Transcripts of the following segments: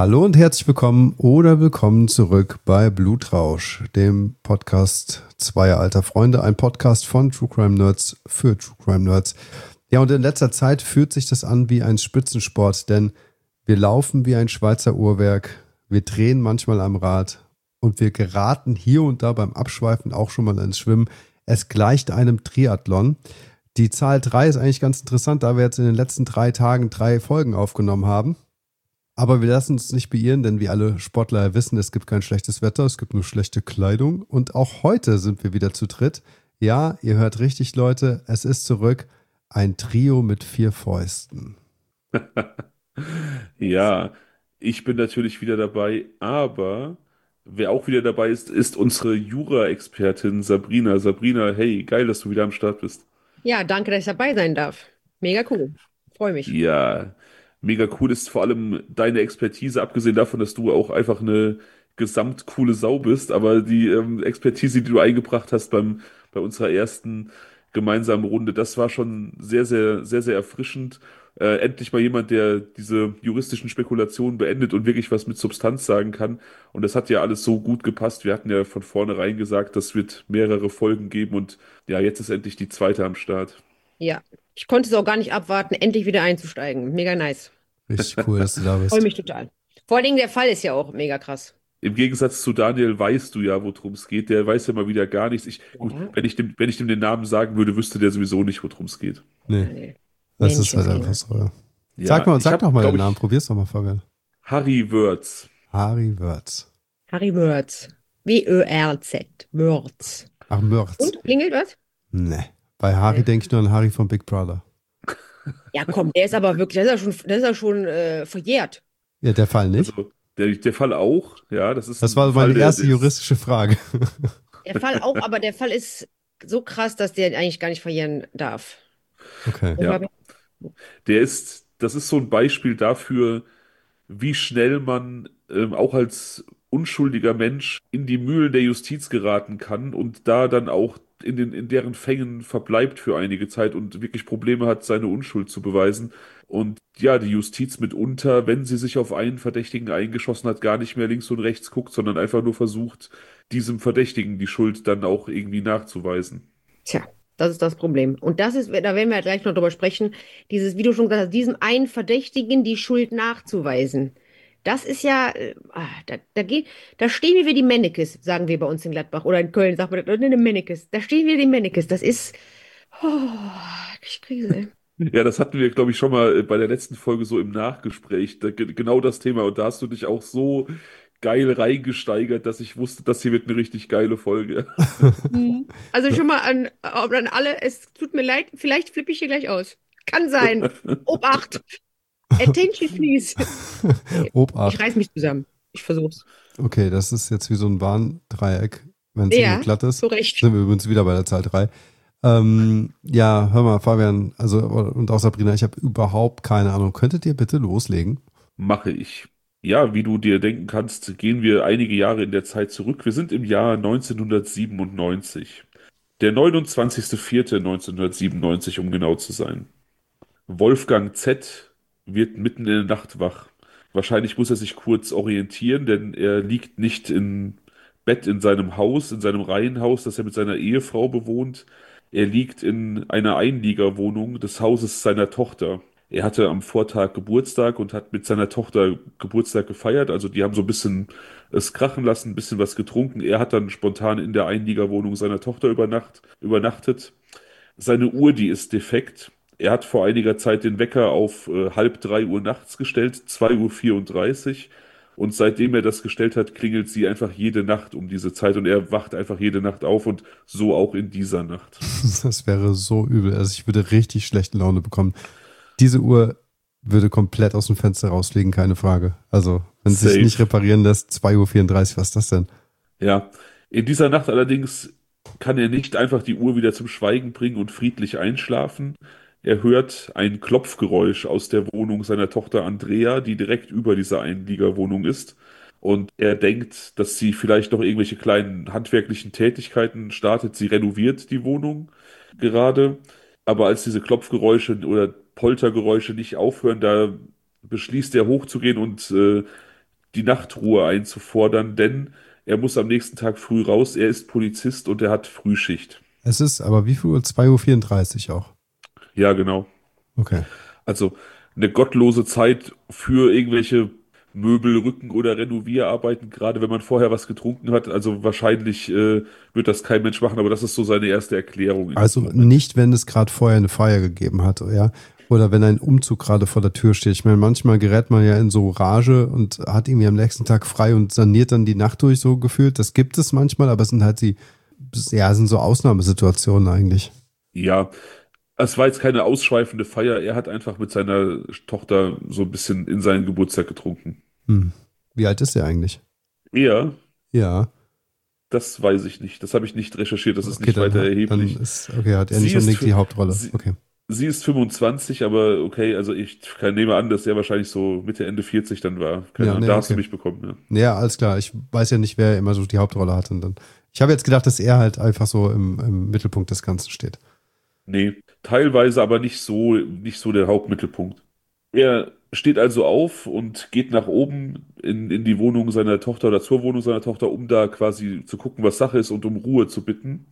Hallo und herzlich willkommen oder willkommen zurück bei Blutrausch, dem Podcast zweier alter Freunde, ein Podcast von True Crime Nerds für True Crime Nerds. Ja, und in letzter Zeit fühlt sich das an wie ein Spitzensport, denn wir laufen wie ein Schweizer Uhrwerk, wir drehen manchmal am Rad und wir geraten hier und da beim Abschweifen auch schon mal ins Schwimmen. Es gleicht einem Triathlon. Die Zahl 3 ist eigentlich ganz interessant, da wir jetzt in den letzten 3 Tagen 3 Folgen aufgenommen haben. Aber wir lassen uns nicht beirren, denn wie alle Sportler wissen, es gibt kein schlechtes Wetter, es gibt nur schlechte Kleidung. Und auch heute sind wir wieder zu dritt. Ja, ihr hört richtig, Leute, es ist zurück ein Trio mit 4 Fäusten. Ja, ich bin natürlich wieder dabei, aber wer auch wieder dabei ist, ist unsere Jura-Expertin Sabrina. Sabrina, hey, geil, dass du wieder am Start bist. Ja, danke, dass ich dabei sein darf. Mega cool. Freue mich. Ja, mega cool ist vor allem deine Expertise, abgesehen davon, dass du auch einfach eine gesamt coole Sau bist, aber die Expertise, die du eingebracht hast bei unserer ersten gemeinsamen Runde, das war schon sehr, sehr, sehr, sehr erfrischend. Endlich mal jemand, der diese juristischen Spekulationen beendet und wirklich was mit Substanz sagen kann. Und das hat ja alles so gut gepasst. Wir hatten ja von vornherein gesagt, das wird mehrere Folgen geben und ja, jetzt ist endlich die zweite am Start. Ja, ich konnte es auch gar nicht abwarten, endlich wieder einzusteigen. Mega nice. Richtig cool, dass du da Freue bist. mich total. Vor allen Dingen der Fall ist ja auch mega krass. Im Gegensatz zu Daniel weißt du ja, worum es geht. Der weiß ja mal wieder gar nichts. Gut, Ja, wenn ich dem den Namen sagen würde, wüsste der sowieso nicht, worum es geht. Nee, nee. das ist halt einfach Menschenskinder. so. Ja. Ja, ich Sag habe, doch mal den glaube Namen, ich, probier's doch mal, Fabian. Harry Wörz. Harry Wörz. Harry Wörz. W-Ö-R-Z. Wörz. Ach, Mörz. Und, klingelt was? Nee. Bei Harry Nee. denke ich nur an Harry von Big Brother. Ja, komm, der ist aber wirklich, der ist ja schon verjährt. Ja, der Fall nicht. Also der Fall auch. Ja, das ist Das ein war Fall, meine der, erste der ist, juristische Frage. Der Fall auch, aber der Fall ist so krass, dass der eigentlich gar nicht verjähren darf. Okay. Und ja, das ist so ein Beispiel dafür, wie schnell man auch als unschuldiger Mensch in die Mühlen der Justiz geraten kann und da dann auch in deren Fängen verbleibt für einige Zeit und wirklich Probleme hat, seine Unschuld zu beweisen. Und ja, die Justiz mitunter, wenn sie sich auf einen Verdächtigen eingeschossen hat, gar nicht mehr links und rechts guckt, sondern einfach nur versucht, diesem Verdächtigen die Schuld dann auch irgendwie nachzuweisen. Tja, das ist das Problem. Und das ist, da werden wir ja gleich noch drüber sprechen, dieses, wie du schon gesagt hast, diesem einen Verdächtigen die Schuld nachzuweisen. Das ist ja, da stehen wir wie die Mannekes, sagen wir bei uns in Gladbach. Oder in Köln sagt man, das, ne, Mannekes. Da stehen wir die Mannekes. Das ist, oh, ich Krise. Ja, das hatten wir, glaube ich, schon mal bei der letzten Folge so im Nachgespräch. Genau das Thema. Und da hast du dich auch so geil reingesteigert, dass ich wusste, das hier wird eine richtig geile Folge. Mhm. Also schon mal an alle, es tut mir leid, vielleicht flippe ich hier gleich aus. Kann sein. Obacht. Attention, please. Nee, ich Obacht. reiß mich zusammen. Ich versuch's. Okay, das ist jetzt wie so ein Warndreieck. Wenn es irgendwo Ja, glatt ist, zu Recht. sind wir übrigens wieder bei der Zahl 3. Ja, hör mal, Fabian, also und auch Sabrina, ich habe überhaupt keine Ahnung. Könntet ihr bitte loslegen? Mache ich. Ja, wie du dir denken kannst, gehen wir einige Jahre in der Zeit zurück. Wir sind im Jahr 1997. Der 29.04.1997, um genau zu sein. Wolfgang Z. wird mitten in der Nacht wach. Wahrscheinlich muss er sich kurz orientieren, denn er liegt nicht im Bett in seinem Haus, in seinem Reihenhaus, das er mit seiner Ehefrau bewohnt. Er liegt in einer Einliegerwohnung des Hauses seiner Tochter. Er hatte am Vortag Geburtstag und hat mit seiner Tochter Geburtstag gefeiert. Also die haben so ein bisschen es krachen lassen, ein bisschen was getrunken. Er hat dann spontan in der Einliegerwohnung seiner Tochter übernachtet. Seine Uhr, die ist defekt. Er hat vor einiger Zeit den Wecker auf halb 3 Uhr nachts gestellt, 2:34 Uhr. Und seitdem er das gestellt hat, klingelt sie einfach jede Nacht um diese Zeit und er wacht einfach jede Nacht auf und so auch in dieser Nacht. Das wäre so übel. Also ich würde richtig schlechte Laune bekommen. Diese Uhr würde komplett aus dem Fenster rausfliegen, keine Frage. Also, wenn es sich nicht Safe. reparieren lässt, 2:34 Uhr, was ist das denn? Ja. In dieser Nacht allerdings kann er nicht einfach die Uhr wieder zum Schweigen bringen und friedlich einschlafen. Er hört ein Klopfgeräusch aus der Wohnung seiner Tochter Andrea, die direkt über dieser Einliegerwohnung ist. Und er denkt, dass sie vielleicht noch irgendwelche kleinen handwerklichen Tätigkeiten startet. Sie renoviert die Wohnung gerade. Aber als diese Klopfgeräusche oder Poltergeräusche nicht aufhören, da beschließt er hochzugehen und die Nachtruhe einzufordern, denn er muss am nächsten Tag früh raus. Er ist Polizist und er hat Frühschicht. Es ist aber wie viel Uhr? 2:34 Uhr auch. Ja, genau. Okay. Also eine gottlose Zeit für irgendwelche Möbel, Rücken- oder Renovierarbeiten, gerade wenn man vorher was getrunken hat. Also wahrscheinlich wird das kein Mensch machen, aber das ist so seine erste Erklärung in Also diesem Moment. nicht, wenn es gerade vorher eine Feier gegeben hat, ja. Oder wenn ein Umzug gerade vor der Tür steht. Ich meine, manchmal gerät man ja in so Rage und hat irgendwie am nächsten Tag frei und saniert dann die Nacht durch, so gefühlt. Das gibt es manchmal, aber es sind halt ja, es sind so Ausnahmesituationen eigentlich. Ja, es war jetzt keine ausschweifende Feier. Er hat einfach mit seiner Tochter so ein bisschen in seinen Geburtstag getrunken. Hm. Wie alt ist er eigentlich? Er, Ja, das weiß ich nicht. Das habe ich nicht recherchiert. Das ist okay, nicht weiter dann erheblich. okay, hat er Sie nicht ist, unbedingt für, die Hauptrolle. sie, Okay. sie ist 25, aber okay, also ich nehme an, dass er wahrscheinlich so Mitte, Ende 40 dann war. Keine Ja, Ahnung, nee, da hast du okay. mich bekommen, ja. Ja, alles klar. Ich weiß ja nicht, wer immer so die Hauptrolle hat. Und dann, ich habe jetzt gedacht, dass er halt einfach so im Mittelpunkt des Ganzen steht. Nee, teilweise aber nicht so der Hauptmittelpunkt. Er steht also auf und geht nach oben in die Wohnung seiner Tochter oder zur Wohnung seiner Tochter, um da quasi zu gucken, was Sache ist und um Ruhe zu bitten.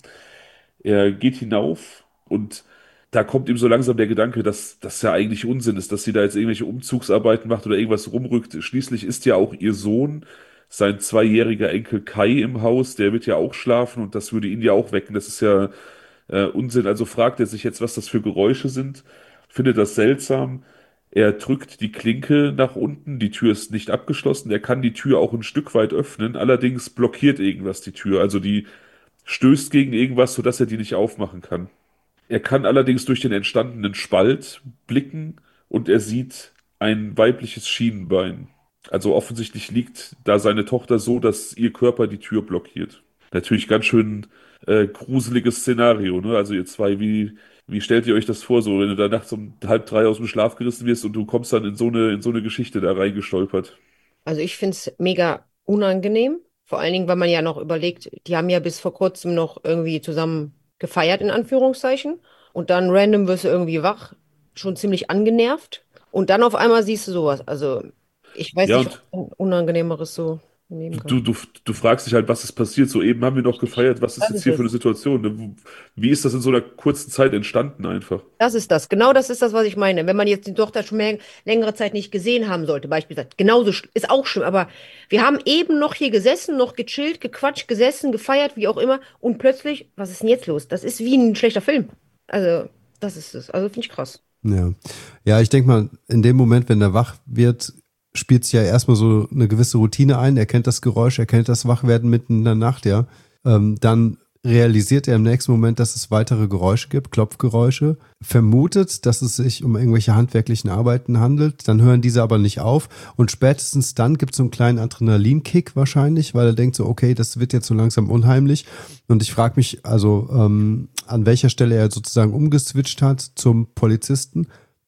Er geht hinauf und da kommt ihm so langsam der Gedanke, dass das ja eigentlich Unsinn ist, dass sie da jetzt irgendwelche Umzugsarbeiten macht oder irgendwas rumrückt. Schließlich ist ja auch ihr Sohn, sein 2-jähriger Enkel Kai im Haus, der wird ja auch schlafen und das würde ihn ja auch wecken. Das ist ja Unsinn. Also fragt er sich jetzt, was das für Geräusche sind, findet das seltsam. Er drückt die Klinke nach unten, die Tür ist nicht abgeschlossen, er kann die Tür auch ein Stück weit öffnen, allerdings blockiert irgendwas die Tür, also die stößt gegen irgendwas, sodass er die nicht aufmachen kann. Er kann allerdings durch den entstandenen Spalt blicken und er sieht ein weibliches Schienenbein. Also offensichtlich liegt da seine Tochter so, dass ihr Körper die Tür blockiert. Natürlich ganz schön gruseliges Szenario, ne? Also ihr zwei, wie stellt ihr euch das vor, so wenn du da nachts um 2:30 aus dem Schlaf gerissen wirst und du kommst dann in so eine Geschichte da reingestolpert? Also ich finde es mega unangenehm. Vor allen Dingen, weil man ja noch überlegt, die haben ja bis vor kurzem noch irgendwie zusammen gefeiert, in Anführungszeichen. Und dann random wirst du irgendwie wach, schon ziemlich angenervt. Und dann auf einmal siehst du sowas. Also ich weiß Ja, nicht, was und ein Unangenehmeres so nehmen Du, kann. du, du fragst dich halt, was ist passiert? So eben haben wir noch Richtig. gefeiert, was ist Das jetzt ist hier für es. eine Situation? Ne? Wie ist das in so einer kurzen Zeit entstanden einfach? Das ist das. Genau das ist das, was ich meine. Wenn man jetzt die Tochter schon längere Zeit nicht gesehen haben sollte, beispielsweise, genauso ist auch schlimm. Aber wir haben eben noch hier gesessen, noch gechillt, gequatscht, gesessen, gefeiert, wie auch immer. Und plötzlich, was ist denn jetzt los? Das ist wie ein schlechter Film. Also, das ist es. Also, finde ich krass. Ja. Ja, ich denke mal, in dem Moment, wenn er wach wird, spielt sich ja erstmal so eine gewisse Routine ein. Er kennt das Geräusch, er kennt das Wachwerden mitten in der Nacht, ja. Dann realisiert er im nächsten Moment, dass es weitere Geräusche gibt, Klopfgeräusche, vermutet, dass es sich um irgendwelche handwerklichen Arbeiten handelt, dann hören diese aber nicht auf und spätestens dann gibt es so einen kleinen Adrenalinkick wahrscheinlich, weil er denkt so, okay, das wird jetzt so langsam unheimlich und ich frage mich also, an welcher Stelle er sozusagen umgeswitcht hat zum Polizisten,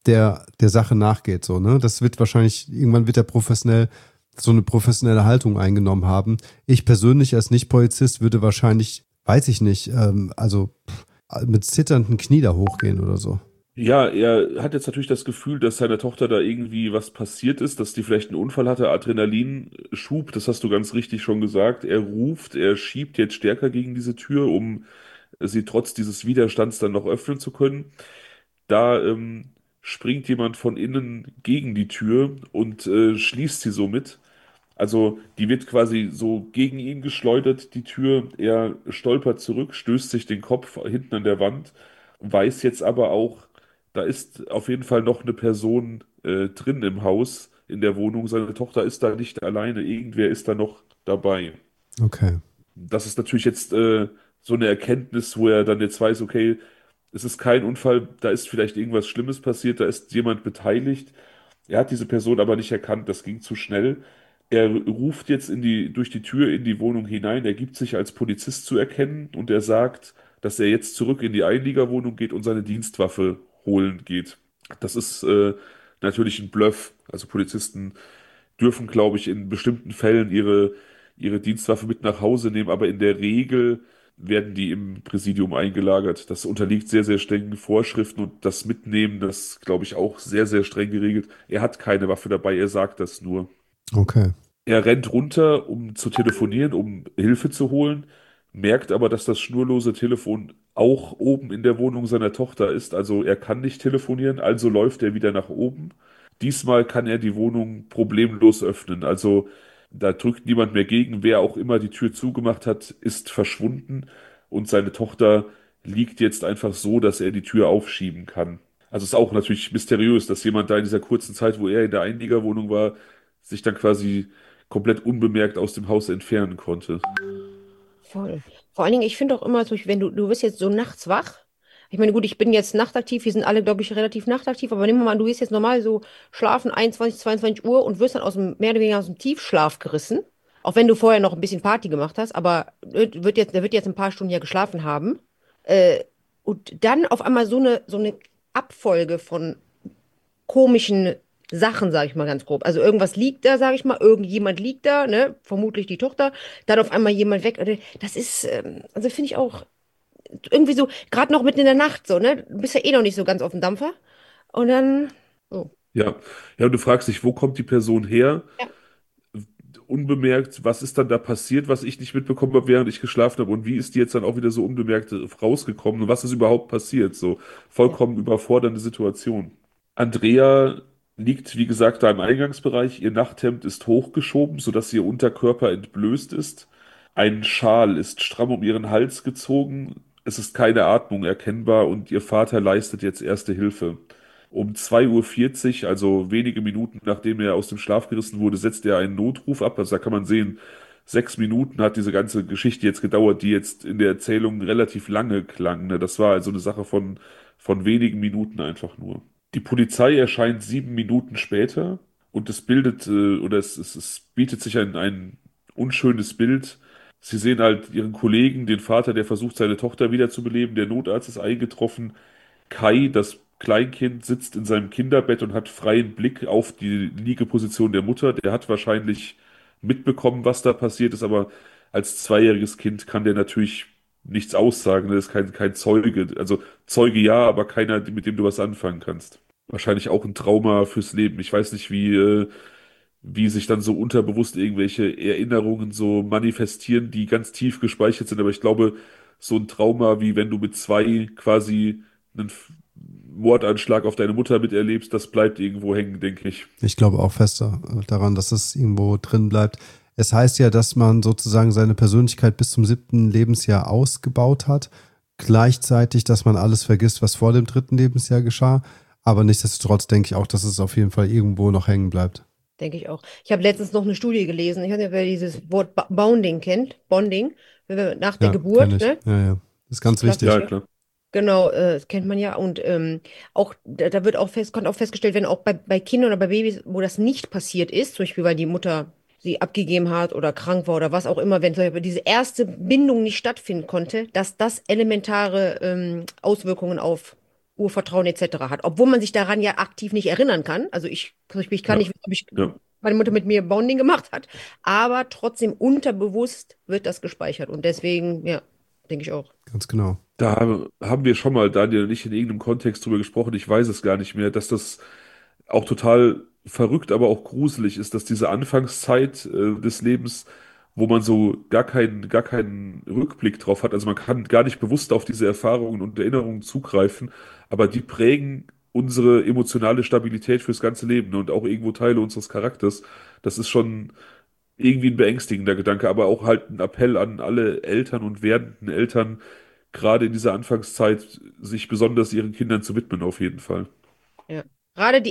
der Sache nachgeht, so, ne? Das wird wahrscheinlich, irgendwann wird er so eine professionelle Haltung eingenommen haben. Ich persönlich als Nicht-Polizist würde wahrscheinlich, weiß ich nicht, mit zitternden Knie da hochgehen oder so. Ja, er hat jetzt natürlich das Gefühl, dass seiner Tochter da irgendwie was passiert ist, dass die vielleicht einen Unfall hatte, Adrenalinschub, das hast du ganz richtig schon gesagt. Er ruft, er schiebt jetzt stärker gegen diese Tür, um sie trotz dieses Widerstands dann noch öffnen zu können. Da springt jemand von innen gegen die Tür und schließt sie somit. Also die wird quasi so gegen ihn geschleudert, die Tür. Er stolpert zurück, stößt sich den Kopf hinten an der Wand, weiß jetzt aber auch, da ist auf jeden Fall noch eine Person drin im Haus, in der Wohnung. Seine Tochter ist da nicht alleine, irgendwer ist da noch dabei. Okay. Das ist natürlich jetzt so eine Erkenntnis, wo er dann jetzt weiß, okay, es ist kein Unfall, da ist vielleicht irgendwas Schlimmes passiert, da ist jemand beteiligt. Er hat diese Person aber nicht erkannt, das ging zu schnell. Er ruft jetzt durch die Tür in die Wohnung hinein, er gibt sich als Polizist zu erkennen und er sagt, dass er jetzt zurück in die Einliegerwohnung geht und seine Dienstwaffe holen geht. Das ist natürlich ein Bluff. Also Polizisten dürfen, glaube ich, in bestimmten Fällen ihre Dienstwaffe mit nach Hause nehmen, aber in der Regel werden die im Präsidium eingelagert. Das unterliegt sehr, sehr strengen Vorschriften und das Mitnehmen, das glaube ich auch sehr, sehr streng geregelt. Er hat keine Waffe dabei, er sagt das nur. Okay. Er rennt runter, um zu telefonieren, um Hilfe zu holen, merkt aber, dass das schnurlose Telefon auch oben in der Wohnung seiner Tochter ist. Also er kann nicht telefonieren, also läuft er wieder nach oben. Diesmal kann er die Wohnung problemlos öffnen. Also da drückt niemand mehr gegen. Wer auch immer die Tür zugemacht hat, ist verschwunden und seine Tochter liegt jetzt einfach so, dass er die Tür aufschieben kann. Also ist auch natürlich mysteriös, dass jemand da in dieser kurzen Zeit, wo er in der Einliegerwohnung war, sich dann quasi komplett unbemerkt aus dem Haus entfernen konnte. Voll. Vor allen Dingen, ich finde auch immer, zum Beispiel, wenn du wirst jetzt so nachts wach. Ich meine, gut, ich bin jetzt nachtaktiv, wir sind alle, glaube ich, relativ nachtaktiv, aber nehmen wir mal an, du gehst jetzt normal so schlafen, 21, 22 Uhr und wirst dann mehr oder weniger aus dem Tiefschlaf gerissen. Auch wenn du vorher noch ein bisschen Party gemacht hast, aber der wird jetzt ein paar Stunden ja geschlafen haben. Äh, und dann auf einmal so eine Abfolge von komischen Sachen, sage ich mal ganz grob. Also irgendwas liegt da, sage ich mal, irgendjemand liegt da, ne? Vermutlich die Tochter, dann auf einmal jemand weg. Das ist, also finde ich auch irgendwie so, gerade noch mitten in der Nacht so, ne? Du bist ja eh noch nicht so ganz auf dem Dampfer. Und dann, oh, Ja, ja, und du fragst dich, wo kommt die Person her? ja, Unbemerkt, was ist dann da passiert, was ich nicht mitbekommen habe, während ich geschlafen habe? Und wie ist die jetzt dann auch wieder so unbemerkt rausgekommen? Und was ist überhaupt passiert? So ja, vollkommen überfordernde Situation. Andrea liegt, wie gesagt, da im Eingangsbereich. Ihr Nachthemd ist hochgeschoben, sodass ihr Unterkörper entblößt ist. Ein Schal ist stramm um ihren Hals gezogen. Es ist keine Atmung erkennbar und ihr Vater leistet jetzt erste Hilfe. Um 2:40 Uhr, also wenige Minuten nachdem er aus dem Schlaf gerissen wurde, setzt er einen Notruf ab. Also da kann man sehen, 6 Minuten hat diese ganze Geschichte jetzt gedauert, die jetzt in der Erzählung relativ lange klang. Ne? Das war also eine Sache von wenigen Minuten einfach nur. Die Polizei erscheint 7 Minuten später und es bildet, oder es bietet sich ein unschönes Bild. Sie sehen halt ihren Kollegen, den Vater, der versucht, seine Tochter wiederzubeleben. Der Notarzt ist eingetroffen. Kai, das Kleinkind, sitzt in seinem Kinderbett und hat freien Blick auf die Liegeposition der Mutter. Der hat wahrscheinlich mitbekommen, was da passiert ist, aber als zweijähriges Kind kann der natürlich nichts aussagen. Der ist kein Zeuge. Also Zeuge ja, aber keiner, mit dem du was anfangen kannst. Wahrscheinlich auch ein Trauma fürs Leben. Ich weiß nicht, wie sich dann so unterbewusst irgendwelche Erinnerungen so manifestieren, die ganz tief gespeichert sind. Aber ich glaube, so ein Trauma, wie wenn du mit zwei quasi einen Mordanschlag auf deine Mutter miterlebst, das bleibt irgendwo hängen, denke ich. Ich glaube auch fester daran, dass es irgendwo drin bleibt. Es heißt ja, dass man sozusagen seine Persönlichkeit bis zum 7. Lebensjahr ausgebaut hat. Gleichzeitig, dass man alles vergisst, was vor dem 3. Lebensjahr geschah. Aber nichtsdestotrotz denke ich auch, dass es auf jeden Fall irgendwo noch hängen bleibt. denke ich auch. Ich habe letztens noch eine Studie gelesen. Ich weiß nicht, wer dieses Wort Bounding kennt. Bonding, wenn wir nach der Ja, kenne Geburt, ich. ne? Ja, ja. Ist ganz wichtig. Ja, Klassische. klar. Genau, das kennt man ja. Und auch, da wird auch konnte auch festgestellt werden, auch bei Kindern oder bei Babys, wo das nicht passiert ist, zum Beispiel, weil die Mutter sie abgegeben hat oder krank war oder was auch immer, wenn zum Beispiel diese erste Bindung nicht stattfinden konnte, dass das elementare Auswirkungen auf Urvertrauen etc. hat. Obwohl man sich daran ja aktiv nicht erinnern kann. Also ich, zum Beispiel, ich kann Ja, nicht wissen, ob ich ja. meine Mutter mit mir Bonding gemacht hat, aber trotzdem unterbewusst wird das gespeichert. Und deswegen, ja, denke ich auch. Ganz genau. Da haben wir schon mal, Daniel und ich, in irgendeinem Kontext drüber gesprochen, ich weiß es gar nicht mehr, dass das auch total verrückt, aber auch gruselig ist, dass diese Anfangszeit des Lebens, wo man so gar keinen Rückblick drauf hat, also man kann gar nicht bewusst auf diese Erfahrungen und Erinnerungen zugreifen, aber die prägen unsere emotionale Stabilität fürs ganze Leben, ne, und auch irgendwo Teile unseres Charakters. Das ist schon irgendwie ein beängstigender Gedanke, aber auch halt ein Appell an alle Eltern und werdenden Eltern, gerade in dieser Anfangszeit, sich besonders ihren Kindern zu widmen, auf jeden Fall. Ja. Gerade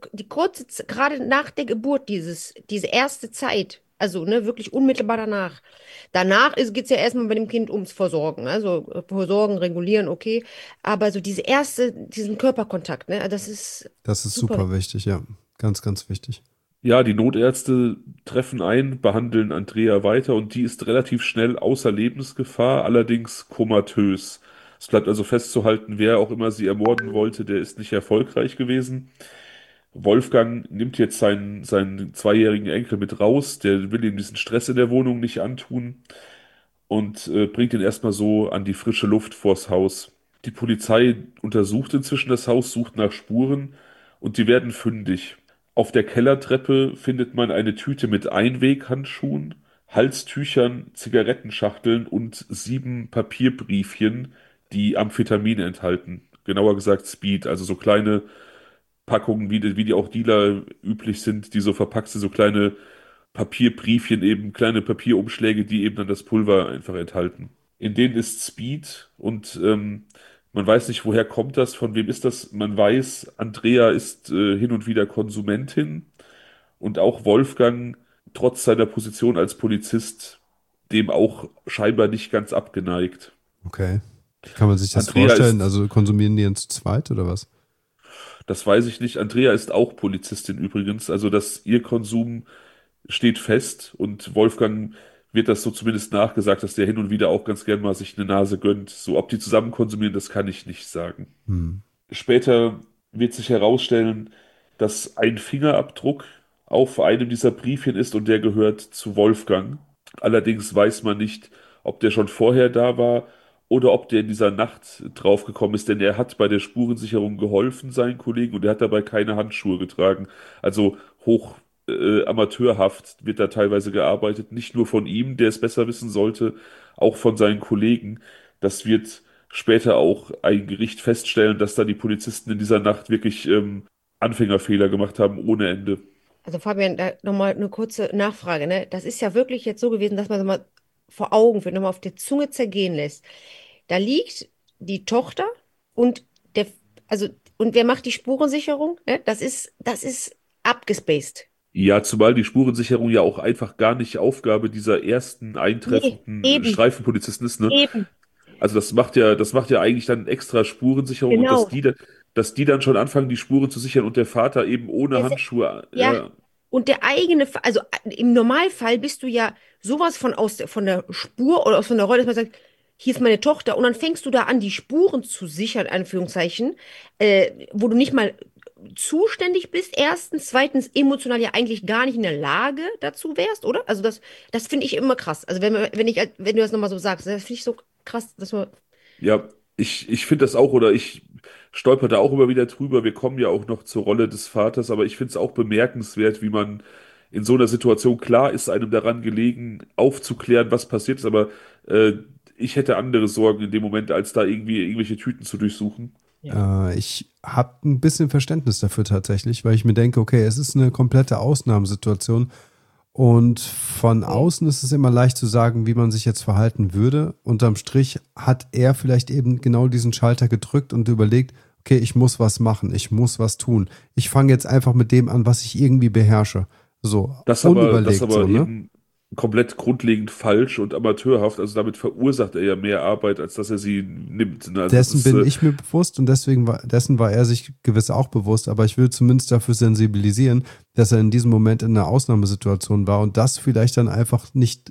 gerade nach der Geburt, diese erste Zeit, also ne, wirklich unmittelbar danach. Danach geht es ja erstmal bei dem Kind ums Versorgen. Also Versorgen, regulieren, okay. Aber so diesen Körperkontakt, ne, das ist Das ist super. super wichtig, ja. Ganz, ganz wichtig. Ja, die Notärzte treffen ein, behandeln Andrea weiter und die ist relativ schnell außer Lebensgefahr, allerdings komatös. Es bleibt also festzuhalten, wer auch immer sie ermorden wollte, der ist nicht erfolgreich gewesen. Wolfgang nimmt jetzt seinen zweijährigen Enkel mit raus, der will ihm diesen Stress in der Wohnung nicht antun und bringt ihn erstmal so an die frische Luft vors Haus. Die Polizei untersucht inzwischen das Haus, sucht nach Spuren und die werden fündig. Auf der Kellertreppe findet man eine Tüte mit Einweghandschuhen, Halstüchern, Zigarettenschachteln und 7 Papierbriefchen, die Amphetamin enthalten. Genauer gesagt Speed, also so kleine Packungen, wie die auch Dealer üblich sind, die so verpackt sind, so kleine Papierbriefchen eben, kleine Papierumschläge, die eben dann das Pulver einfach enthalten. In denen ist Speed und man weiß nicht, woher kommt das, von wem ist das. Man weiß, Andrea ist hin und wieder Konsumentin und auch Wolfgang, trotz seiner Position als Polizist, dem auch scheinbar nicht ganz abgeneigt. Okay. Wie kann man sich das Andrea vorstellen? ist, Also konsumieren die jetzt zu zweit oder was? das weiß ich nicht, Andrea ist auch Polizistin übrigens, also dass ihr Konsum steht fest und Wolfgang wird das so zumindest nachgesagt, dass der hin und wieder auch ganz gern mal sich eine Nase gönnt. So, ob die zusammen konsumieren, das kann ich nicht sagen. Hm. Später wird sich herausstellen, dass ein Fingerabdruck auf einem dieser Briefchen ist und der gehört zu Wolfgang. Allerdings weiß man nicht, ob der schon vorher da war oder ob der in dieser Nacht draufgekommen ist, denn er hat bei der Spurensicherung geholfen, seinen Kollegen, und er hat dabei keine Handschuhe getragen. Also hoch amateurhaft wird da teilweise gearbeitet, nicht nur von ihm, der es besser wissen sollte, auch von seinen Kollegen. Das wird später auch ein Gericht feststellen, dass da die Polizisten in dieser Nacht wirklich Anfängerfehler gemacht haben ohne Ende. Also Fabian, da nochmal eine kurze Nachfrage, ne? Das ist ja wirklich jetzt so gewesen, dass man es mal vor Augen führt, nochmal auf der Zunge zergehen lässt. Da liegt die Tochter und der, also, und wer macht die Spurensicherung? Ne? Das ist abgespaced. Ja, zumal die Spurensicherung ja auch einfach gar nicht Aufgabe dieser ersten Nee, eintreffenden eben, Streifenpolizisten ist, ne? eben, Also das macht ja eigentlich dann extra Spurensicherung und genau. dass die dann schon anfangen, die Spuren zu sichern und der Vater eben ohne Der, Handschuhe, ja, ja, und der eigene, also im Normalfall bist du ja sowas von von der Spur oder aus von der Rolle, dass man sagt, hier ist meine Tochter. Und dann fängst du da an, die Spuren zu sichern, in Anführungszeichen, wo du nicht mal zuständig bist, erstens, zweitens emotional ja eigentlich gar nicht in der Lage dazu wärst, oder? Also das finde ich immer krass. Also wenn du das nochmal so sagst, das finde ich so krass, dass man, ja, ich finde das auch, oder ich stolper da auch immer wieder drüber. Wir kommen ja auch noch zur Rolle des Vaters, aber ich finde es auch bemerkenswert, wie man in so einer Situation, klar ist einem daran gelegen, aufzuklären, was passiert ist, aber äh, ich hätte andere Sorgen in dem Moment, als da irgendwie irgendwelche Tüten zu durchsuchen. ja. Ich habe ein bisschen Verständnis dafür tatsächlich, weil ich mir denke, okay, es ist eine komplette Ausnahmesituation und von Mhm. außen ist es immer leicht zu sagen, wie man sich jetzt verhalten würde. Unterm Strich hat er vielleicht eben genau diesen Schalter gedrückt und überlegt, okay, ich muss was machen, ich muss was tun. Ich fange jetzt einfach mit dem an, was ich irgendwie beherrsche. So, Das unüberlegt aber so, ne? eben komplett grundlegend falsch und amateurhaft. Also damit verursacht er ja mehr Arbeit, als dass er sie nimmt. Ne? Also das Dessen ist, bin ich mir bewusst und dessen war er sich gewiss auch bewusst, aber ich will zumindest dafür sensibilisieren, dass er in diesem Moment in einer Ausnahmesituation war und das vielleicht dann einfach nicht,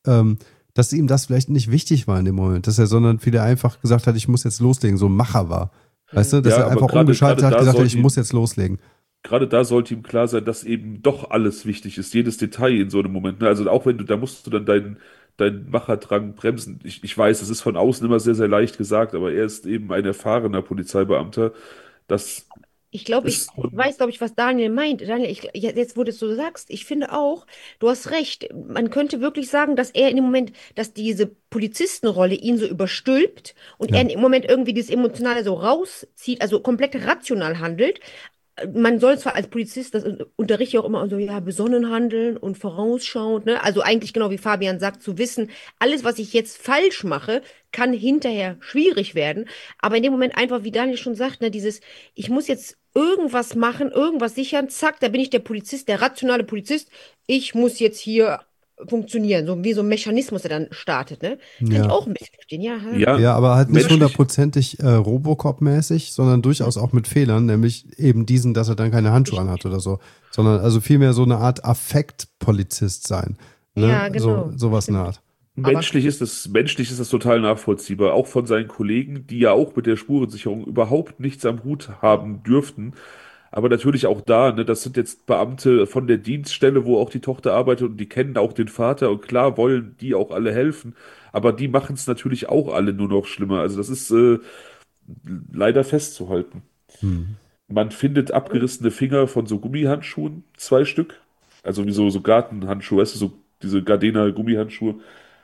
dass ihm das vielleicht nicht wichtig war in dem Moment, dass er, sondern viel einfach gesagt hat, ich muss jetzt loslegen, so ein Macher war. Weißt du, dass ja, er aber einfach gerade umgeschaltet gerade hat, da gesagt hat, sollte ich muss ihm jetzt loslegen. gerade da sollte ihm klar sein, dass eben doch alles wichtig ist, jedes Detail in so einem Moment. Ne? Also auch wenn du, da musst du dann deinen Macherdrang bremsen. Ich weiß, es ist von außen immer sehr, sehr leicht gesagt, aber er ist eben ein erfahrener Polizeibeamter. Das Ich ist schon, weiß, glaube ich, was Daniel meint. Daniel, jetzt, wo du es so sagst, ich finde auch, du hast recht. Man könnte wirklich sagen, dass er in dem Moment, dass diese Polizistenrolle ihn so überstülpt und er Ja. in dem Moment irgendwie dieses Emotionale so rauszieht, also komplett rational handelt. Man soll zwar als Polizist, das unterrichte ich auch immer so, ja, besonnen handeln und vorausschauend, ne? Also eigentlich genau wie Fabian sagt, zu wissen, alles, was ich jetzt falsch mache, kann hinterher schwierig werden. Aber in dem Moment einfach, wie Daniel schon sagt, ne, dieses, ich muss jetzt irgendwas machen, irgendwas sichern, zack, da bin ich der Polizist, der rationale Polizist. Ich muss jetzt hier funktionieren, so wie so ein Mechanismus, der dann startet, ne? Kann ich Ja. auch ein bisschen verstehen, ja. ja, Ja, aber halt nicht menschlich. hundertprozentig Robocop-mäßig, sondern durchaus auch mit Fehlern, nämlich eben diesen, dass er dann keine Handschuhe anhat oder so, sondern also vielmehr so eine Art Affektpolizist sein, ne? Ja, So genau. sowas in der Stimmt. Art. Aber Menschlich ist das total nachvollziehbar, auch von seinen Kollegen, die ja auch mit der Spurensicherung überhaupt nichts am Hut haben dürften. Aber natürlich auch da, ne, das sind jetzt Beamte von der Dienststelle, wo auch die Tochter arbeitet und die kennen auch den Vater und klar wollen die auch alle helfen, aber die machen es natürlich auch alle nur noch schlimmer. Also das ist leider festzuhalten. Hm. Man findet abgerissene Finger von so Gummihandschuhen, 2 Stück. Also wie so Gartenhandschuhe, weißt du, so diese Gardena Gummihandschuhe.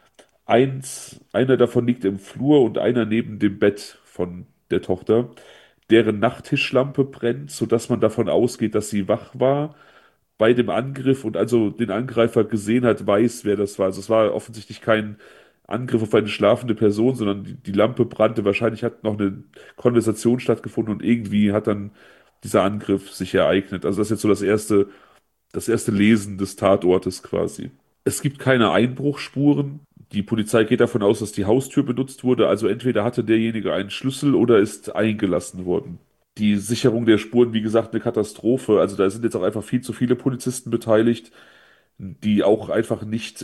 Einer davon liegt im Flur und einer neben dem Bett von der Tochter, deren Nachttischlampe brennt, sodass man davon ausgeht, dass sie wach war bei dem Angriff und also den Angreifer gesehen hat, weiß, wer das war. Also es war offensichtlich kein Angriff auf eine schlafende Person, sondern die Lampe brannte. Wahrscheinlich hat noch eine Konversation stattgefunden und irgendwie hat dann dieser Angriff sich ereignet. Also das ist jetzt so das erste Lesen des Tatortes quasi. Es gibt keine Einbruchsspuren. Die Polizei geht davon aus, dass die Haustür benutzt wurde. Also entweder hatte derjenige einen Schlüssel oder ist eingelassen worden. Die Sicherung der Spuren, wie gesagt, eine Katastrophe. Also da sind jetzt auch einfach viel zu viele Polizisten beteiligt, die auch einfach nicht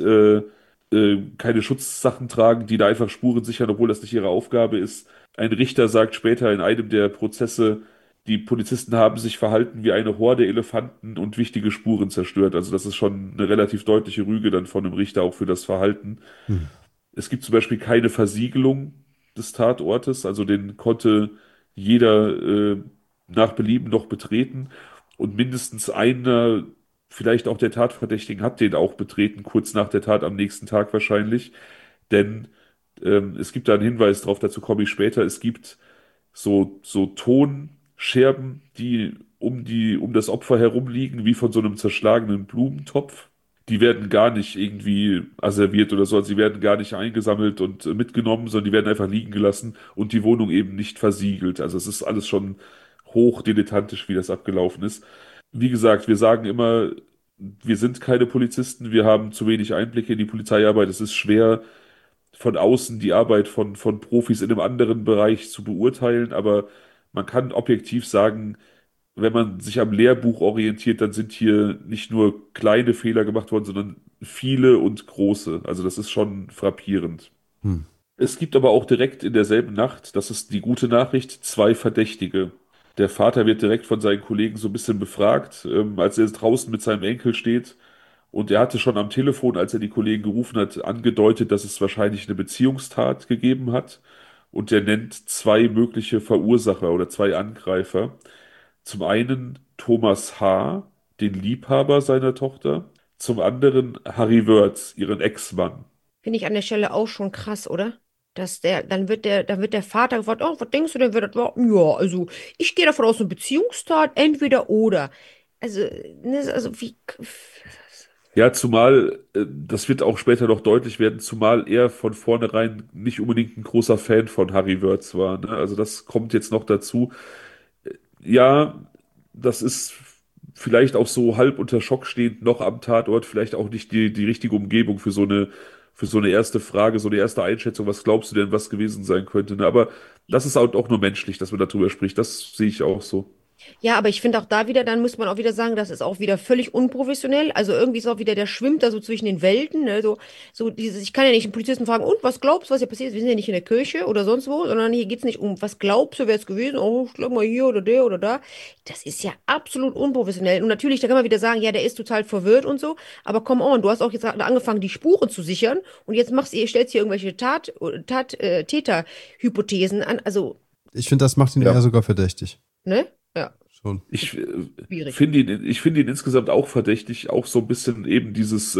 keine Schutzsachen tragen, die da einfach Spuren sichern, obwohl das nicht ihre Aufgabe ist. Ein Richter sagt später in einem der Prozesse, die Polizisten haben sich verhalten wie eine Horde Elefanten und wichtige Spuren zerstört. Also das ist schon eine relativ deutliche Rüge dann von einem Richter auch für das Verhalten. Hm. Es gibt zum Beispiel keine Versiegelung des Tatortes, also den konnte jeder nach Belieben noch betreten und mindestens einer, vielleicht auch der Tatverdächtigen, hat den auch betreten, kurz nach der Tat am nächsten Tag wahrscheinlich, denn es gibt da einen Hinweis drauf, dazu komme ich später, es gibt so Tonscherben, die um das Opfer herumliegen, wie von so einem zerschlagenen Blumentopf. Die werden gar nicht irgendwie asserviert oder so, also sie werden gar nicht eingesammelt und mitgenommen, sondern die werden einfach liegen gelassen und die Wohnung eben nicht versiegelt. Also es ist alles schon hoch dilettantisch, wie das abgelaufen ist. Wie gesagt, wir sagen immer, wir sind keine Polizisten, wir haben zu wenig Einblicke in die Polizeiarbeit. Es ist schwer, von außen die Arbeit von Profis in einem anderen Bereich zu beurteilen, aber man kann objektiv sagen, wenn man sich am Lehrbuch orientiert, dann sind hier nicht nur kleine Fehler gemacht worden, sondern viele und große. Also das ist schon frappierend. Hm. Es gibt aber auch direkt in derselben Nacht, das ist die gute Nachricht, 2 Verdächtige. Der Vater wird direkt von seinen Kollegen so ein bisschen befragt, als er draußen mit seinem Enkel steht. Und er hatte schon am Telefon, als er die Kollegen gerufen hat, angedeutet, dass es wahrscheinlich eine Beziehungstat gegeben hat. Und er nennt 2 mögliche Verursacher oder 2 Angreifer. Zum einen Thomas H., den Liebhaber seiner Tochter. Zum anderen Harry Wörth, ihren Ex-Mann. Finde ich an der Stelle auch schon krass, oder? Dann wird der Vater gefragt, oh, was denkst du denn, wer das war? Ja, also ich gehe davon aus, eine Beziehungstat, entweder oder. Also, ne, also wie. Ja, zumal, das wird auch später noch deutlich werden, zumal er von vornherein nicht unbedingt ein großer Fan von Harry Wörth war. Ne? Also das kommt jetzt noch dazu. Ja, das ist vielleicht auch so halb unter Schock stehend noch am Tatort, vielleicht auch nicht die richtige Umgebung für so eine erste Frage, so eine erste Einschätzung. Was glaubst du denn, was gewesen sein könnte? Ne? Aber das ist halt auch nur menschlich, dass man darüber spricht. Das sehe ich auch so. Ja, aber ich finde auch da wieder, dann muss man auch wieder sagen, das ist auch wieder völlig unprofessionell. Also irgendwie ist auch wieder, der schwimmt da so zwischen den Welten, ne? So dieses, ich kann ja nicht einen Polizisten fragen, und was glaubst du, was hier passiert ist? Wir sind ja nicht in der Kirche oder sonst wo, sondern hier geht es nicht um, was glaubst du, wer es gewesen? Oh, schlag mal hier oder der oder da. Das ist ja absolut unprofessionell. Und natürlich, da kann man wieder sagen, ja, der ist total verwirrt und so. Aber come on, du hast auch jetzt angefangen, die Spuren zu sichern und jetzt stellst hier irgendwelche Täterhypothesen an. Also, Ich finde, das macht ihn Ja. eher sogar verdächtig. ne? Ja, Schon. schwierig. Ich finde ihn insgesamt auch verdächtig, auch so ein bisschen eben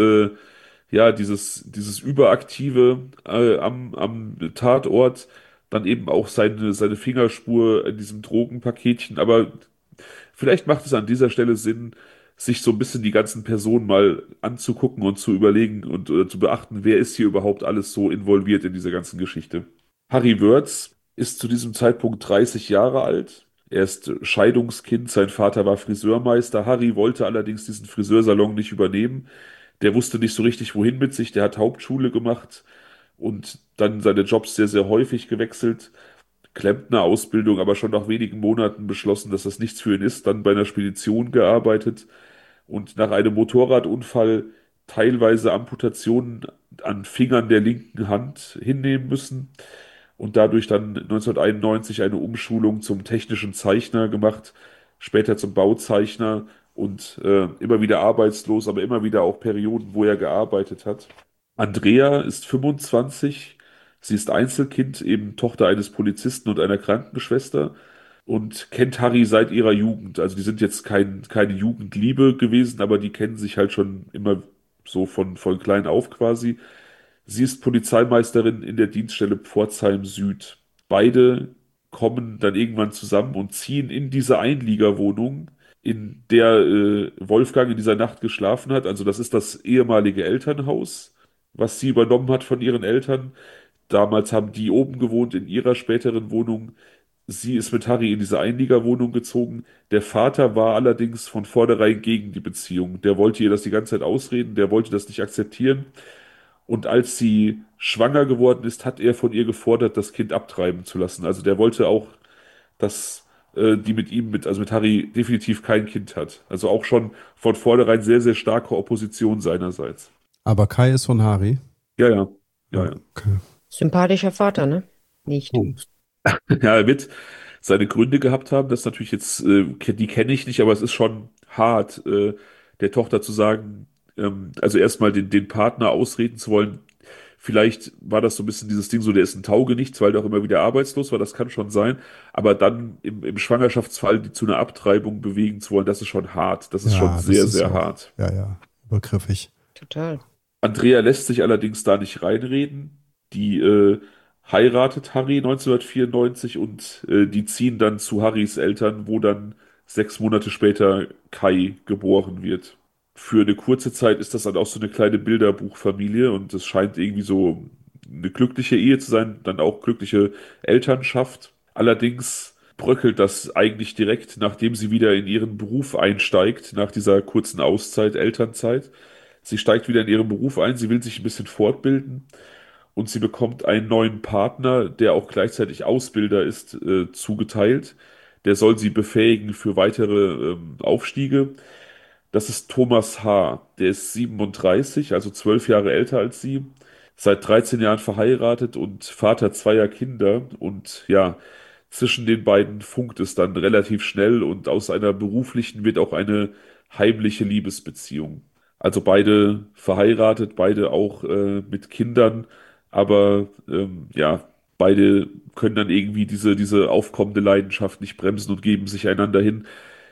dieses Überaktive am Tatort, dann eben auch seine Fingerspur in diesem Drogenpaketchen. Aber vielleicht macht es an dieser Stelle Sinn, sich so ein bisschen die ganzen Personen mal anzugucken und zu überlegen und zu beachten, wer ist hier überhaupt alles so involviert in dieser ganzen Geschichte. Harry Wörth ist zu diesem Zeitpunkt 30 Jahre alt. Er ist Scheidungskind, sein Vater war Friseurmeister. Harry wollte allerdings diesen Friseursalon nicht übernehmen. Der wusste nicht so richtig, wohin mit sich. Der hat Hauptschule gemacht und dann seine Jobs sehr, sehr häufig gewechselt. Klempnerausbildung, aber schon nach wenigen Monaten beschlossen, dass das nichts für ihn ist. Dann bei einer Spedition gearbeitet und nach einem Motorradunfall teilweise Amputationen an Fingern der linken Hand hinnehmen müssen und dadurch dann 1991 eine Umschulung zum technischen Zeichner gemacht, später zum Bauzeichner und immer wieder arbeitslos, aber immer wieder auch Perioden, wo er gearbeitet hat. Andrea ist 25, sie ist Einzelkind, eben Tochter eines Polizisten und einer Krankenschwester und kennt Harry seit ihrer Jugend. Also die sind jetzt keine Jugendliebe gewesen, aber die kennen sich halt schon immer so von klein auf quasi. Sie ist Polizeimeisterin in der Dienststelle Pforzheim Süd. Beide kommen dann irgendwann zusammen und ziehen in diese Einliegerwohnung, in der Wolfgang in dieser Nacht geschlafen hat. Also das ist das ehemalige Elternhaus, was sie übernommen hat von ihren Eltern. Damals haben die oben gewohnt in ihrer späteren Wohnung. Sie ist mit Harry in diese Einliegerwohnung gezogen. Der Vater war allerdings von vornherein gegen die Beziehung. Der wollte ihr das die ganze Zeit ausreden, der wollte das nicht akzeptieren. Und als sie schwanger geworden ist, hat er von ihr gefordert, das Kind abtreiben zu lassen. Also der wollte auch, dass die mit ihm, also mit Harry, definitiv kein Kind hat. Also auch schon von vornherein sehr, sehr starke Opposition seinerseits. Aber Kai ist von Harry. Ja, ja, ja, Ja, ja. okay. Sympathischer Vater, ne? Nicht. Oh. Ja, er wird seine Gründe gehabt haben. Das ist natürlich jetzt, die kenne ich nicht, aber es ist schon hart, der Tochter zu sagen, also erstmal den Partner ausreden zu wollen. Vielleicht war das so ein bisschen dieses Ding, so der ist ein Taugenichts, weil der auch immer wieder arbeitslos war, das kann schon sein. Aber dann im Schwangerschaftsfall die zu einer Abtreibung bewegen zu wollen, das ist schon hart. Das ist schon Ja, das sehr, ist sehr auch, hart. ja, übergriffig. Total. Andrea lässt sich allerdings da nicht reinreden. Die heiratet Harry 1994 und die ziehen dann zu Harrys Eltern, wo dann 6 Monate später Kai geboren wird. Für eine kurze Zeit ist das dann auch so eine kleine Bilderbuchfamilie und es scheint irgendwie so eine glückliche Ehe zu sein, dann auch glückliche Elternschaft. Allerdings bröckelt das eigentlich direkt, nachdem sie wieder in ihren Beruf einsteigt, nach dieser kurzen Auszeit, Elternzeit. Sie steigt wieder in ihren Beruf ein, sie will sich ein bisschen fortbilden und sie bekommt einen neuen Partner, der auch gleichzeitig Ausbilder ist, zugeteilt. Der soll sie befähigen für weitere Aufstiege. Das ist Thomas H. Der ist 37, also 12 Jahre älter als sie, seit 13 Jahren verheiratet und Vater zweier Kinder. Und ja, zwischen den beiden funkt es dann relativ schnell und aus einer beruflichen wird auch eine heimliche Liebesbeziehung. Also beide verheiratet, beide auch mit Kindern, aber ja, beide können dann irgendwie diese aufkommende Leidenschaft nicht bremsen und geben sich einander hin.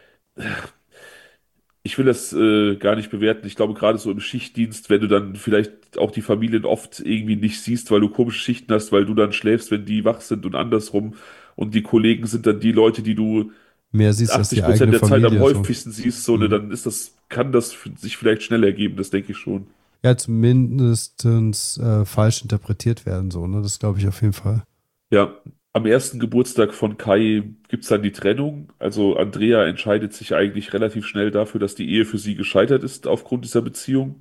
Ich will das gar nicht bewerten. Ich glaube, gerade so im Schichtdienst, wenn du dann vielleicht auch die Familien oft irgendwie nicht siehst, weil du komische Schichten hast, weil du dann schläfst, wenn die wach sind und andersrum. Und die Kollegen sind dann die Leute, die du Mehr siehst als die 80% eigene der Zeit am Familie. So. häufigsten siehst, so, ne, Mhm. dann kann das sich vielleicht schnell ergeben, das denke ich schon. Ja, zumindest falsch interpretiert werden, so, ne? Das glaube ich auf jeden Fall. Ja, am ersten Geburtstag von Kai gibt's dann die Trennung. Also Andrea entscheidet sich eigentlich relativ schnell dafür, dass die Ehe für sie gescheitert ist aufgrund dieser Beziehung.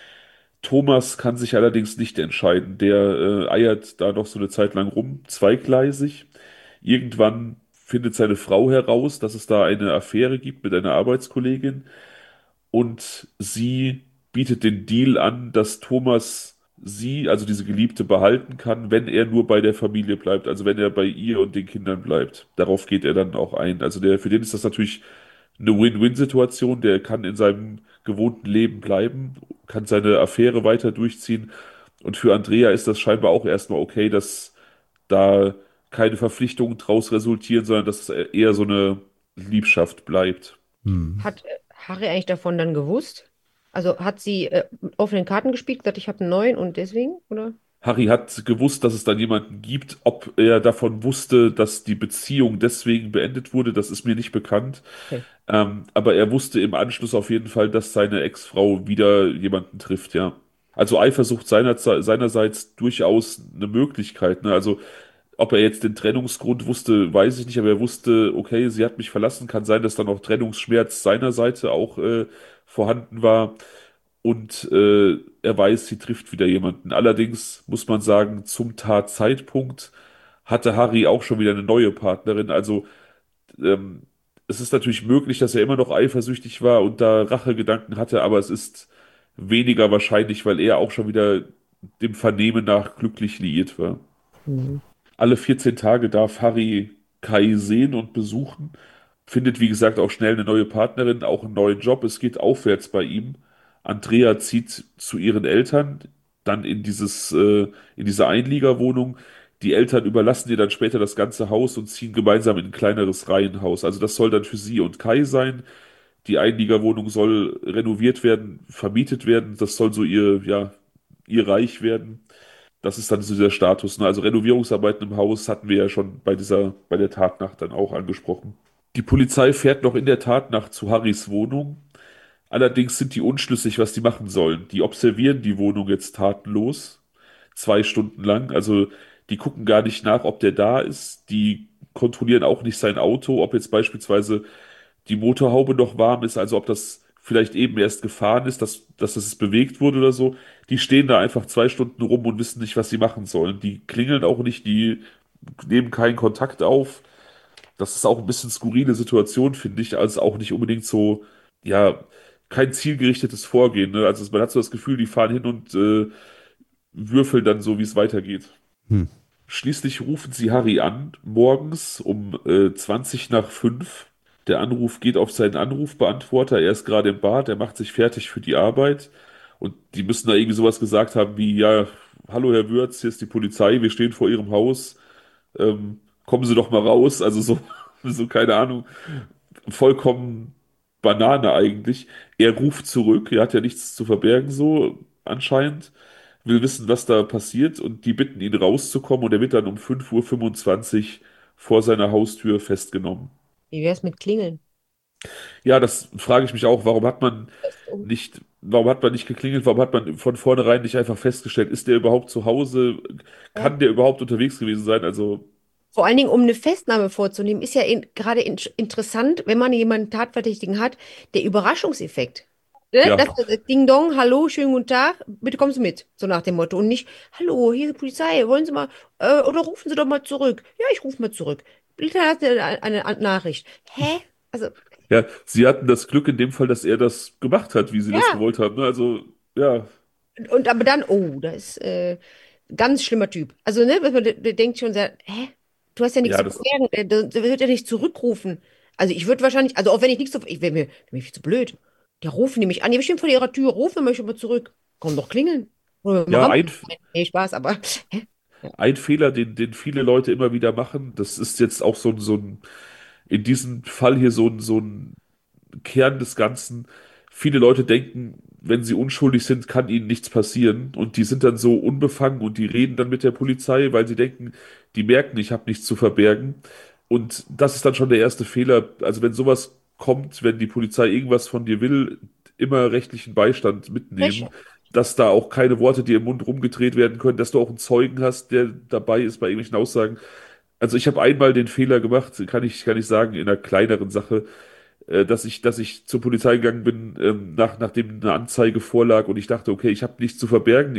Thomas kann sich allerdings nicht entscheiden. Der eiert da noch so eine Zeit lang rum, zweigleisig. Irgendwann findet seine Frau heraus, dass es da eine Affäre gibt mit einer Arbeitskollegin und sie bietet den Deal an, dass Thomas sie, also diese Geliebte, behalten kann, wenn er nur bei der Familie bleibt, also wenn er bei ihr und den Kindern bleibt. Darauf geht er dann auch ein. Also für den ist das natürlich eine Win-Win-Situation. Der kann in seinem gewohnten Leben bleiben, kann seine Affäre weiter durchziehen. Und für Andrea ist das scheinbar auch erstmal okay, dass da keine Verpflichtungen draus resultieren, sondern dass es eher so eine Liebschaft bleibt. Hm. Hat Harry eigentlich davon dann gewusst? Also hat sie offenen Karten gespielt, gesagt, ich habe einen neuen und deswegen, oder? Harry hat gewusst, dass es dann jemanden gibt. Ob er davon wusste, dass die Beziehung deswegen beendet wurde, das ist mir nicht bekannt. Okay. Aber er wusste im Anschluss auf jeden Fall, dass seine Ex-Frau wieder jemanden trifft, ja. Also Eifersucht seinerseits durchaus eine Möglichkeit, ne? Also ob er jetzt den Trennungsgrund wusste, weiß ich nicht, aber er wusste, okay, sie hat mich verlassen. Kann sein, dass dann auch Trennungsschmerz seiner Seite auch vorhanden war. Und er weiß, sie trifft wieder jemanden. Allerdings muss man sagen, zum Tatzeitpunkt hatte Harry auch schon wieder eine neue Partnerin. Also ähm, es ist natürlich möglich, dass er immer noch eifersüchtig war und da Rachegedanken hatte, aber es ist weniger wahrscheinlich, weil er auch schon wieder dem Vernehmen nach glücklich liiert war. Mhm. Alle 14 Tage darf Harry Kai sehen und besuchen, findet wie gesagt auch schnell eine neue Partnerin, auch einen neuen Job. Es geht aufwärts bei ihm. Andrea zieht zu ihren Eltern, dann in diese Einliegerwohnung. Die Eltern überlassen ihr dann später das ganze Haus und ziehen gemeinsam in ein kleineres Reihenhaus. Also das soll dann für sie und Kai sein. Die Einliegerwohnung soll renoviert werden, vermietet werden. Das soll so ihr Reich werden. Das ist dann so der Status. Ne? Also Renovierungsarbeiten im Haus hatten wir ja schon bei der Tatnacht dann auch angesprochen. Die Polizei fährt noch in der Tatnacht zu Harrys Wohnung. Allerdings sind die unschlüssig, was die machen sollen. Die observieren die Wohnung jetzt tatenlos, 2 Stunden lang. Also die gucken gar nicht nach, ob der da ist. Die kontrollieren auch nicht sein Auto, ob jetzt beispielsweise die Motorhaube noch warm ist, also ob das vielleicht eben erst gefahren ist, dass es bewegt wurde oder so. Die stehen da einfach 2 Stunden rum und wissen nicht, was sie machen sollen. Die klingeln auch nicht, die nehmen keinen Kontakt auf. Das ist auch ein bisschen skurrile Situation, finde ich. Also auch nicht unbedingt so, ja, kein zielgerichtetes Vorgehen. Ne? Also man hat so das Gefühl, die fahren hin und würfeln dann so, wie es weitergeht. Hm. Schließlich rufen sie Harry an, morgens um 20 nach 5. Der Anruf geht auf seinen Anrufbeantworter. Er ist gerade im Bad, er macht sich fertig für die Arbeit. Und die müssen da irgendwie sowas gesagt haben wie, ja, hallo Herr Würz, hier ist die Polizei, wir stehen vor Ihrem Haus. Kommen Sie doch mal raus. Also so, so keine Ahnung, vollkommen Banane eigentlich. Er ruft zurück, er hat ja nichts zu verbergen, so anscheinend, will wissen, was da passiert und die bitten ihn rauszukommen und er wird dann um 5:25 Uhr vor seiner Haustür festgenommen. Wie wär's mit Klingeln? Ja, das frage ich mich auch, warum hat man nicht geklingelt, warum hat man von vornherein nicht einfach festgestellt, ist der überhaupt zu Hause, Ja. kann der überhaupt unterwegs gewesen sein? Also, Vor allen Dingen, um eine Festnahme vorzunehmen, ist ja gerade interessant, wenn man jemanden Tatverdächtigen hat, der Überraschungseffekt. Ne? ja, Das Ding Dong, hallo, schönen guten Tag, bitte kommen Sie mit, so nach dem Motto. Und nicht, hallo, hier ist die Polizei, wollen Sie mal, oder rufen Sie doch mal zurück. Ja, ich rufe mal zurück. Bitte hat eine Nachricht. Hä? Also, ja, sie hatten das Glück in dem Fall, dass er das gemacht hat, wie sie das ja. gewollt haben. Ne? Also, ja, Und aber dann, oh, da ist ganz schlimmer Typ. Also, ne, der denkt schon sehr, hä? Du hast ja nichts ja, zu verbergen, der wird ja nicht zurückrufen. Also ich würde wahrscheinlich, also auch wenn ich nichts zu, ich wäre mir viel zu blöd. Der rufen die mich an, die bestimmt vor ihrer Tür, rufen wir schon mal zurück. Komm doch klingeln. Oder wir ja, haben. Nee, Spaß, aber hä? Ja. ein Fehler, den viele Leute immer wieder machen, das ist jetzt auch in diesem Fall hier so ein Kern des Ganzen. Viele Leute denken, wenn sie unschuldig sind, kann ihnen nichts passieren. Und die sind dann so unbefangen und die reden dann mit der Polizei, weil sie denken, die merken, ich habe nichts zu verbergen. Und das ist dann schon der erste Fehler. Also wenn sowas kommt, wenn die Polizei irgendwas von dir will, immer rechtlichen Beistand mitnehmen, Frech. dass da auch keine Worte dir im Mund rumgedreht werden können, dass du auch einen Zeugen hast, der dabei ist bei irgendwelchen Aussagen. Also ich habe einmal den Fehler gemacht, kann ich sagen, in einer kleineren Sache, dass ich zur Polizei gegangen bin, nachdem eine Anzeige vorlag und ich dachte, okay, ich habe nichts zu verbergen,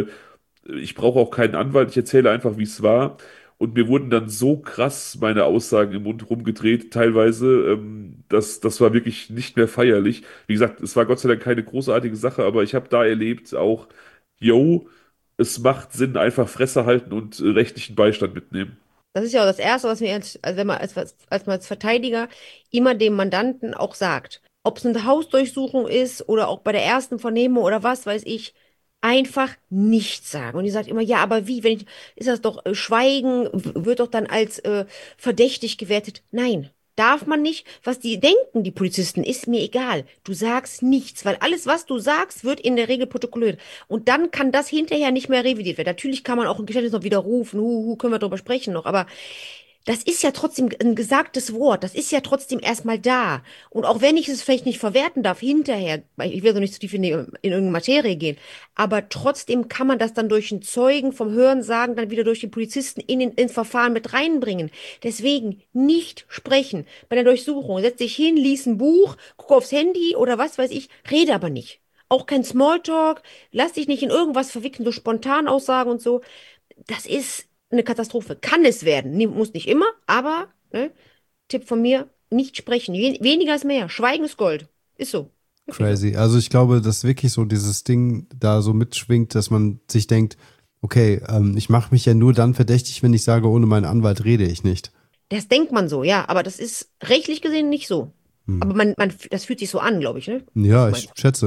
ich brauche auch keinen Anwalt, ich erzähle einfach, wie es war. Und mir wurden dann so krass meine Aussagen im Mund rumgedreht, teilweise, das war wirklich nicht mehr feierlich. Wie gesagt, es war Gott sei Dank keine großartige Sache, aber ich habe da erlebt auch, yo, es macht Sinn, einfach Fresse halten und rechtlichen Beistand mitnehmen. Das ist ja auch das Erste, was mir als wenn man als man als Verteidiger immer dem Mandanten auch sagt. Ob es eine Hausdurchsuchung ist oder auch bei der ersten Vernehmung oder was weiß ich, einfach nichts sagen. Und die sagt immer, ja, aber wie, ist das doch Schweigen, wird doch dann als verdächtig gewertet. Nein, darf man nicht. Was die denken, die Polizisten, ist mir egal. Du sagst nichts, weil alles, was du sagst, wird in der Regel protokolliert. Und dann kann das hinterher nicht mehr revidiert werden. Natürlich kann man auch ein Geständnis noch widerrufen, können wir darüber sprechen noch, aber das ist ja trotzdem ein gesagtes Wort, das ist ja trotzdem erstmal da. Und auch wenn ich es vielleicht nicht verwerten darf hinterher, weil ich will so nicht zu tief in irgendeine Materie gehen, aber trotzdem kann man das dann durch einen Zeugen vom Hörensagen dann wieder durch den Polizisten ins Verfahren mit reinbringen. Deswegen nicht sprechen bei der Durchsuchung. Setz dich hin, lies ein Buch, guck aufs Handy oder was weiß ich, rede aber nicht. Auch kein Smalltalk, lass dich nicht in irgendwas verwickeln, so Spontanaussagen und so. Das ist eine Katastrophe. Kann es werden. Muss nicht immer, aber ne, Tipp von mir, nicht sprechen. Weniger ist mehr. Schweigen ist Gold. Ist so. Wirklich so. Crazy. Also ich glaube, dass wirklich so dieses Ding da so mitschwingt, dass man sich denkt, okay, ich mache mich ja nur dann verdächtig, wenn ich sage, ohne meinen Anwalt rede ich nicht. Das denkt man so, ja, aber das ist rechtlich gesehen nicht so. Hm. Aber das fühlt sich so an, glaube ich, ne? Was Ja, du ich meinst. schätze.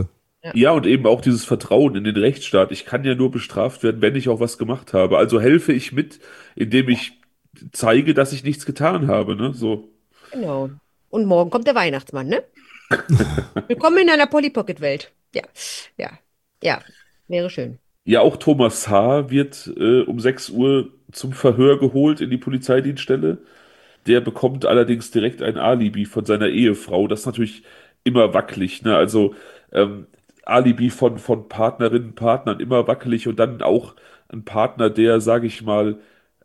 Ja, Ja, und eben auch dieses Vertrauen in den Rechtsstaat. Ich kann ja nur bestraft werden, wenn ich auch was gemacht habe. Also helfe ich mit, indem ich zeige, dass ich nichts getan habe, ne? So. genau. Und morgen kommt der Weihnachtsmann, ne? Willkommen in einer Polly Pocket Welt. Ja, ja, ja, wäre schön. Ja, auch Thomas H. wird um 6 Uhr zum Verhör geholt in die Polizeidienststelle. Der bekommt allerdings direkt ein Alibi von seiner Ehefrau. Das ist natürlich immer wackelig, ne? Also ähm, Alibi von Partnerinnen, Partnern immer wackelig und dann auch ein Partner, der, sage ich mal,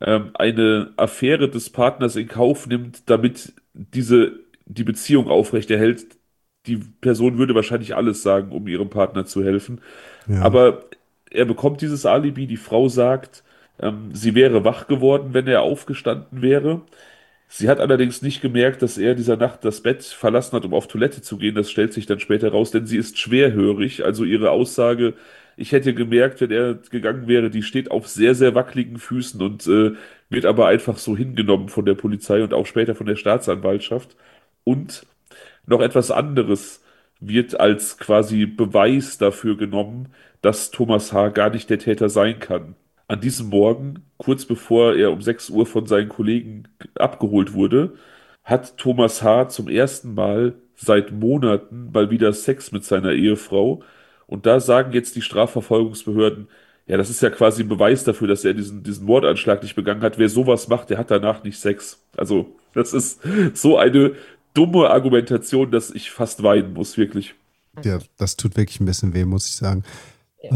eine Affäre des Partners in Kauf nimmt, damit die Beziehung aufrechterhält. Die Person würde wahrscheinlich alles sagen, um ihrem Partner zu helfen. Ja, Aber er bekommt dieses Alibi. Die Frau sagt, sie wäre wach geworden, wenn er aufgestanden wäre. Sie hat allerdings nicht gemerkt, dass er dieser Nacht das Bett verlassen hat, um auf Toilette zu gehen. Das stellt sich dann später raus, denn sie ist schwerhörig. Also ihre Aussage, ich hätte gemerkt, wenn er gegangen wäre, die steht auf sehr, sehr wackeligen Füßen und wird aber einfach so hingenommen von der Polizei und auch später von der Staatsanwaltschaft. Und noch etwas anderes wird als quasi Beweis dafür genommen, dass Thomas H. gar nicht der Täter sein kann. An diesem Morgen, kurz bevor er um 6 Uhr von seinen Kollegen abgeholt wurde, hat Thomas H. zum ersten Mal seit Monaten mal wieder Sex mit seiner Ehefrau. Und da sagen jetzt die Strafverfolgungsbehörden, ja, das ist ja quasi ein Beweis dafür, dass er diesen Mordanschlag nicht begangen hat. Wer sowas macht, der hat danach nicht Sex. Also, das ist so eine dumme Argumentation, dass ich fast weinen muss, wirklich. ja, das tut wirklich ein bisschen weh, muss ich sagen. Ja.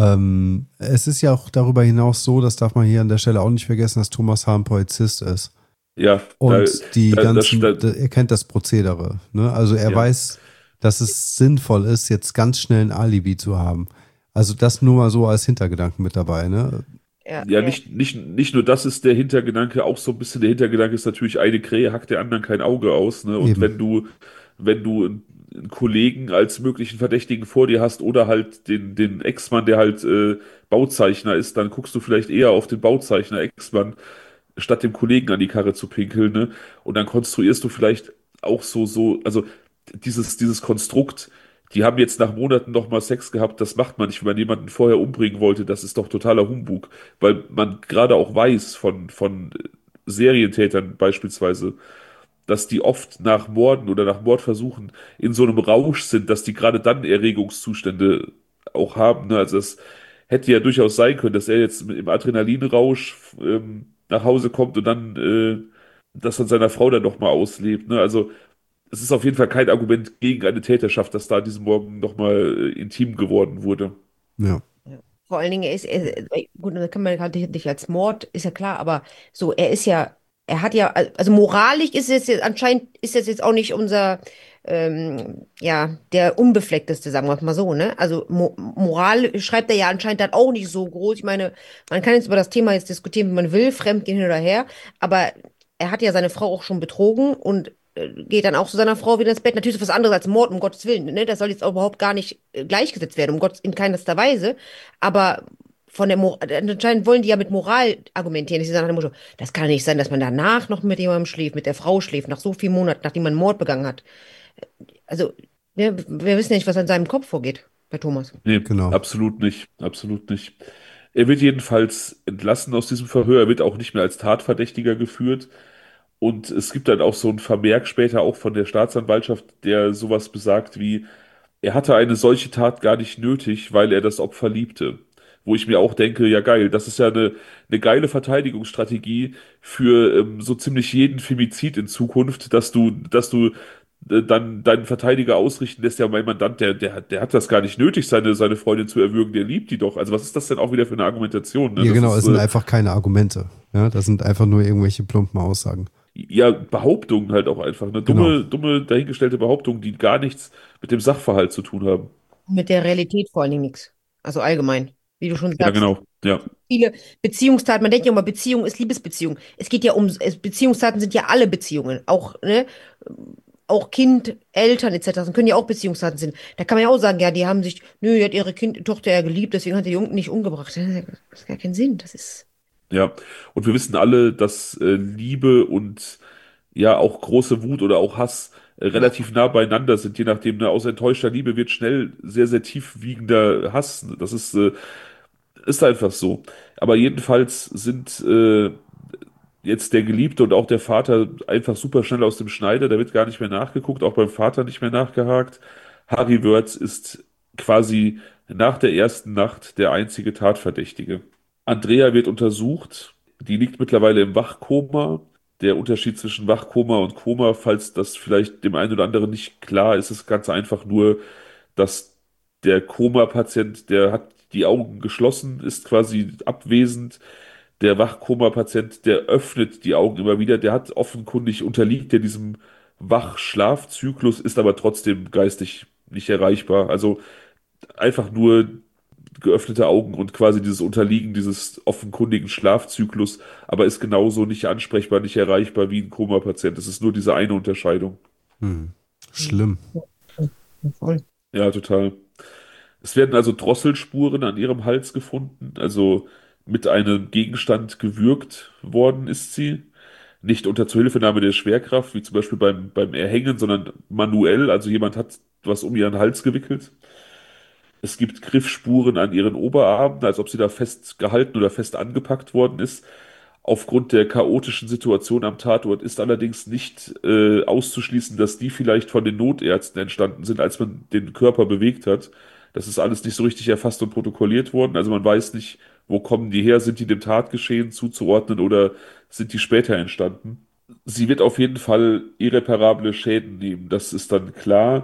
Es ist ja auch darüber hinaus so, das darf man hier an der Stelle auch nicht vergessen, dass Thomas Hahn Polizist ist. Ja, Und die da, er kennt das Prozedere. Ne? Also er ja. weiß, dass es sinnvoll ist, jetzt ganz schnell ein Alibi zu haben. Also das nur mal so als Hintergedanken mit dabei. Ne? Ja, Ja, ja. nicht nur das ist der Hintergedanke, auch so ein bisschen der Hintergedanke ist natürlich, eine Krähe hackt der anderen kein Auge aus, ne? Und Eben, wenn du einen Kollegen als möglichen Verdächtigen vor dir hast oder halt den Ex-Mann, der halt Bauzeichner ist, dann guckst du vielleicht eher auf den Bauzeichner Ex-Mann, statt dem Kollegen an die Karre zu pinkeln, ne? Und dann konstruierst du vielleicht auch also dieses Konstrukt, die haben jetzt nach Monaten noch mal Sex gehabt, das macht man nicht, wenn man jemanden vorher umbringen wollte, das ist doch totaler Humbug, weil man gerade auch weiß von Serientätern beispielsweise, dass die oft nach Morden oder nach Mordversuchen in so einem Rausch sind, dass die gerade dann Erregungszustände auch haben. Ne? Also es hätte ja durchaus sein können, dass er jetzt im Adrenalinrausch nach Hause kommt und dann das an seiner Frau dann nochmal auslebt. Ne? Also es ist auf jeden Fall kein Argument gegen eine Täterschaft, dass da an diesem Morgen nochmal intim geworden wurde. ja. Ja. Vor allen Dingen gut, das kann man halt nicht als Mord, ist ja klar, aber so, er hat ja, also moralisch ist es jetzt anscheinend, ist das jetzt auch nicht unser, ja, der unbefleckteste, sagen wir es mal so, ne? Also Moral schreibt er ja anscheinend dann auch nicht so groß. Ich meine, man kann jetzt über das Thema jetzt diskutieren, wie man will, Fremdgehen hin oder her, aber er hat ja seine Frau auch schon betrogen und geht dann auch zu seiner Frau wieder ins Bett. Natürlich ist das was anderes als Mord, um Gottes Willen. Ne? Das soll jetzt auch überhaupt gar nicht gleichgesetzt werden, um Gottes, in keinster Weise. Aber von der anscheinend wollen die ja mit Moral argumentieren. Sie sagen nach dem Motto, das kann nicht sein, dass man danach noch mit jemandem schläft, mit der Frau schläft, nach so vielen Monaten, nachdem man einen Mord begangen hat. Also, ne, wir wissen ja nicht, was in seinem Kopf vorgeht bei Thomas. Nee, Genau. absolut nicht. Absolut nicht. Er wird jedenfalls entlassen aus diesem Verhör. Er wird auch nicht mehr als Tatverdächtiger geführt. Und es gibt dann auch so einen Vermerk später auch von der Staatsanwaltschaft, der sowas besagt wie, er hatte eine solche Tat gar nicht nötig, weil er das Opfer liebte. Wo ich mir auch denke, ja geil, das ist ja eine geile Verteidigungsstrategie für so ziemlich jeden Femizid in Zukunft, dass du dann deinen Verteidiger ausrichten lässt, ja, mein Mandant, der hat das gar nicht nötig, seine Freundin zu erwürgen, der liebt die doch. Also was ist das denn auch wieder für eine Argumentation? Ne? Ja, Das genau, ist es sind einfach keine Argumente. Ja, das sind einfach nur irgendwelche plumpen Aussagen. ja Behauptungen halt auch einfach, ne? Genau. Dumme dahingestellte Behauptungen, die gar nichts mit dem Sachverhalt zu tun haben. Mit der Realität vor allen Dingen nichts. Also allgemein. Wie du schon Ja, sagst, genau. Ja. viele Beziehungstaten, man denkt ja immer, Beziehung ist Liebesbeziehung. Es geht ja Beziehungstaten sind ja alle Beziehungen. Auch, ne, auch Kind, Eltern etc. Das können ja auch Beziehungstaten sein. Da kann man ja auch sagen, ja, die haben sich, nö, die hat ihre Tochter ja geliebt, deswegen hat die Jungen nicht umgebracht. Das hat gar keinen Sinn. Das ist, Ja, und wir wissen alle, dass Liebe und ja auch große Wut oder auch Hass relativ nah beieinander sind, je nachdem. Ne? Aus enttäuschter Liebe wird schnell sehr, sehr tiefwiegender Hass. Das ist einfach so. Aber jedenfalls sind jetzt der Geliebte und auch der Vater einfach super schnell aus dem Schneider. Da wird gar nicht mehr nachgeguckt, auch beim Vater nicht mehr nachgehakt. Harry Wörth ist quasi nach der ersten Nacht der einzige Tatverdächtige. Andrea wird untersucht. Die liegt mittlerweile im Wachkoma. Der Unterschied zwischen Wachkoma und Koma, falls das vielleicht dem einen oder anderen nicht klar ist, ist ganz einfach nur, dass der Koma-Patient, der hat die Augen geschlossen, ist quasi abwesend. Der Wachkoma-Patient, der öffnet die Augen immer wieder, der hat offenkundig unterliegt der diesem Wach-Schlafzyklus, ist aber trotzdem geistig nicht erreichbar. Also einfach nur geöffnete Augen und quasi dieses Unterliegen dieses offenkundigen Schlafzyklus, aber ist genauso nicht ansprechbar, nicht erreichbar wie ein Koma-Patient. Es ist nur diese eine Unterscheidung. Hm. Schlimm. Voll. Ja, total. Es werden also Drosselspuren an ihrem Hals gefunden, also mit einem Gegenstand gewürgt worden ist sie. Nicht unter Zuhilfenahme der Schwerkraft, wie zum Beispiel beim Erhängen, sondern manuell, also jemand hat was um ihren Hals gewickelt. Es gibt Griffspuren an ihren Oberarmen, als ob sie da fest gehalten oder fest angepackt worden ist. Aufgrund der chaotischen Situation am Tatort ist allerdings nicht auszuschließen, dass die vielleicht von den Notärzten entstanden sind, als man den Körper bewegt hat. Das ist alles nicht so richtig erfasst und protokolliert worden. Also man weiß nicht, wo kommen die her, sind die dem Tatgeschehen zuzuordnen oder sind die später entstanden. Sie wird auf jeden Fall irreparable Schäden nehmen, das ist dann klar.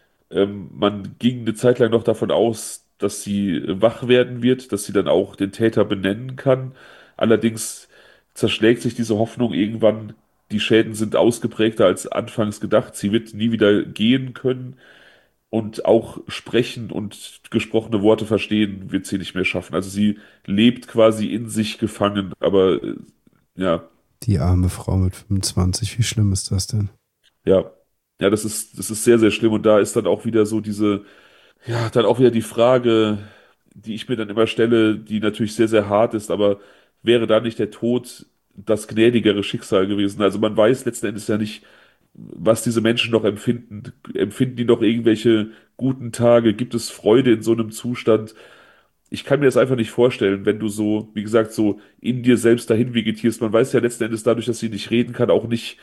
Man ging eine Zeit lang noch davon aus, dass sie wach werden wird, dass sie dann auch den Täter benennen kann. Allerdings zerschlägt sich diese Hoffnung irgendwann. Die Schäden sind ausgeprägter als anfangs gedacht. Sie wird nie wieder gehen können und auch sprechen und gesprochene Worte verstehen wird sie nicht mehr schaffen. Also sie lebt quasi in sich gefangen, aber ja, Die arme Frau mit 25, wie schlimm ist das denn? ja. Ja, das ist sehr, sehr schlimm. Und da ist dann auch wieder so ja, dann auch wieder die Frage, die ich mir dann immer stelle, die natürlich sehr, sehr hart ist, aber wäre da nicht der Tod das gnädigere Schicksal gewesen? Also man weiß letzten Endes ja nicht, was diese Menschen noch empfinden. Empfinden die noch irgendwelche guten Tage? Gibt es Freude in so einem Zustand? Ich kann mir das einfach nicht vorstellen, wenn du so, wie gesagt, so in dir selbst dahin vegetierst. Man weiß ja letzten Endes dadurch, dass sie nicht reden kann, auch nicht,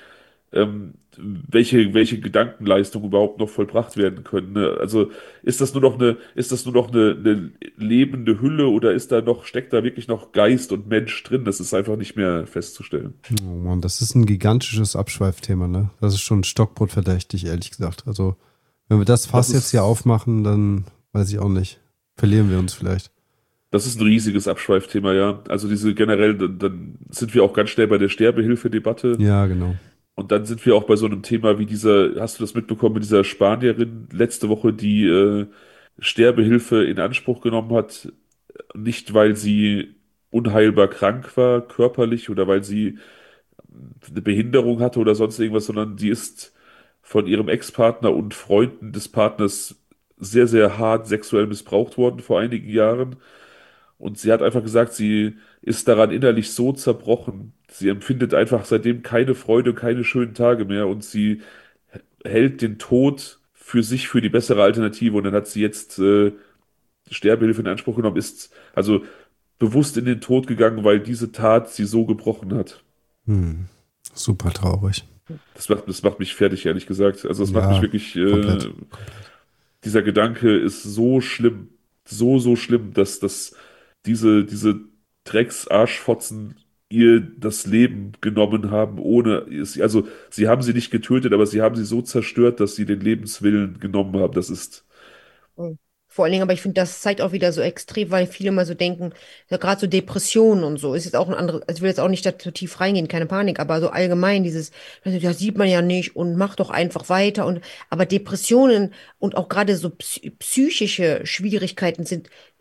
welche Gedankenleistungen überhaupt noch vollbracht werden können. Ne? Also ist das nur noch eine lebende Hülle oder steckt da wirklich noch Geist und Mensch drin? Das ist einfach nicht mehr festzustellen. Oh Mann, das ist ein gigantisches Abschweifthema, ne? Das ist schon stockbrotverdächtig, ehrlich gesagt. Also, wenn wir das Fass Das jetzt hier ist, aufmachen, dann weiß ich auch nicht. Verlieren wir uns vielleicht. das ist ein riesiges Abschweifthema, ja. Also diese generell, dann sind wir auch ganz schnell bei der Sterbehilfe-Debatte. Ja, genau. Und dann sind wir auch bei so einem Thema wie hast du das mitbekommen, mit dieser Spanierin letzte Woche, die Sterbehilfe in Anspruch genommen hat, nicht weil sie unheilbar krank war, körperlich oder weil sie eine Behinderung hatte oder sonst irgendwas, sondern sie ist von ihrem Ex-Partner und Freunden des Partners sehr, sehr hart sexuell missbraucht worden vor einigen Jahren. Und sie hat einfach gesagt, sie ist daran innerlich so zerbrochen. Sie empfindet einfach seitdem keine Freude, keine schönen Tage mehr und sie hält den Tod für sich für die bessere Alternative. Und dann hat sie jetzt Sterbehilfe in Anspruch genommen, ist also bewusst in den Tod gegangen, weil diese Tat sie so gebrochen hat. Hm. Super traurig. Das macht mich fertig, ehrlich gesagt. Also das macht mich Ja, wirklich, komplett. dieser Gedanke ist so schlimm, so, so schlimm, dass diese Drecksarschfotzen ihr das Leben genommen haben, also sie haben sie nicht getötet, aber sie haben sie so zerstört, dass sie den Lebenswillen genommen haben. Das ist, Mhm. Vor allen Dingen, aber ich finde, das zeigt auch wieder so extrem, weil viele mal so denken, ja, gerade so Depressionen und so, ist jetzt auch ein anderes, also ich will jetzt auch nicht da zu tief reingehen, keine Panik, aber so allgemein dieses, also, das sieht man ja nicht und mach doch einfach weiter aber Depressionen und auch gerade so psychische Schwierigkeiten sind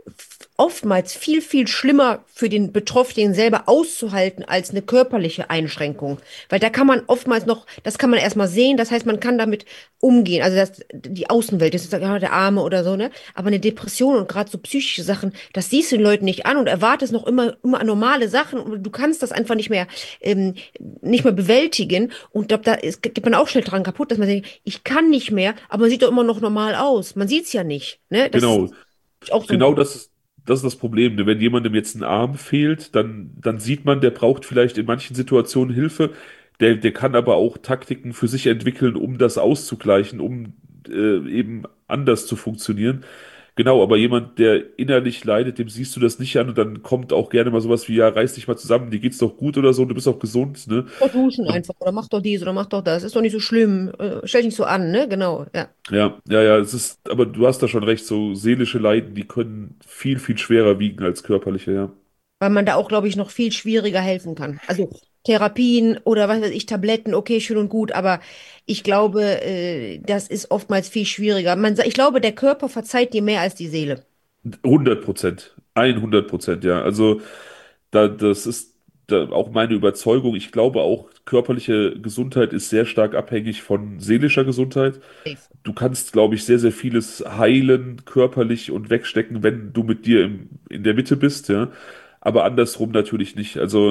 oftmals viel, viel schlimmer für den Betroffenen selber auszuhalten als eine körperliche Einschränkung. Weil da kann man oftmals noch, das kann man erstmal sehen, das heißt, man kann damit umgehen. Also die Außenwelt, das ist ja der Arme oder so, ne? Aber eine Depression und gerade so psychische Sachen, das siehst du den Leuten nicht an und erwartest noch immer normale Sachen und du kannst das einfach nicht mehr bewältigen. Und geht man auch schnell dran kaputt, dass man denkt, ich kann nicht mehr, aber man sieht doch immer noch normal aus. Man sieht es ja nicht, ne? Das Genau, ist auch so ein genau Punkt. das ist das Problem. Ne? Wenn jemandem jetzt ein Arm fehlt, dann sieht man, der braucht vielleicht in manchen Situationen Hilfe. Der kann aber auch Taktiken für sich entwickeln, um das auszugleichen, um eben anders zu funktionieren. Genau, aber jemand, der innerlich leidet, dem siehst du das nicht an und dann kommt auch gerne mal sowas wie, ja, reiß dich mal zusammen, dir geht's doch gut oder so, du bist auch gesund, ne? Doch duschen Und einfach oder mach doch dies oder mach doch das. Ist doch nicht so schlimm. Stell dich nicht so an, ne? Genau, ja. ja, es ist, aber du hast da schon recht, so seelische Leiden, die können viel, viel schwerer wiegen als körperliche, ja. Weil man da auch, glaube ich, noch viel schwieriger helfen kann. Also Therapien oder was weiß ich, Tabletten, okay, schön und gut, aber ich glaube, das ist oftmals viel schwieriger. Ich glaube, der Körper verzeiht dir mehr als die Seele. 100%, 100%, ja. Also das ist da auch meine Überzeugung. Ich glaube auch, körperliche Gesundheit ist sehr stark abhängig von seelischer Gesundheit. Safe. Du kannst, glaube ich, sehr, sehr vieles heilen, körperlich und wegstecken, wenn du mit dir in der Mitte bist, ja. Aber andersrum natürlich nicht. Also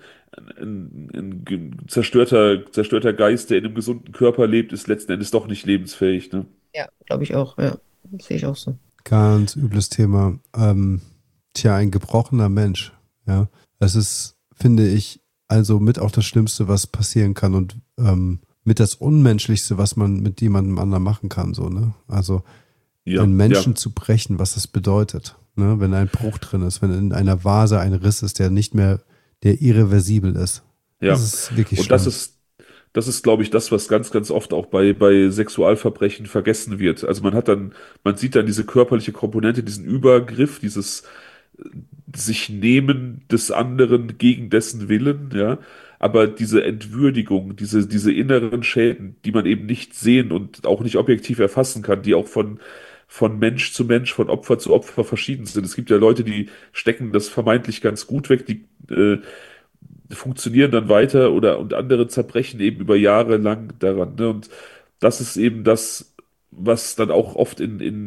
ein zerstörter Geist, der in einem gesunden Körper lebt, ist letzten Endes doch nicht lebensfähig, ne? Ja, glaube ich auch, ja. Das sehe ich auch so. Ganz übles Thema. Ein gebrochener Mensch. Ja, es ist, finde ich, also mit auch das Schlimmste, was passieren kann und mit das Unmenschlichste, was man mit jemandem anderen machen kann. So, ne? Also Ja, einen ja, Menschen zu brechen, was das bedeutet. Ne? Wenn ein Bruch drin ist, wenn in einer Vase ein Riss ist, der nicht mehr, der irreversibel ist. Das ja. ist wirklich Und schlimm. das ist, glaube ich, das, was ganz, ganz oft auch bei Sexualverbrechen vergessen wird. Also man sieht dann diese körperliche Komponente, diesen Übergriff, dieses sich nehmen des anderen gegen dessen Willen, ja. Aber diese Entwürdigung, diese inneren Schäden, die man eben nicht sehen und auch nicht objektiv erfassen kann, die auch von Mensch zu Mensch, von Opfer zu Opfer verschieden sind. Es gibt ja Leute, die stecken das vermeintlich ganz gut weg, die funktionieren dann weiter und andere zerbrechen eben über Jahre lang daran. Ne? Und das ist eben das, was dann auch oft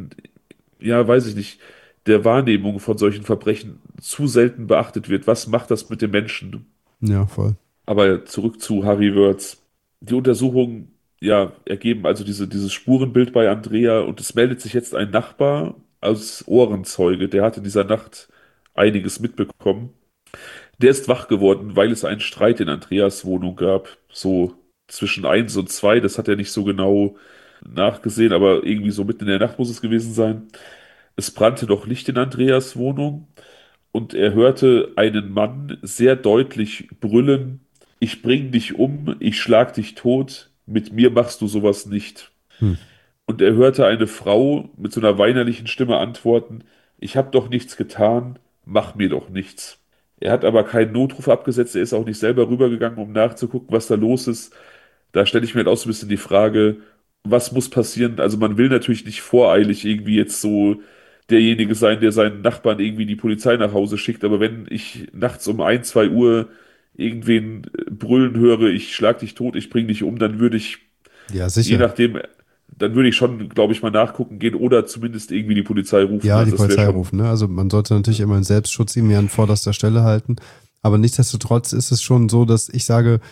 ja, weiß ich nicht, der Wahrnehmung von solchen Verbrechen zu selten beachtet wird. Was macht das mit den Menschen? Ja, voll. Aber zurück zu Harry Wörth. Die Untersuchungen, ja, ergeben also dieses Spurenbild bei Andrea und es meldet sich jetzt ein Nachbar als Ohrenzeuge. Der hat in dieser Nacht einiges mitbekommen. Der ist wach geworden, weil es einen Streit in Andreas Wohnung gab. So zwischen eins und zwei, das hat er nicht so genau nachgesehen, aber irgendwie so mitten in der Nacht muss es gewesen sein. Es brannte noch Licht in Andreas Wohnung und er hörte einen Mann sehr deutlich brüllen: Ich bring dich um, ich schlag dich tot, mit mir machst du sowas nicht. Hm. Und er hörte eine Frau mit so einer weinerlichen Stimme antworten: Ich hab doch nichts getan, mach mir doch nichts. Er hat aber keinen Notruf abgesetzt, er ist auch nicht selber rübergegangen, um nachzugucken, was da los ist. Da stelle ich mir halt auch so ein bisschen die Frage, was muss passieren? Also man will natürlich nicht voreilig irgendwie jetzt so derjenige sein, der seinen Nachbarn irgendwie die Polizei nach Hause schickt, aber wenn ich nachts um ein, 2 Uhr irgendwen brüllen höre, ich schlag dich tot, ich bring dich um, dann würde ich, Ja, je sicher. nachdem, dann würde ich schon, glaube ich, mal nachgucken gehen oder zumindest irgendwie die Polizei rufen. Ja, die Also das wäre Polizei schon, rufen. Ne? Also man sollte natürlich immer den Selbstschutz irgendwie an vorderster Stelle halten. Aber nichtsdestotrotz ist es schon so, dass ich sage,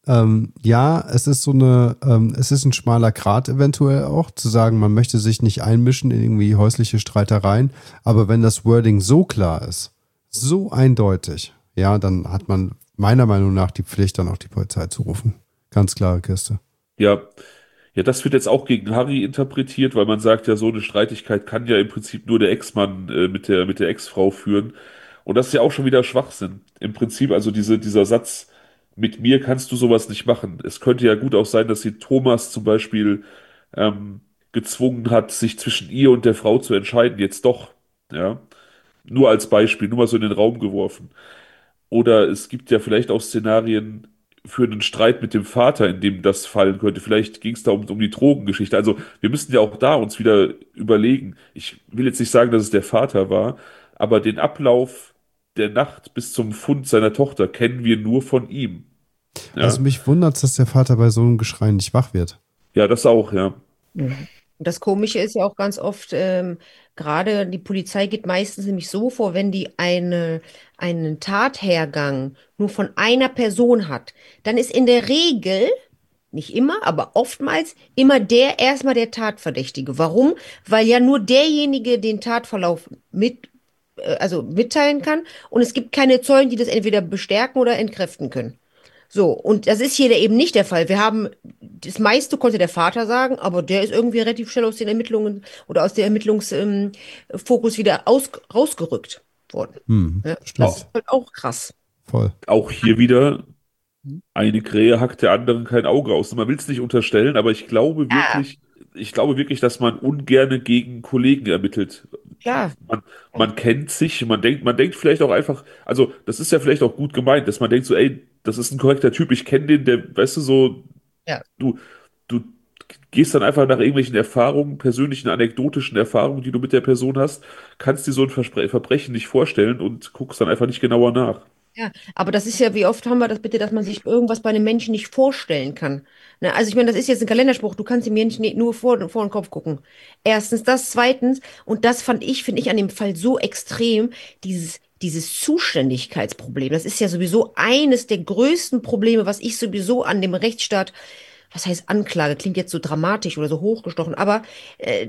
ja, es ist es ist ein schmaler Grat eventuell auch, zu sagen, man möchte sich nicht einmischen in irgendwie häusliche Streitereien. Aber wenn das Wording so klar ist, so eindeutig, ja, dann hat man meiner Meinung nach die Pflicht, dann auch die Polizei zu rufen. Ganz klare Kiste. ja. Ja, das wird jetzt auch gegen Harry interpretiert, weil man sagt ja, so eine Streitigkeit kann ja im Prinzip nur der Ex-Mann mit der Ex-Frau führen. Und das ist ja auch schon wieder Schwachsinn. Im Prinzip, also dieser Satz, mit mir kannst du sowas nicht machen. Es könnte ja gut auch sein, dass sie Thomas zum Beispiel ähm, gezwungen hat, sich zwischen ihr und der Frau zu entscheiden, jetzt doch. Ja, nur als Beispiel, nur mal so in den Raum geworfen. Oder es gibt ja vielleicht auch Szenarien für einen Streit mit dem Vater, in dem das fallen könnte. Vielleicht ging es da um die Drogengeschichte. Also wir müssten ja auch da uns wieder überlegen. Ich will jetzt nicht sagen, dass es der Vater war, aber den Ablauf der Nacht bis zum Fund seiner Tochter kennen wir nur von ihm. Also Ja, mich wundert, dass der Vater bei so einem Geschrei nicht wach wird. ja, das auch, ja. Mhm. Und das Komische ist ja auch ganz oft, gerade die Polizei geht meistens nämlich so vor, wenn die einen Tathergang nur von einer Person hat, dann ist in der Regel, nicht immer, aber oftmals immer der erstmal der Tatverdächtige. Warum? Weil ja nur derjenige den Tatverlauf also mitteilen kann und es gibt keine Zeugen, die das entweder bestärken oder entkräften können. So, und das ist hier eben nicht der Fall. Wir haben, das meiste konnte der Vater sagen, aber der ist irgendwie relativ schnell aus den Ermittlungen oder aus der Ermittlungsfokus wieder rausgerückt worden. Ja, das ist Stimmt. halt auch krass. Voll. Auch hier wieder, eine Krähe hackt der anderen kein Auge aus. Man will es nicht unterstellen, aber Ja, ich glaube wirklich, dass man ungerne gegen Kollegen ermittelt. klar. Man kennt sich, man denkt vielleicht auch einfach, also das ist ja vielleicht auch gut gemeint, dass man denkt so, ey, das ist ein korrekter Typ, ich kenne den, der, weißt du, so, Ja. du, du gehst dann einfach nach irgendwelchen Erfahrungen, persönlichen, anekdotischen Erfahrungen, die du mit der Person hast, kannst dir so ein Verbrechen nicht vorstellen und guckst dann einfach nicht genauer nach. Ja, aber das ist ja, wie oft haben wir das bitte, dass man sich irgendwas bei einem Menschen nicht vorstellen kann. Ne? Also ich meine, das ist jetzt ein Kalenderspruch, du kannst dem Menschen nicht nur vor den Kopf gucken. Erstens das, zweitens, und das finde ich an dem Fall so extrem, dieses Zuständigkeitsproblem. Das ist ja sowieso eines der größten Probleme, was ich sowieso an dem Rechtsstaat, was heißt Anklage, klingt jetzt so dramatisch oder so hochgestochen, aber äh,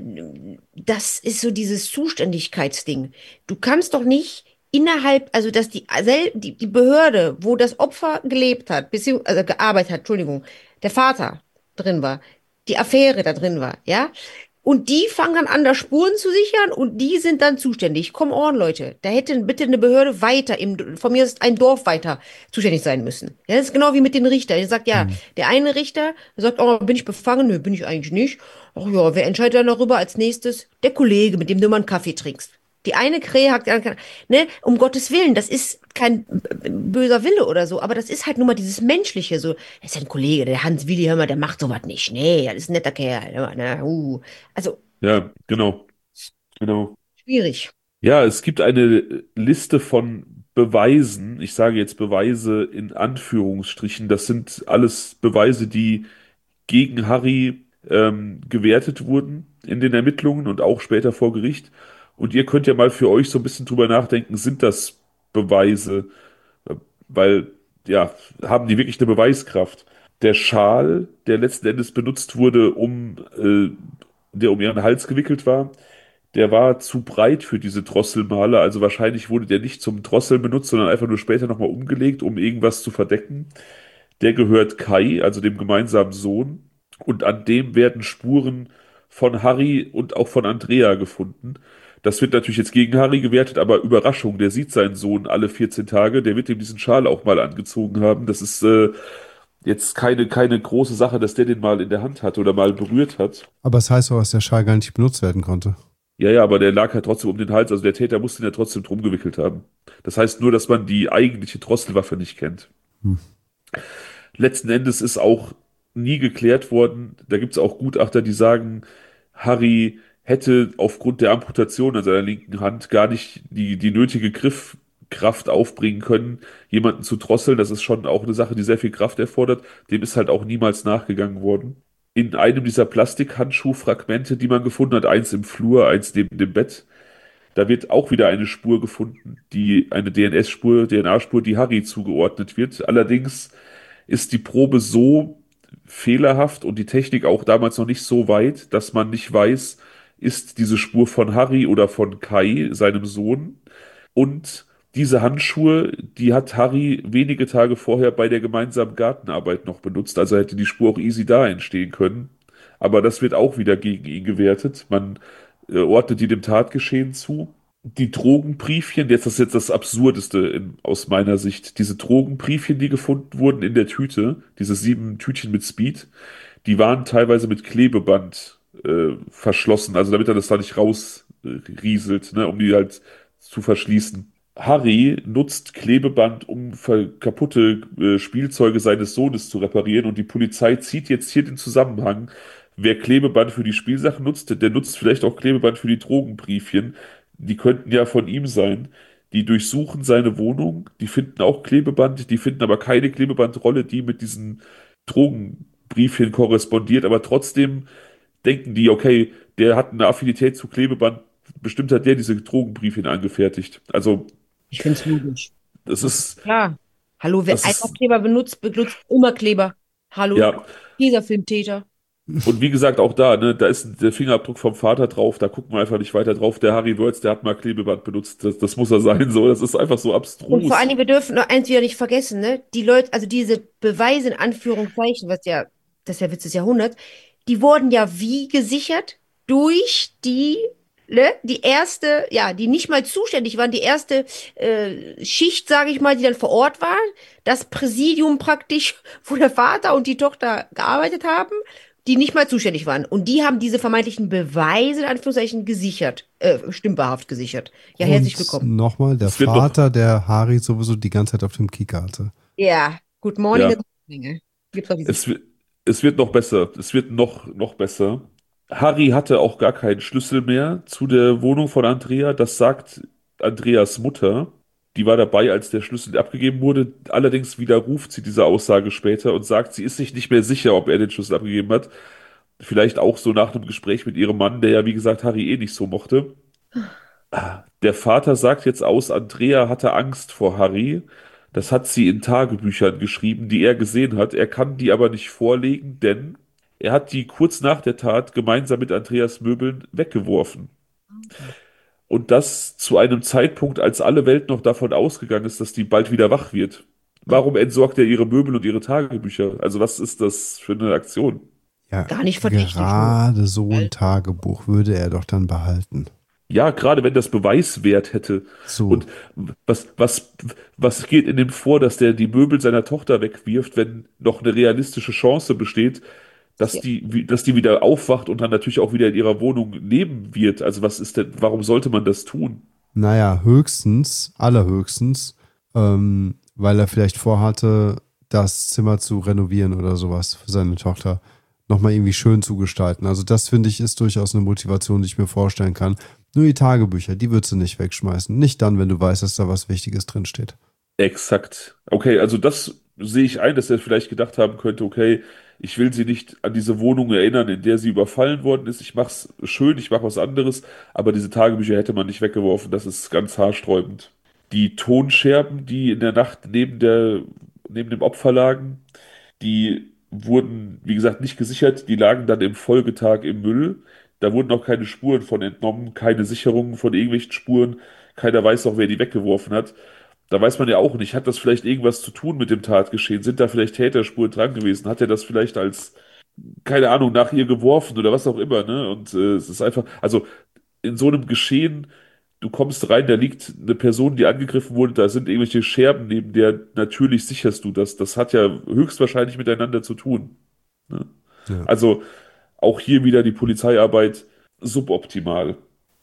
das ist so dieses Zuständigkeitsding. Du kannst doch nicht innerhalb, also dass die Behörde, wo das Opfer gelebt hat, beziehungsweise gearbeitet hat, Entschuldigung, der Vater drin war, die Affäre da drin war, ja, und die fangen dann an, da Spuren zu sichern und die sind dann zuständig. Come on, Leute. Da hätte bitte eine Behörde weiter, von mir ist ein Dorf weiter zuständig sein müssen. Ja, das ist genau wie mit den Richtern. Der sagt, ja, Hm. der eine Richter sagt, oh, bin ich befangen? Nö, bin ich eigentlich nicht. Ach ja, wer entscheidet dann darüber als nächstes? Der Kollege, mit dem du mal einen Kaffee trinkst. Die eine Krähe hackt die andere, ne? Um Gottes Willen, das ist kein böser Wille oder so, aber das ist halt nur mal dieses Menschliche, so, das ist ja ein Kollege, der Hans-Willi, hör mal, der macht sowas nicht. Nee, das ist ein netter Kerl. Hör mal, ne? Also, Ja, genau, genau. schwierig. Ja, es gibt eine Liste von Beweisen. Ich sage jetzt Beweise in Anführungsstrichen. Das sind alles Beweise, die gegen Harry gewertet wurden in den Ermittlungen und auch später vor Gericht. Und ihr könnt ja mal für euch so ein bisschen drüber nachdenken, sind das Beweise? Weil, ja, haben die wirklich eine Beweiskraft? Der Schal, der letzten Endes benutzt wurde, der um ihren Hals gewickelt war, der war zu breit für diese Drosselmaler, also wahrscheinlich wurde der nicht zum Drosseln benutzt, sondern einfach nur später nochmal umgelegt, um irgendwas zu verdecken. Der gehört Kai, also dem gemeinsamen Sohn, und an dem werden Spuren von Harry und auch von Andrea gefunden. Das wird natürlich jetzt gegen Harry gewertet, aber Überraschung, der sieht seinen Sohn alle 14 Tage, der wird ihm diesen Schal auch mal angezogen haben. Das ist jetzt keine große Sache, dass der den mal in der Hand hat oder mal berührt hat. Aber es heißt auch, dass der Schal gar nicht benutzt werden konnte. Ja, ja, aber der lag halt trotzdem um den Hals, also der Täter musste ihn ja trotzdem drum gewickelt haben. Das heißt nur, dass man die eigentliche Drosselwaffe nicht kennt. Hm. Letzten Endes ist auch nie geklärt worden, da gibt es auch Gutachter, die sagen, Harry hätte aufgrund der Amputation an seiner linken Hand gar nicht die nötige Griffkraft aufbringen können, jemanden zu drosseln. Das ist schon auch eine Sache, die sehr viel Kraft erfordert. Dem ist halt auch niemals nachgegangen worden. In einem dieser Plastikhandschuhfragmente, die man gefunden hat, eins im Flur, eins neben dem Bett, da wird auch wieder eine Spur gefunden, eine DNS-Spur, DNA-Spur, die Harry zugeordnet wird. Allerdings ist die Probe so fehlerhaft und die Technik auch damals noch nicht so weit, dass man nicht weiß, ist diese Spur von Harry oder von Kai, seinem Sohn. Und diese Handschuhe, die hat Harry wenige Tage vorher bei der gemeinsamen Gartenarbeit noch benutzt. Also hätte die Spur auch easy da entstehen können. Aber das wird auch wieder gegen ihn gewertet. Man ordnet die dem Tatgeschehen zu. Die Drogenbriefchen, das ist jetzt das Absurdeste aus meiner Sicht. Diese Drogenbriefchen, die gefunden wurden in der Tüte, diese 7 Tütchen mit Speed, die waren teilweise mit Klebeband verschlossen, also damit er das da nicht rausrieselt, ne, um die halt zu verschließen. Harry nutzt Klebeband, um kaputte Spielzeuge seines Sohnes zu reparieren, und die Polizei zieht jetzt hier den Zusammenhang. Wer Klebeband für die Spielsachen nutzt, der nutzt vielleicht auch Klebeband für die Drogenbriefchen. die könnten ja von ihm sein. Die durchsuchen seine Wohnung, die finden auch Klebeband, die finden aber keine Klebebandrolle, die mit diesen Drogenbriefchen korrespondiert, aber trotzdem denken die, okay, der hat eine Affinität zu Klebeband, bestimmt hat der diese Drogenbriefchen angefertigt. Also, Ich finde es logisch. das Das ist ist, klar. Hallo, wer das einfach ist, Kleber benutzt immer Kleber. Hallo, ja. dieser Filmtäter. Und wie gesagt, auch da, ne, da ist der Fingerabdruck vom Vater drauf, da gucken wir einfach nicht weiter drauf. Der Harry Wörth, der hat mal Klebeband benutzt, das muss er sein, so. Das ist einfach so Und vor allen abstrus. Dingen, wir dürfen noch eins wieder nicht vergessen, ne? Die Leute, also diese Beweise in Anführungszeichen, was ja, das ist der Witz des Jahrhunderts, die wurden ja wie gesichert? Durch die, ne? Die erste, ja, die nicht mal zuständig waren, die erste Schicht, sage ich mal, die dann vor Ort war, das Präsidium praktisch, wo der Vater und die Tochter gearbeitet haben, die nicht mal zuständig waren. Und die haben diese vermeintlichen Beweise in Anführungszeichen gesichert, stümperhaft gesichert. Ja, herzlich Und willkommen. nochmal, der Es wird noch, Vater, der Harry sowieso die ganze Zeit auf dem Kieker hatte. Ja, Good Morning. ja, Gibt's auch diese. es, wi- es wird noch besser. Es wird noch besser. Harry hatte auch gar keinen Schlüssel mehr zu der Wohnung von Andrea. Das sagt Andreas Mutter. Die war dabei, als der Schlüssel abgegeben wurde. Allerdings widerruft sie diese Aussage später und sagt, sie ist sich nicht mehr sicher, ob er den Schlüssel abgegeben hat. Vielleicht auch so nach einem Gespräch mit ihrem Mann, der ja, wie gesagt, Harry eh nicht so mochte. Der Vater sagt jetzt aus, Andrea hatte Angst vor Harry. Das hat sie in Tagebüchern geschrieben, die er gesehen hat. Er kann die aber nicht vorlegen, denn er hat die kurz nach der Tat gemeinsam mit Andreas Möbeln weggeworfen. Und das zu einem Zeitpunkt, als alle Welt noch davon ausgegangen ist, dass die bald wieder wach wird. Warum entsorgt er ihre Möbel und ihre Tagebücher? Also was ist das für eine Aktion? Ja, Gar nicht verdächtig, ne? gerade so ein Tagebuch würde er doch dann behalten. Ja, gerade wenn das Beweiswert hätte. So, Und was, was, was geht in dem vor, dass der die Möbel seiner Tochter wegwirft, wenn noch eine realistische Chance besteht, Ja, dass die wieder aufwacht und dann natürlich auch wieder in ihrer Wohnung leben wird? Also was ist denn, warum sollte man das tun? naja, höchstens, allerhöchstens, weil er vielleicht vorhatte, das Zimmer zu renovieren oder sowas für seine Tochter. Nochmal irgendwie schön zu gestalten. Also das finde ich ist durchaus eine Motivation, die ich mir vorstellen kann. Nur die Tagebücher, die würdest du nicht wegschmeißen. Nicht dann, wenn du weißt, dass da was Wichtiges drin steht. Exakt. Okay, also das sehe ich ein, dass er vielleicht gedacht haben könnte, okay, ich will sie nicht an diese Wohnung erinnern, in der sie überfallen worden ist. Ich mach's schön, ich mache was anderes, aber diese Tagebücher hätte man nicht weggeworfen. Das ist ganz haarsträubend. Die Tonscherben, die in der Nacht neben dem Opfer lagen, die wurden, wie gesagt, nicht gesichert. Die lagen dann im Folgetag im Müll. Da wurden auch keine Spuren von entnommen, keine Sicherungen von irgendwelchen Spuren. Keiner weiß auch, wer die weggeworfen hat. Da weiß man ja auch nicht, hat das vielleicht irgendwas zu tun mit dem Tatgeschehen? Sind da vielleicht Täterspuren dran gewesen? Hat er das vielleicht als, keine Ahnung, nach ihr geworfen oder was auch immer, ne? Und es ist einfach, also in so einem Geschehen, du kommst rein, da liegt eine Person, die angegriffen wurde, da sind irgendwelche Scherben neben der, natürlich sicherst du das. Das hat ja höchstwahrscheinlich miteinander zu tun. Ne? Ja. Also auch hier wieder die Polizeiarbeit suboptimal.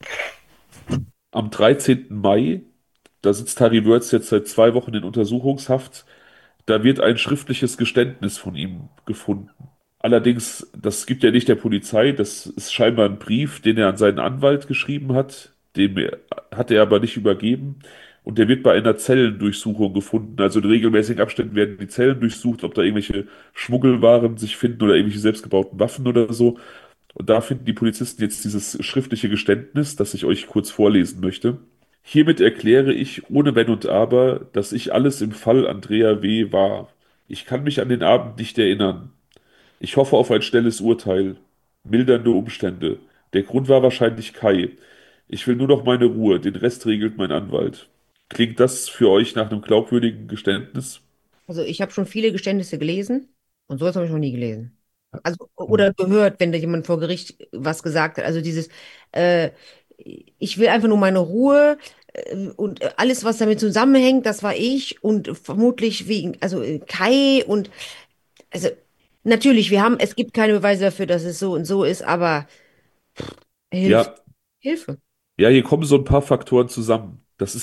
Am 13. Mai, da sitzt Harry Wörth jetzt seit 2 Wochen in Untersuchungshaft. Da wird ein schriftliches Geständnis von ihm gefunden. Allerdings, das gibt er nicht der Polizei, das ist scheinbar ein Brief, den er an seinen Anwalt geschrieben hat, hat er aber nicht übergeben. Und der wird bei einer Zellendurchsuchung gefunden. Also in regelmäßigen Abständen werden die Zellen durchsucht, ob da irgendwelche Schmuggelwaren sich finden oder irgendwelche selbstgebauten Waffen oder so. Und da finden die Polizisten jetzt dieses schriftliche Geständnis, das ich euch kurz vorlesen möchte. Hiermit erkläre ich ohne Wenn und Aber, dass ich alles im Fall Andrea W. war. Ich kann mich an den Abend nicht erinnern. Ich hoffe auf ein schnelles Urteil. Mildernde Umstände. Der Grund war wahrscheinlich Kai. Ich will nur noch meine Ruhe, den Rest regelt mein Anwalt. Klingt das für euch nach einem glaubwürdigen Geständnis? also ich habe schon viele Geständnisse gelesen und sowas habe ich noch nie gelesen. Also, oder gehört, wenn da jemand vor Gericht was gesagt hat. Also dieses, äh, ich will einfach nur meine Ruhe und alles, was damit zusammenhängt, das war ich und vermutlich wegen, also Kai und, also natürlich, es gibt keine Beweise dafür, dass es so und so ist, aber Hilfe, Ja, Hilfe. ja, hier kommen so ein paar Faktoren zusammen.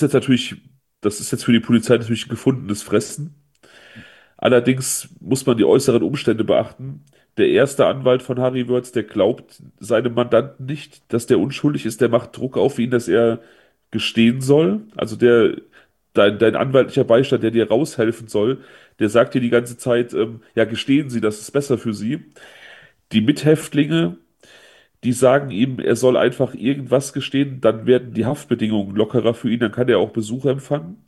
Das ist jetzt für die Polizei natürlich ein gefundenes Fressen. Allerdings muss man die äußeren Umstände beachten. Der erste Anwalt von Harry Wörth, der glaubt seinem Mandanten nicht, dass der unschuldig ist. Der macht Druck auf ihn, dass er gestehen soll. Also dein anwaltlicher Beistand, der dir raushelfen soll, der sagt dir die ganze Zeit, ja, gestehen Sie, das ist besser für Sie. Die Mithäftlinge, die sagen ihm, er soll einfach irgendwas gestehen, dann werden die Haftbedingungen lockerer für ihn, dann kann er auch Besuch empfangen.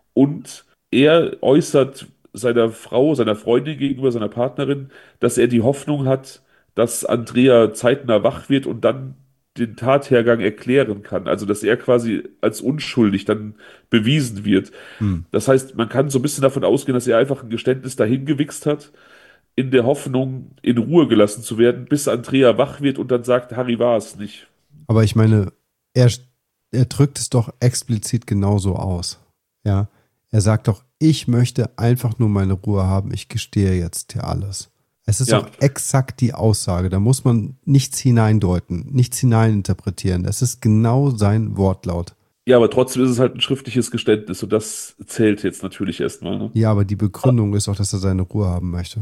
Und er äußert seiner Frau, seiner Freundin gegenüber, seiner Partnerin, dass er die Hoffnung hat, dass Andrea zeitnah wach wird und dann den Tathergang erklären kann. Also, dass er quasi als unschuldig dann bewiesen wird. Hm. Das heißt, man kann so ein bisschen davon ausgehen, dass er einfach ein Geständnis dahin gewichst hat, in der Hoffnung, in Ruhe gelassen zu werden, bis Andrea wach wird und dann sagt, Harry war es nicht. Aber ich meine, er, er drückt es doch explizit genauso aus. Ja, er sagt doch, ich möchte einfach nur meine Ruhe haben, ich gestehe jetzt hier alles. Es ist Ja. doch exakt die Aussage, da muss man nichts hineindeuten, nichts hineininterpretieren. Das ist genau sein Wortlaut. Ja, aber trotzdem ist es halt ein schriftliches Geständnis und das zählt jetzt natürlich erstmal, ne? Ja, aber die Begründung ist doch, dass er seine Ruhe haben möchte.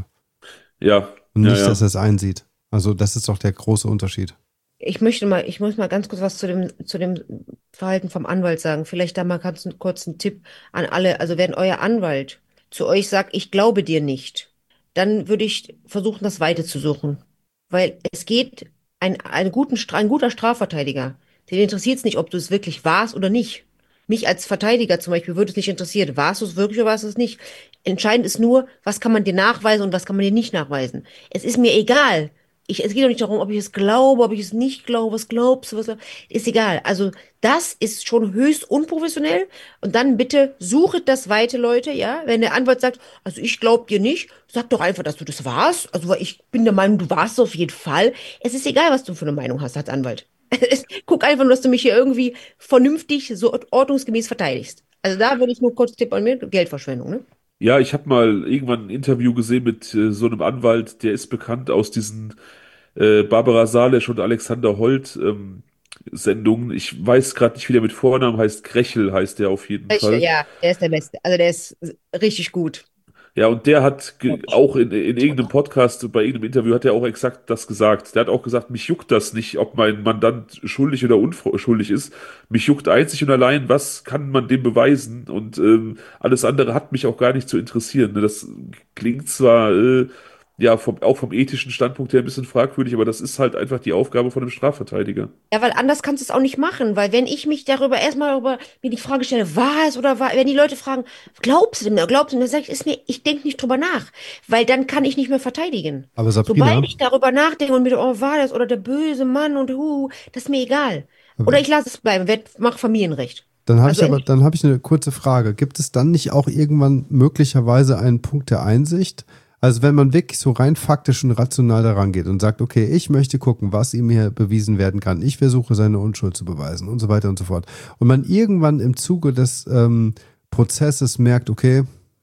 Ja, Und ja, nicht, ja. dass er es einsieht. Also das ist doch der große Unterschied. Ich muss mal ganz kurz was zu dem Verhalten vom Anwalt sagen. Vielleicht da mal ganz kurz einen Tipp an alle. Also wenn euer Anwalt zu euch sagt, ich glaube dir nicht, dann würde ich versuchen, das Weite zu suchen. Weil es geht, ein guter Strafverteidiger, den interessiert es nicht, ob du es wirklich warst oder nicht. Mich als Verteidiger zum Beispiel würde es nicht interessieren, warst du es wirklich oder warst du es nicht. Entscheidend ist nur, was kann man dir nachweisen und was kann man dir nicht nachweisen. Es ist mir egal. Es geht doch nicht darum, ob ich es glaube, ob ich es nicht glaube, was glaubst du, ist egal. Also das ist schon höchst unprofessionell. Und dann bitte suchet das Weite, Leute, ja. Wenn der Anwalt sagt, also ich glaube dir nicht, sag doch einfach, dass du das warst. Also weil ich bin der Meinung, du warst es auf jeden Fall. Es ist egal, was du für eine Meinung hast als Anwalt. Guck einfach nur, dass du mich hier irgendwie vernünftig, so ordnungsgemäß verteidigst. Also da würde ich nur kurz Tipp an mir, Geldverschwendung, ne? Ja, ich habe mal irgendwann ein Interview gesehen mit so einem Anwalt, der ist bekannt aus diesen Barbara Salesch und Alexander Holt Sendungen. Ich weiß gerade nicht, wie der mit Vornamen heißt. Krechel heißt der auf jeden Fall. Ja, der ist der Beste. Also der ist richtig gut. Ja, und der hat auch in irgendeinem Podcast, bei irgendeinem Interview hat er auch exakt das gesagt. Der hat auch gesagt, mich juckt das nicht, ob mein Mandant schuldig oder unschuldig ist. Mich juckt einzig und allein, was kann man dem beweisen? Und alles andere hat mich auch gar nicht zu interessieren. Ne? Das klingt zwar ja auch vom ethischen Standpunkt her ein bisschen fragwürdig, aber das ist halt einfach die Aufgabe von einem Strafverteidiger. Ja, weil anders kannst du es auch nicht machen, weil wenn ich mich darüber mir die Frage stelle, war es oder war, wenn die Leute fragen, glaubst du, dann sage ich, ich denke nicht drüber nach, weil dann kann ich nicht mehr verteidigen. Aber Sabrina, Sobald ich darüber nachdenke und mir, oh, war das oder der böse Mann und das ist mir egal. Oder ich lasse es bleiben, mach Familienrecht. dann habe Also dann habe ich eine kurze Frage. Gibt es dann nicht auch irgendwann möglicherweise einen Punkt der Einsicht? Also wenn man wirklich so rein faktisch und rational daran geht und sagt, okay, ich möchte gucken, was ihm hier bewiesen werden kann. Ich versuche seine Unschuld zu beweisen und so weiter und so fort. Und man irgendwann im Zuge des Prozesses merkt, okay,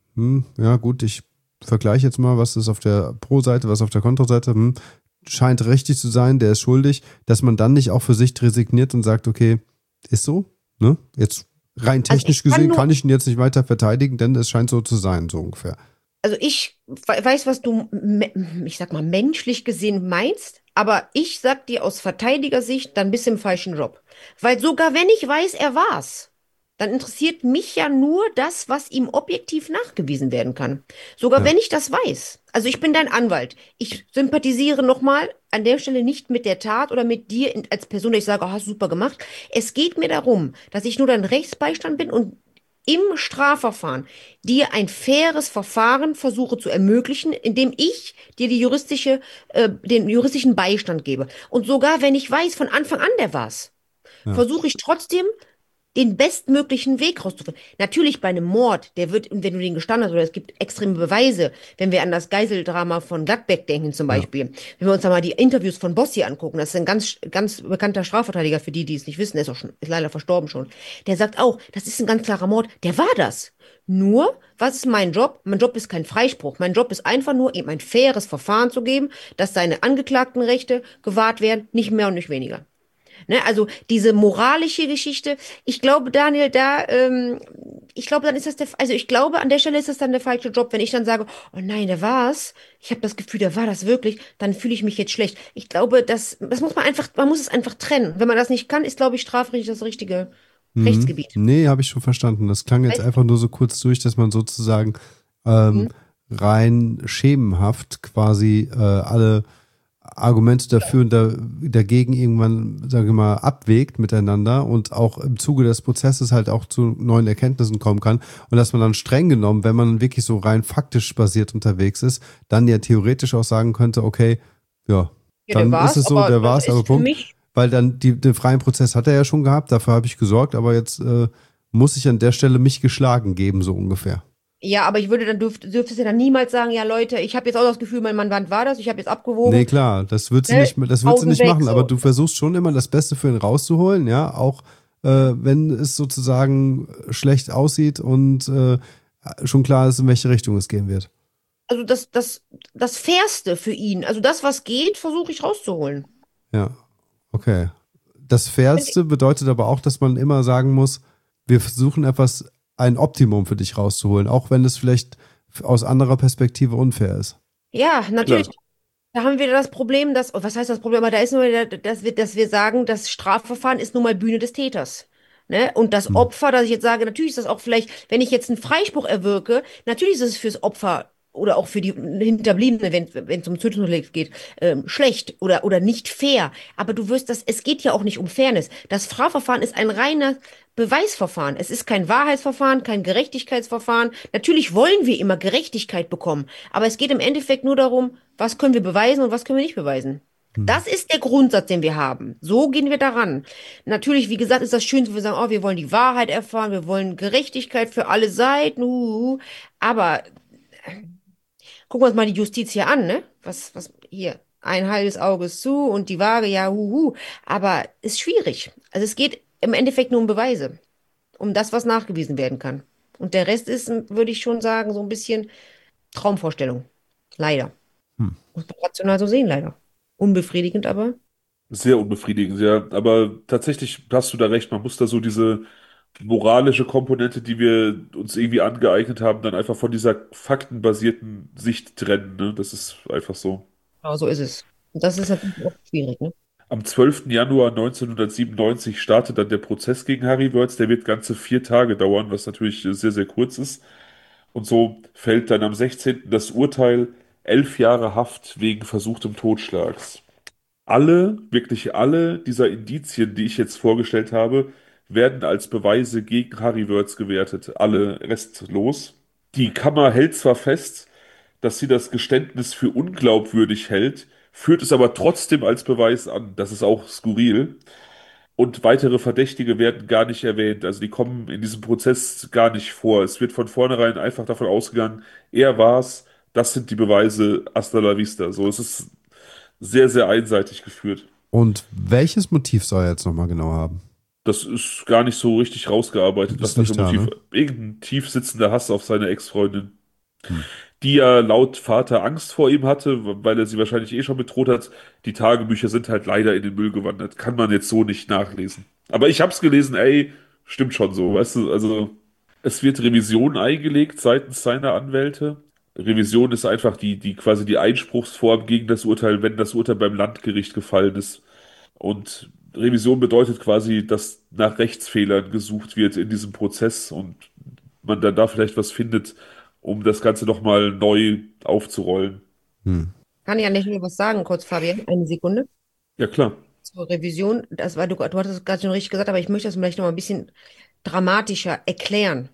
ja gut, ich vergleiche jetzt mal, was ist auf der Pro-Seite, was auf der Kontra-Seite, scheint richtig zu sein, der ist schuldig, dass man dann nicht auch für sich resigniert und sagt, okay, ist so, ne? Jetzt rein technisch ich kann gesehen nur- kann ich ihn jetzt nicht weiter verteidigen, denn es scheint so zu sein, so ungefähr. Also ich weiß, was du, ich sag mal, menschlich gesehen meinst, aber ich sag dir aus Verteidigersicht, dann bist du im falschen Job. Weil sogar wenn ich weiß, er war's, dann interessiert mich ja nur das, was ihm objektiv nachgewiesen werden kann. Sogar Ja. wenn ich das weiß. Also ich bin dein Anwalt. Ich sympathisiere nochmal an der Stelle nicht mit der Tat oder mit dir als Person, dass ich sage, oh, hast du super gemacht. Es geht mir darum, dass ich nur dein Rechtsbeistand bin und im Strafverfahren dir ein faires Verfahren versuche zu ermöglichen, indem ich dir den juristischen Beistand gebe. Und sogar wenn ich weiß, von Anfang an der war's, Ja. versuche ich trotzdem den bestmöglichen Weg rauszufinden. Natürlich bei einem Mord, und wenn du den gestanden hast, oder es gibt extreme Beweise, wenn wir an das Geiseldrama von Gladbeck denken zum Beispiel, wenn wir uns da mal die Interviews von Bossi angucken, das ist ein ganz bekannter Strafverteidiger, für die es nicht wissen, der ist leider verstorben schon, der sagt auch, das ist ein ganz klarer Mord, der war das. Nur, was ist mein Job? Mein Job ist kein Freispruch. Mein Job ist einfach nur, ihm ein faires Verfahren zu geben, dass seine Angeklagtenrechte gewahrt werden, nicht mehr und nicht weniger. Ne, also diese moralische Geschichte, ich glaube, Daniel, ich glaube, dann ist also ich glaube, an der Stelle ist das dann der falsche Job, wenn ich dann sage, oh nein, der war's. Ich habe das Gefühl, der war das wirklich, dann fühle ich mich jetzt schlecht. Ich glaube, das muss man muss es einfach trennen. Wenn man das nicht kann, ist, glaube ich, strafrechtlich das richtige Rechtsgebiet. Nee, habe ich schon verstanden. Das klang jetzt einfach nur so kurz durch, dass man sozusagen ähm, rein schemenhaft quasi alle Argumente dafür und dagegen irgendwann, sage ich mal, abwägt miteinander und auch im Zuge des Prozesses halt auch zu neuen Erkenntnissen kommen kann und dass man dann streng genommen, wenn man wirklich so rein faktisch basiert unterwegs ist, dann ja theoretisch auch sagen könnte, okay, ja, Ja, der dann ist war's, es so, aber der das war's, aber ist für Punkt. mich, Weil dann den freien Prozess hat er ja schon gehabt, dafür habe ich gesorgt, aber jetzt muss ich an der Stelle mich geschlagen geben, so ungefähr. ja, aber ich würde dann dürftest du dann niemals sagen, ja Leute, ich habe jetzt auch das Gefühl, mein Mandant war das, ich habe jetzt Nee, abgewogen, klar, ne, das wird sie Augen nicht weg, machen, aber so. du versuchst schon immer das Beste für ihn rauszuholen, ja, auch wenn es sozusagen schlecht aussieht und schon klar ist, in welche Richtung es gehen wird. Also das Fairste für ihn, also das, was geht, versuche ich rauszuholen. Ja, okay. Das Fairste bedeutet aber auch, dass man immer sagen muss, wir versuchen ein Optimum für dich rauszuholen, auch wenn es vielleicht aus anderer Perspektive unfair ist. Ja, natürlich. Klar. Da haben wir das Problem, dass, oh, was heißt das Problem? Aber da ist nur, dass wir sagen, das Strafverfahren ist nun mal Bühne des Täters. Ne? Und das Hm. Opfer, dass ich jetzt sage, natürlich ist das auch vielleicht, wenn ich jetzt einen Freispruch erwirke, natürlich ist es fürs Opfer oder auch für die Hinterbliebenen, wenn es um Tötungsdelikt geht, schlecht oder nicht fair. Aber es geht ja auch nicht um Fairness. Das Strafverfahren ist ein reines Beweisverfahren. Es ist kein Wahrheitsverfahren, kein Gerechtigkeitsverfahren. Natürlich wollen wir immer Gerechtigkeit bekommen, aber es geht im Endeffekt nur darum, was können wir beweisen und was können wir nicht beweisen. Hm. Das ist der Grundsatz, den wir haben. So gehen wir daran. Natürlich, wie gesagt, ist das schön, wenn wir sagen, oh, wir wollen die Wahrheit erfahren, wir wollen Gerechtigkeit für alle Seiten. Aber gucken wir uns mal die Justiz hier an, ne? Was hier? Ein halbes Auge ist zu und die Waage, ja, Aber ist schwierig. Also es geht im Endeffekt nur um Beweise, um das, was nachgewiesen werden kann. Und der Rest ist, würde ich schon sagen, so ein bisschen Traumvorstellung. Leider. Hm. Muss man rational so sehen, leider. Unbefriedigend, aber. Sehr unbefriedigend, ja. Aber tatsächlich hast du da recht, man muss da so diese moralische Komponente, die wir uns irgendwie angeeignet haben, dann einfach von dieser faktenbasierten Sicht trennen, ne? Das ist einfach so. Aber so ist es. Und das ist natürlich auch schwierig, ne? Am 12. Januar 1997 startet dann der Prozess gegen Harry Wörth. Der wird ganze 4 Tage dauern, was natürlich sehr, sehr kurz ist. Und so fällt dann am 16. das Urteil 11 Jahre Haft wegen versuchtem Totschlags. Alle, wirklich alle dieser Indizien, die ich jetzt vorgestellt habe, werden als Beweise gegen Harry Wörth gewertet. Alle restlos. Die Kammer hält zwar fest, dass sie das Geständnis für unglaubwürdig hält, führt es aber trotzdem als Beweis an. Das ist auch skurril. Und weitere Verdächtige werden gar nicht erwähnt. Also die kommen in diesem Prozess gar nicht vor. Es wird von vornherein einfach davon ausgegangen, er war's, das sind die Beweise, hasta la vista. So, es ist sehr, sehr einseitig geführt. Und welches Motiv soll er jetzt nochmal genau haben? Das ist gar nicht so richtig rausgearbeitet, was Ist da für nicht da, Motiv. ne? Irgendein tief sitzender Hass auf seine Ex-Freundin, Hm. die ja laut Vater Angst vor ihm hatte, weil er sie wahrscheinlich eh schon bedroht hat. Die Tagebücher sind halt leider in den Müll gewandert. Kann man jetzt so nicht nachlesen. Aber ich hab's gelesen, ey, stimmt schon so, weißt du, also es wird Revision eingelegt seitens seiner Anwälte. Revision ist einfach die quasi die Einspruchsform gegen das Urteil, wenn das Urteil beim Landgericht gefallen ist. Und Revision bedeutet quasi, dass nach Rechtsfehlern gesucht wird in diesem Prozess und man dann da vielleicht was findet, um das Ganze nochmal neu aufzurollen. Hm. Kann ich an der Stelle was sagen, kurz, Fabian? Eine Sekunde. Ja, klar. Zur Revision, das war, du hattest es gerade schon richtig gesagt, aber ich möchte das vielleicht noch mal ein bisschen dramatischer erklären,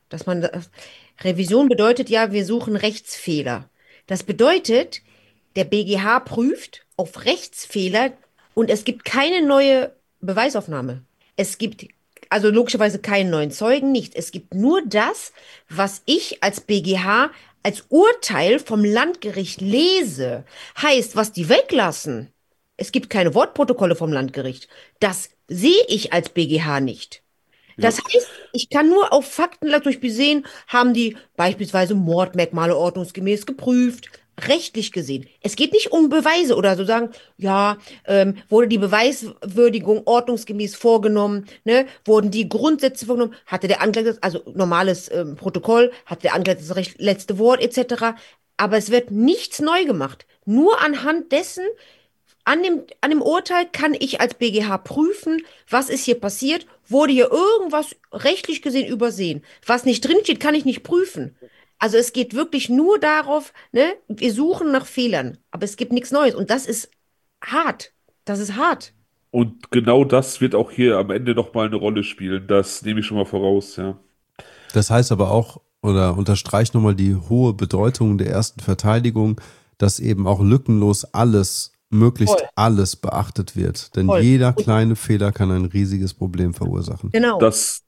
Revision bedeutet ja, wir suchen Rechtsfehler. Das bedeutet, der BGH prüft auf Rechtsfehler und es gibt keine neue Beweisaufnahme. Es gibt also logischerweise keinen neuen Zeugen, nicht. Es gibt nur das, was ich als BGH als Urteil vom Landgericht lese. Heißt, was die weglassen. Es gibt keine Wortprotokolle vom Landgericht. Das sehe ich als BGH nicht. Ja. Das heißt, ich kann nur auf Fakten zum Beispiel sehen, haben die beispielsweise Mordmerkmale ordnungsgemäß geprüft, rechtlich gesehen. Es geht nicht um Beweise oder so sagen, ja, wurde die Beweiswürdigung ordnungsgemäß vorgenommen, ne? Wurden die Grundsätze vorgenommen, hatte der Angeklagte, also normales Protokoll, hatte der Angeklagte das letzte Wort etc. Aber es wird nichts neu gemacht. Nur anhand dessen, an dem Urteil kann ich als BGH prüfen, was ist hier passiert, wurde hier irgendwas rechtlich gesehen übersehen. Was nicht drinsteht, kann ich nicht prüfen. Also es geht wirklich nur darauf, ne, wir suchen nach Fehlern, aber es gibt nichts Neues und das ist hart. Das ist hart. Und genau das wird auch hier am Ende nochmal eine Rolle spielen. Das nehme ich schon mal voraus, ja. Das heißt aber auch, oder unterstreicht nochmal die hohe Bedeutung der ersten Verteidigung, dass eben auch lückenlos möglichst Voll. alles beachtet wird. Denn Voll. jeder kleine Fehler kann ein riesiges Problem verursachen. Genau.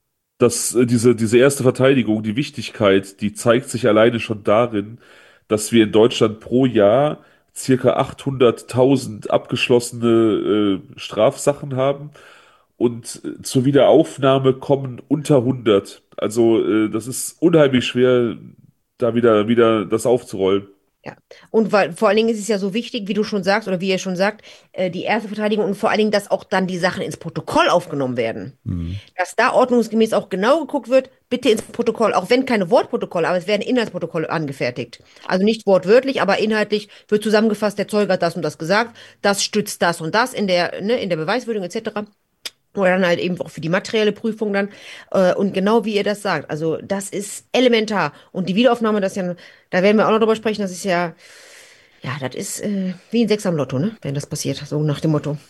Diese erste Verteidigung, die Wichtigkeit, die zeigt sich alleine schon darin, dass wir in Deutschland pro Jahr circa 800.000 abgeschlossene Strafsachen haben und zur Wiederaufnahme kommen unter 100. Also das ist unheimlich schwer, da wieder das aufzurollen. Ja, und weil vor allen Dingen ist es ja so wichtig, wie du schon sagst, oder wie ihr schon sagt, die erste Verteidigung und vor allen Dingen, dass auch dann die Sachen ins Protokoll aufgenommen werden. Mhm. Dass da ordnungsgemäß auch genau geguckt wird, bitte ins Protokoll, auch wenn keine Wortprotokolle, aber es werden Inhaltsprotokolle angefertigt. Also nicht wortwörtlich, aber inhaltlich wird zusammengefasst, der Zeuge hat das und das gesagt, das stützt das und das in der Beweiswürdigung etc. Oder dann halt eben auch für die materielle Prüfung dann. Und genau wie ihr das sagt. Also das ist elementar. Und die Wiederaufnahme, das ist ja, da werden wir auch noch drüber sprechen, das ist ja, das ist wie ein Sechs am Lotto, ne? Wenn das passiert, so nach dem Motto.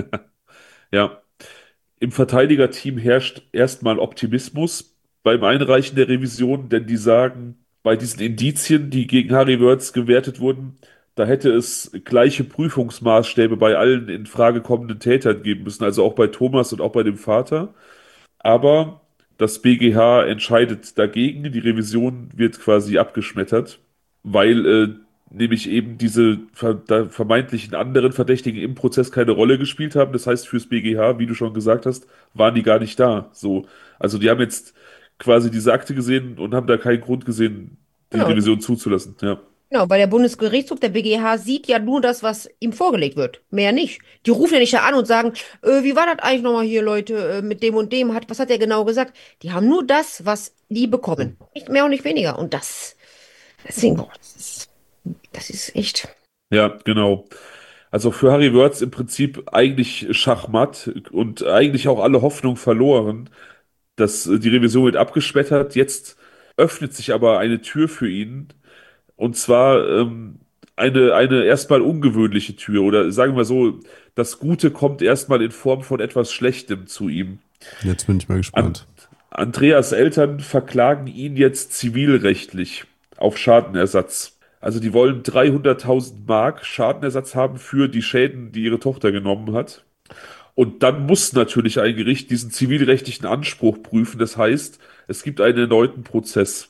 Ja, im Verteidigerteam herrscht erstmal Optimismus beim Einreichen der Revision, denn die sagen, bei diesen Indizien, die gegen Harry Wörth gewertet wurden, da hätte es gleiche Prüfungsmaßstäbe bei allen in Frage kommenden Tätern geben müssen, also auch bei Thomas und auch bei dem Vater. Aber das BGH entscheidet dagegen, die Revision wird quasi abgeschmettert, weil nämlich eben diese vermeintlichen anderen Verdächtigen im Prozess keine Rolle gespielt haben. Das heißt, fürs BGH, wie du schon gesagt hast, waren die gar nicht da. So, also die haben jetzt quasi diese Akte gesehen und haben da keinen Grund gesehen, die Genau, Revision zuzulassen. Ja. genau, weil der Bundesgerichtshof, der BGH, sieht ja nur das, was ihm vorgelegt wird. Mehr nicht. Die rufen ja nicht da an und sagen, wie war das eigentlich nochmal hier, Leute, mit dem und dem, was hat er genau gesagt? Die haben nur das, was die bekommen. Nicht mehr und nicht weniger. Und deswegen, boah, das ist echt. Ja, genau. Also für Harry Wörth im Prinzip eigentlich Schachmatt und eigentlich auch alle Hoffnung verloren. Die Revision wird abgeschmettert. Jetzt öffnet sich aber eine Tür für ihn. Und zwar eine erstmal ungewöhnliche Tür. Oder sagen wir so, das Gute kommt erstmal in Form von etwas Schlechtem zu ihm. Jetzt bin ich mal An gespannt. Andreas Eltern verklagen ihn jetzt zivilrechtlich auf Schadenersatz. Also die wollen 300.000 Mark Schadenersatz haben für die Schäden, die ihre Tochter genommen hat. Und dann muss natürlich ein Gericht diesen zivilrechtlichen Anspruch prüfen. Das heißt, es gibt einen erneuten Prozess.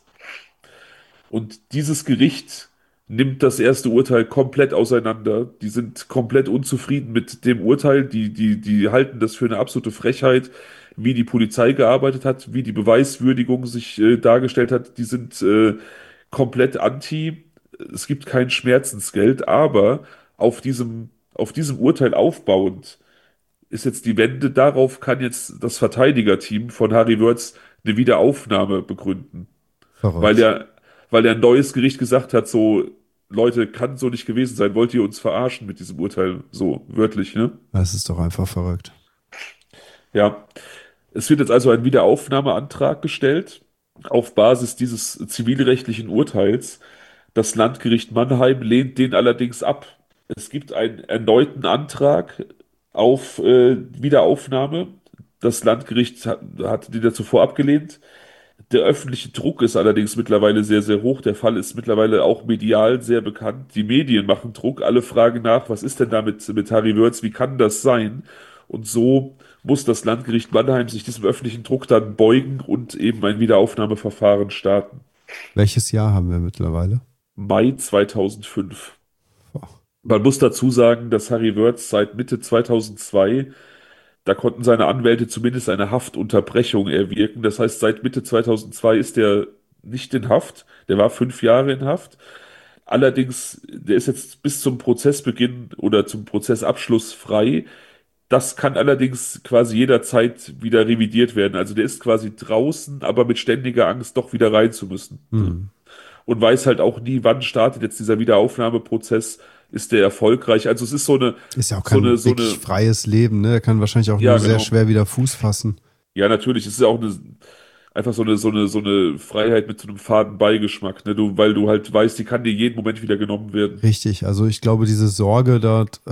Und dieses Gericht nimmt das erste Urteil komplett auseinander. Die sind komplett unzufrieden mit dem Urteil. Die halten das für eine absolute Frechheit, wie die Polizei gearbeitet hat, wie die Beweiswürdigung sich dargestellt hat. Die sind komplett anti. Es gibt kein Schmerzensgeld, aber auf diesem Urteil aufbauend ist jetzt die Wende. Darauf kann jetzt das Verteidigerteam von Harry Wörth eine Wiederaufnahme begründen. Weil Verrückt. der, weil der ein neues Gericht gesagt hat, so, Leute, kann so nicht gewesen sein, wollt ihr uns verarschen mit diesem Urteil, so wörtlich, ne? Das ist doch einfach verrückt. Ja, es wird jetzt also ein Wiederaufnahmeantrag gestellt, auf Basis dieses zivilrechtlichen Urteils. Das Landgericht Mannheim lehnt den allerdings ab. Es gibt einen erneuten Antrag auf Wiederaufnahme. Das Landgericht hat den ja zuvor abgelehnt. Der öffentliche Druck ist allerdings mittlerweile sehr, sehr hoch. Der Fall ist mittlerweile auch medial sehr bekannt. Die Medien machen Druck. Alle fragen nach, was ist denn da mit Harry Wörth? Wie kann das sein? Und so muss das Landgericht Mannheim sich diesem öffentlichen Druck dann beugen und eben ein Wiederaufnahmeverfahren starten. Welches Jahr haben wir mittlerweile? Mai 2005. Boah. Man muss dazu sagen, dass Harry Wörth seit Mitte 2002, da konnten seine Anwälte zumindest eine Haftunterbrechung erwirken. Das heißt, seit Mitte 2002 ist er nicht in Haft. Der war 5 Jahre in Haft. Allerdings, der ist jetzt bis zum Prozessbeginn oder zum Prozessabschluss frei. Das kann allerdings quasi jederzeit wieder revidiert werden. Also der ist quasi draußen, aber mit ständiger Angst, doch wieder rein zu müssen. Hm. Und weiß halt auch nie, wann startet jetzt dieser Wiederaufnahmeprozess. ist der erfolgreich. Also es ist Ist ja auch kein so wirklich eine, freies Leben, ne? Er kann wahrscheinlich auch ja, nur sehr genau. schwer wieder Fuß fassen. Ja, natürlich, es ist ja auch einfach so eine Freiheit mit so einem faden Beigeschmack, ne? Weil du halt weißt, die kann dir jeden Moment wieder genommen werden. Richtig, also ich glaube, diese Sorge dort,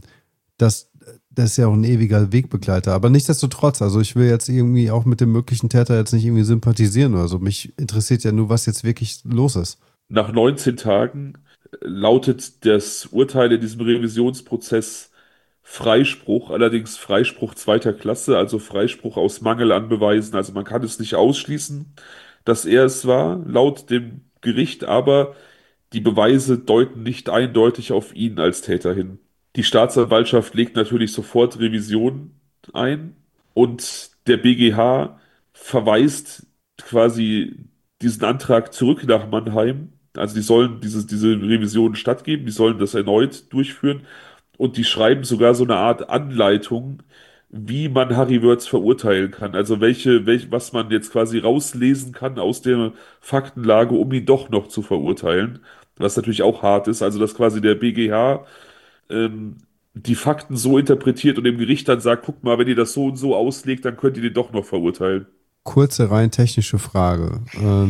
das, das ist ja auch ein ewiger Wegbegleiter. Aber nichtsdestotrotz, also ich will jetzt irgendwie auch mit dem möglichen Täter jetzt nicht irgendwie sympathisieren oder so. Mich interessiert ja nur, was jetzt wirklich los ist. Nach 19 Tagen lautet das Urteil in diesem Revisionsprozess Freispruch, allerdings Freispruch zweiter Klasse, also Freispruch aus Mangel an Beweisen. Also man kann es nicht ausschließen, dass er es war, laut dem Gericht, aber die Beweise deuten nicht eindeutig auf ihn als Täter hin. Die Staatsanwaltschaft legt natürlich sofort Revision ein und der BGH verweist quasi diesen Antrag zurück nach Mannheim. Also die sollen diese Revision stattgeben, die sollen das erneut durchführen und die schreiben sogar so eine Art Anleitung, wie man Harry Wörth verurteilen kann. Also was man jetzt quasi rauslesen kann aus der Faktenlage, um ihn doch noch zu verurteilen. Was natürlich auch hart ist. Also dass quasi der BGH ähm, die Fakten so interpretiert und dem Gericht dann sagt, guck mal, wenn ihr das so und so auslegt, dann könnt ihr den doch noch verurteilen. Kurze, rein technische Frage.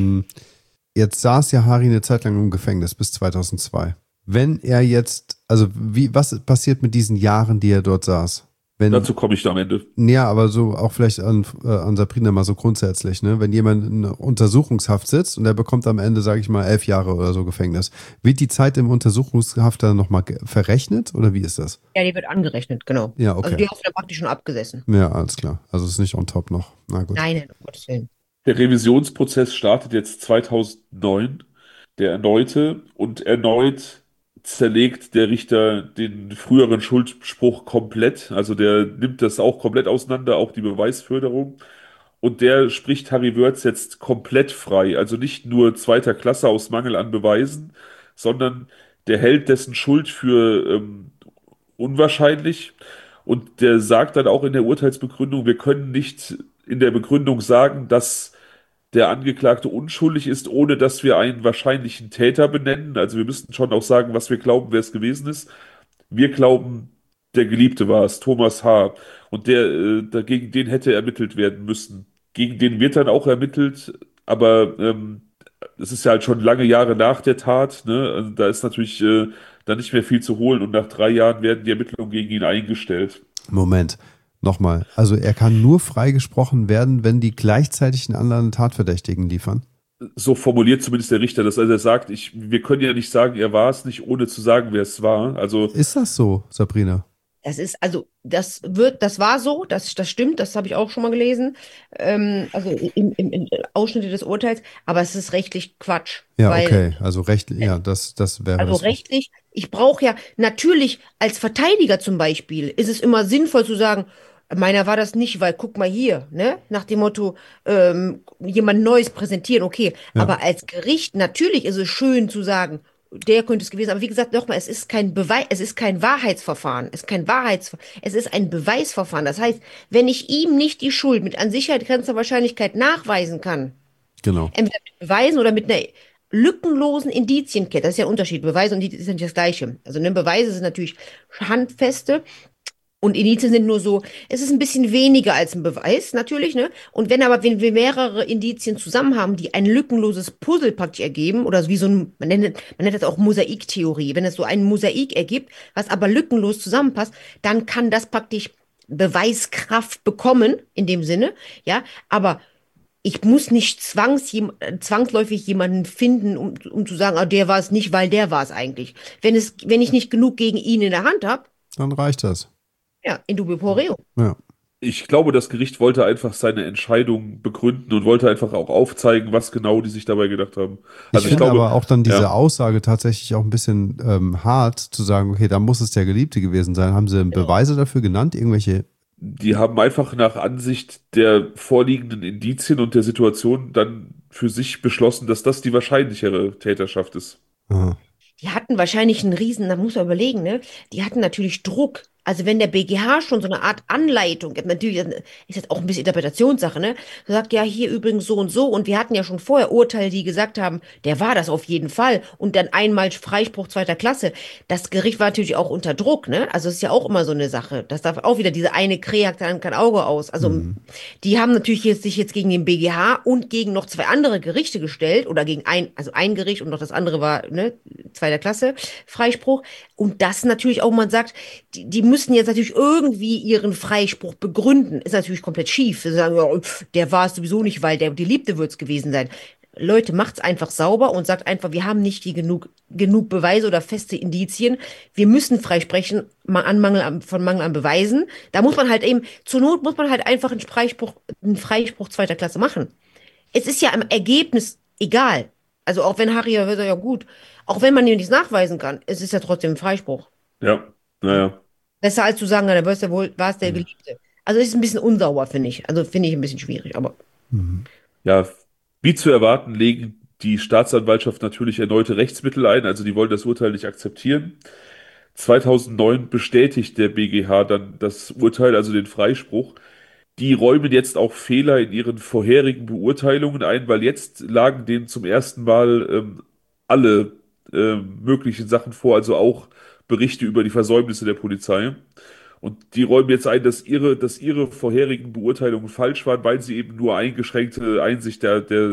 Jetzt saß ja Harry eine Zeit lang im Gefängnis bis 2002. Wenn er jetzt, also was passiert mit diesen Jahren, die er dort saß? Wenn, Dazu komme ich da am Ende. ja, aber so auch vielleicht an Sabrina mal so grundsätzlich, ne? Wenn jemand in Untersuchungshaft sitzt und er bekommt am Ende, sage ich mal, 11 Jahre oder so Gefängnis, wird die Zeit im Untersuchungshaft dann nochmal verrechnet oder wie ist das? Ja, die wird angerechnet, genau. Ja, Also okay. die hast du ja praktisch schon abgesessen. Ja, alles klar. Also es ist nicht on top noch. Na gut. Nein, nein, um Gottes Willen. Der Revisionsprozess startet jetzt 2009, der erneute, und erneut zerlegt der Richter den früheren Schuldspruch komplett. Also der nimmt das auch komplett auseinander, auch die Beweisführung. Und der spricht Harry Wörth jetzt komplett frei. Also nicht nur zweiter Klasse aus Mangel an Beweisen, sondern der hält dessen Schuld für unwahrscheinlich. Und der sagt dann auch in der Urteilsbegründung, wir können nicht in der Begründung sagen, dass der Angeklagte unschuldig ist, ohne dass wir einen wahrscheinlichen Täter benennen. Also wir müssten schon auch sagen, was wir glauben, wer es gewesen ist. Wir glauben, der Geliebte war es, Thomas H. Und dagegen den hätte ermittelt werden müssen. Gegen den wird dann auch ermittelt, aber es ist ja halt schon lange Jahre nach der Tat, ne? Also da ist natürlich dann nicht mehr viel zu holen und nach 3 Jahren werden die Ermittlungen gegen ihn eingestellt. Moment. Nochmal. Also er kann nur freigesprochen werden, wenn die gleichzeitig einen anderen Tatverdächtigen liefern. So formuliert zumindest der Richter das. Also er sagt, wir können ja nicht sagen, er war es nicht, ohne zu sagen, wer es war. Also Ist das so, Sabrina? Also, das war so, das stimmt, das habe ich auch schon mal gelesen, also im Ausschnitte des Urteils, aber es ist rechtlich Quatsch, Ja, weil, okay. Also rechtlich, ja, das wäre also das. rechtlich, ich brauche ja, natürlich als Verteidiger zum Beispiel, ist es immer sinnvoll zu sagen, meiner war das nicht, weil guck mal hier, ne, nach dem Motto, jemand Neues präsentieren, okay, Ja, aber als Gericht, natürlich ist es schön zu sagen, der könnte es gewesen sein. Aber wie gesagt, nochmal, es ist kein Beweis, es ist kein Wahrheitsverfahren. Es ist ein Beweisverfahren. Das heißt, wenn ich ihm nicht die Schuld mit an Sicherheit grenzender Wahrscheinlichkeit nachweisen kann, genau. entweder mit Beweisen oder mit einer lückenlosen Indizienkette, das ist ja ein Unterschied. Beweise und Indizien sind nicht das Gleiche. Also ne, Beweise sind natürlich handfeste und Indizien sind nur so, es ist ein bisschen weniger als ein Beweis, natürlich, ne? Und wenn wir mehrere Indizien zusammen haben, die ein lückenloses Puzzle praktisch ergeben, oder wie so ein, man nennt das auch Mosaiktheorie, wenn es so ein Mosaik ergibt, was aber lückenlos zusammenpasst, dann kann das praktisch Beweiskraft bekommen, in dem Sinne, ja? Aber ich muss nicht zwangsläufig jemanden finden, um zu sagen, ah, der war es nicht, weil der war es eigentlich. Wenn ich nicht genug gegen ihn in der Hand habe, Dann reicht das. ja, in dubio pro reo. Ja. ich glaube, das Gericht wollte einfach seine Entscheidung begründen und wollte einfach auch aufzeigen, was genau die sich dabei gedacht haben. Ich Also ich finde glaube, aber auch dann diese ja, Aussage tatsächlich auch ein bisschen hart zu sagen, okay, da muss es der Geliebte gewesen sein. Haben sie Beweise dafür genannt? Irgendwelche? die haben einfach nach Ansicht der vorliegenden Indizien und der Situation dann für sich beschlossen, dass das die wahrscheinlichere Täterschaft ist. Aha. Die hatten wahrscheinlich einen Riesen, da muss man überlegen, ne? Die hatten natürlich Druck. Also wenn der BGH schon so eine Art Anleitung gibt, natürlich ist jetzt auch ein bisschen Interpretationssache, ne? Sagt ja hier übrigens so und so und wir hatten ja schon vorher Urteile, die gesagt haben, der war das auf jeden Fall und dann einmal Freispruch zweiter Klasse. Das Gericht war natürlich auch unter Druck, ne? Also es ist ja auch immer so eine Sache. Das darf auch wieder diese eine Krähe hat dann kein Auge aus. Also Mhm. die haben natürlich sich jetzt gegen den BGH und gegen noch zwei andere Gerichte gestellt oder gegen also ein Gericht und noch das andere war, ne, zweiter Klasse Freispruch. Und das natürlich auch, man sagt, die müssen jetzt natürlich irgendwie ihren Freispruch begründen. Ist natürlich komplett schief. Sie sagen, ja, der war es sowieso nicht, weil der Geliebte wird es gewesen sein. Leute, macht's einfach sauber und sagt einfach, wir haben nicht genug Beweise oder feste Indizien. Wir müssen freisprechen von Mangel an Beweisen. Da muss man halt eben, zur Not muss man halt einfach einen Freispruch zweiter Klasse machen. Es ist ja im Ergebnis egal. Also auch wenn Harry ja hört, ja gut, auch wenn man ihm nichts nachweisen kann, es ist ja trotzdem ein Freispruch. Ja, naja. Besser als zu sagen, na, war es der Geliebte. Also es ist ein bisschen unsauber, finde ich. Also finde ich ein bisschen schwierig, aber Mhm. Ja, wie zu erwarten, legen die Staatsanwaltschaft natürlich erneute Rechtsmittel ein, also die wollen das Urteil nicht akzeptieren. 2009 bestätigt der BGH dann das Urteil, also den Freispruch. Die räumen jetzt auch Fehler in ihren vorherigen Beurteilungen ein, weil jetzt lagen denen zum ersten Mal alle möglichen Sachen vor, also auch Berichte über die Versäumnisse der Polizei. Und die räumen jetzt ein, dass ihre vorherigen Beurteilungen falsch waren, weil sie eben nur eingeschränkte Einsicht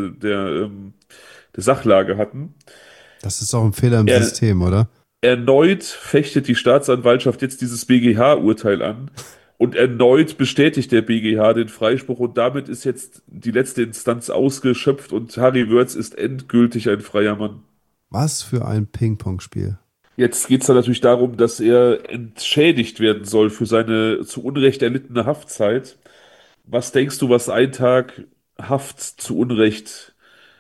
der Sachlage hatten. Das ist auch ein Fehler im Er, System, oder? Erneut fechtet die Staatsanwaltschaft jetzt dieses BGH-Urteil an und erneut bestätigt der BGH den Freispruch und damit ist jetzt die letzte Instanz ausgeschöpft und Harry Wörth ist endgültig ein freier Mann. Was für ein Ping-Pong-Spiel. Jetzt geht es dann natürlich darum, dass er entschädigt werden soll für seine zu Unrecht erlittene Haftzeit. Was denkst du, was ein Tag Haft zu Unrecht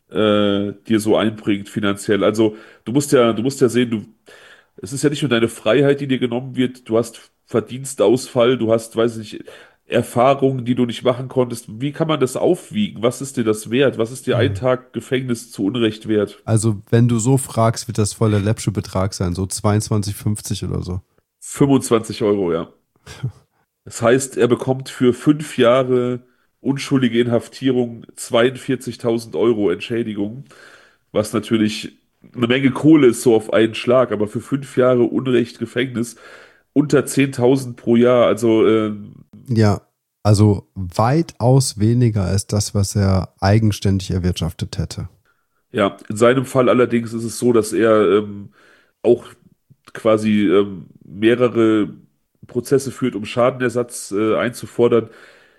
dir so einbringt finanziell? Also du musst ja sehen, es ist ja nicht nur deine Freiheit, die dir genommen wird, du hast Verdienstausfall, du hast, weiß ich nicht, Erfahrungen, die du nicht machen konntest. Wie kann man das aufwiegen? Was ist dir das wert? Was ist dir ein Ja. Tag Gefängnis zu Unrecht wert? Also, wenn du so fragst, wird das voll der läppsche Betrag sein, so 22,50 oder so. 25 Euro, ja. Das heißt, er bekommt für 5 Jahre unschuldige Inhaftierung 42.000 Euro Entschädigung, was natürlich eine Menge Kohle ist so auf einen Schlag, aber für 5 Jahre Unrecht Gefängnis unter 10.000 pro Jahr, also Ja, also weitaus weniger als das, was er eigenständig erwirtschaftet hätte. ja, in seinem Fall allerdings ist es so, dass er auch quasi mehrere Prozesse führt, um Schadenersatz einzufordern.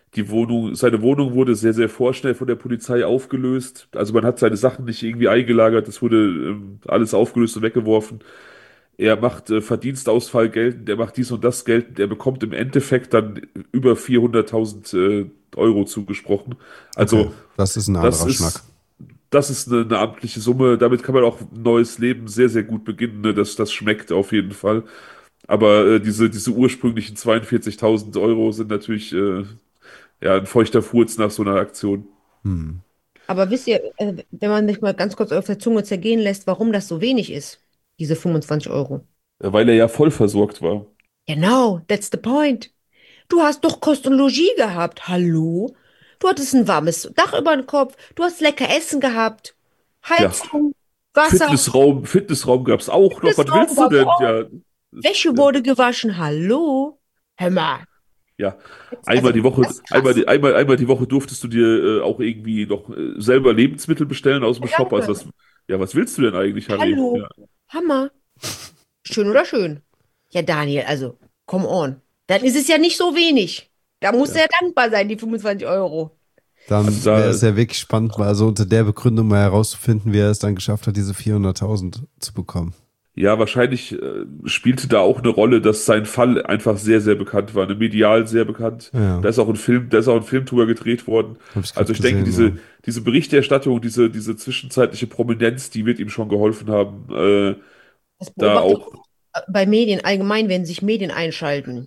Seine Wohnung wurde sehr, sehr vorschnell von der Polizei aufgelöst. Also man hat seine Sachen nicht irgendwie eingelagert, das wurde alles aufgelöst und weggeworfen. Er macht Verdienstausfall geltend, er macht dies und das geltend, er bekommt im Endeffekt dann über 400.000 Euro zugesprochen. Okay, Also das ist ein das anderer Schnack. ist, das ist eine amtliche Summe, damit kann man auch ein neues Leben sehr, sehr gut beginnen. Ne? Das schmeckt auf jeden Fall. Aber diese ursprünglichen 42.000 Euro sind natürlich ja, ein feuchter Furz nach so einer Aktion. Hm. aber wisst ihr, wenn man sich mal ganz kurz auf der Zunge zergehen lässt, warum das so wenig ist, diese 25 Euro. Weil er ja voll versorgt war. Genau, that's the point. Du hast doch Kost und Logis gehabt. Hallo? Du hattest ein warmes Dach über dem Kopf. Du hast lecker Essen gehabt. Ja, Heizung, Wasser, Fitnessraum gab es auch noch. Was Fitnessraum willst du gab's denn? auch. Ja, Wäsche ja, wurde gewaschen. Hallo? Hör mal. ja. Also, Einmal die Woche, das ist krass. einmal die Woche durftest du dir auch irgendwie noch selber Lebensmittel bestellen aus dem Shop. Also Danke. was willst du denn eigentlich, Harry? Hallo. Ja, Hammer. Schön oder schön? Ja, Daniel, also, come on. Dann ist es ja nicht so wenig. Da muss ja. er dankbar sein, die 25 Euro. Also Dann wäre es ja wirklich spannend, mal so unter der Begründung mal herauszufinden, wie er es dann geschafft hat, diese 400.000 zu bekommen. ja, wahrscheinlich spielte da auch eine Rolle, dass sein Fall einfach sehr, sehr bekannt war, ne? Medial sehr bekannt. Ja, Da ist auch ein Film drüber gedreht worden. habe ich gerade Also ich denke, gesehen, ja. diese Berichterstattung, diese zwischenzeitliche Prominenz, die wird ihm schon geholfen haben, Das da beobachte ich auch, bei Medien allgemein, wenn sich Medien einschalten.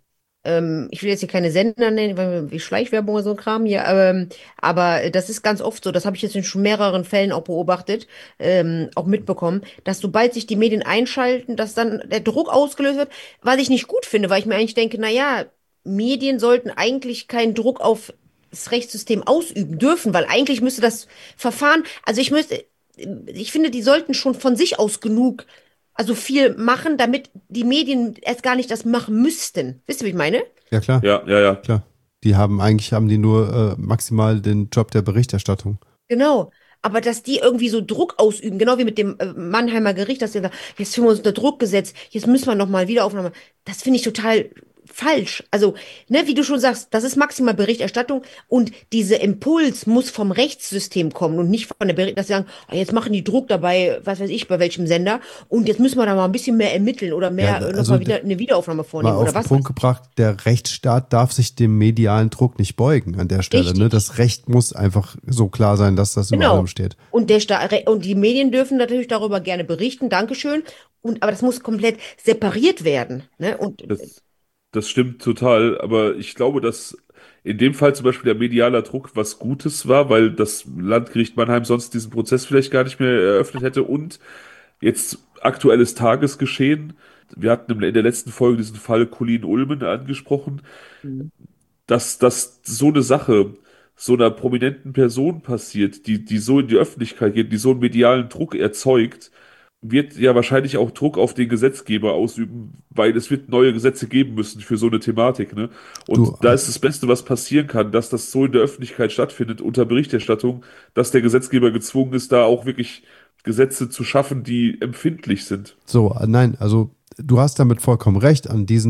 Ich will jetzt hier keine Sender nennen, wie Schleichwerbung oder so ein Kram hier, aber das ist ganz oft so, das habe ich jetzt in schon mehreren Fällen auch beobachtet, auch mitbekommen, dass sobald sich die Medien einschalten, dass dann der Druck ausgelöst wird, was ich nicht gut finde, weil ich mir eigentlich denke, naja, Medien sollten eigentlich keinen Druck auf das Rechtssystem ausüben dürfen, weil eigentlich müsste das Verfahren, also ich finde, die sollten schon von sich aus genug, also viel machen, damit die Medien erst gar nicht das machen müssten. Wisst ihr, wie ich meine? Ja, klar, Ja, ja, ja. klar. Haben die nur maximal den Job der Berichterstattung. Genau. Aber dass die irgendwie so Druck ausüben, genau wie mit dem Mannheimer Gericht, dass sie sagen, jetzt fühlen wir uns unter Druck gesetzt, jetzt müssen wir nochmal Wiederaufnahme. Das finde ich total falsch. Also, ne, wie du schon sagst, das ist maximal Berichterstattung und dieser Impuls muss vom Rechtssystem kommen und nicht von der Bericht, dass sie sagen, ah, jetzt machen die Druck dabei, was weiß ich, bei welchem Sender und jetzt müssen wir da mal ein bisschen mehr ermitteln oder Ja, mehr also nochmal wieder eine Wiederaufnahme mal vornehmen auf oder den was Punkt weiß gebracht, der Rechtsstaat darf sich dem medialen Druck nicht beugen an der ich. Stelle. Ne? Richtig. Das Recht muss einfach so klar sein, dass das über allem Genau. steht. Und und die Medien dürfen natürlich darüber gerne berichten, Dankeschön. Aber das muss komplett separiert werden. Ne? Und Das, das stimmt total, aber ich glaube, dass in dem Fall zum Beispiel der medialer Druck was Gutes war, weil das Landgericht Mannheim sonst diesen Prozess vielleicht gar nicht mehr eröffnet hätte und jetzt aktuelles Tagesgeschehen. Wir hatten in der letzten Folge diesen Fall Colin Ulmen angesprochen, Mhm. dass so eine Sache so einer prominenten Person passiert, die so in die Öffentlichkeit geht, die so einen medialen Druck erzeugt, wird ja wahrscheinlich auch Druck auf den Gesetzgeber ausüben, weil es wird neue Gesetze geben müssen für so eine Thematik, ne? Und Du, da ist das Beste, was passieren kann, dass das so in der Öffentlichkeit stattfindet, unter Berichterstattung, dass der Gesetzgeber gezwungen ist, da auch wirklich Gesetze zu schaffen, die empfindlich sind. so, nein, also du hast damit vollkommen recht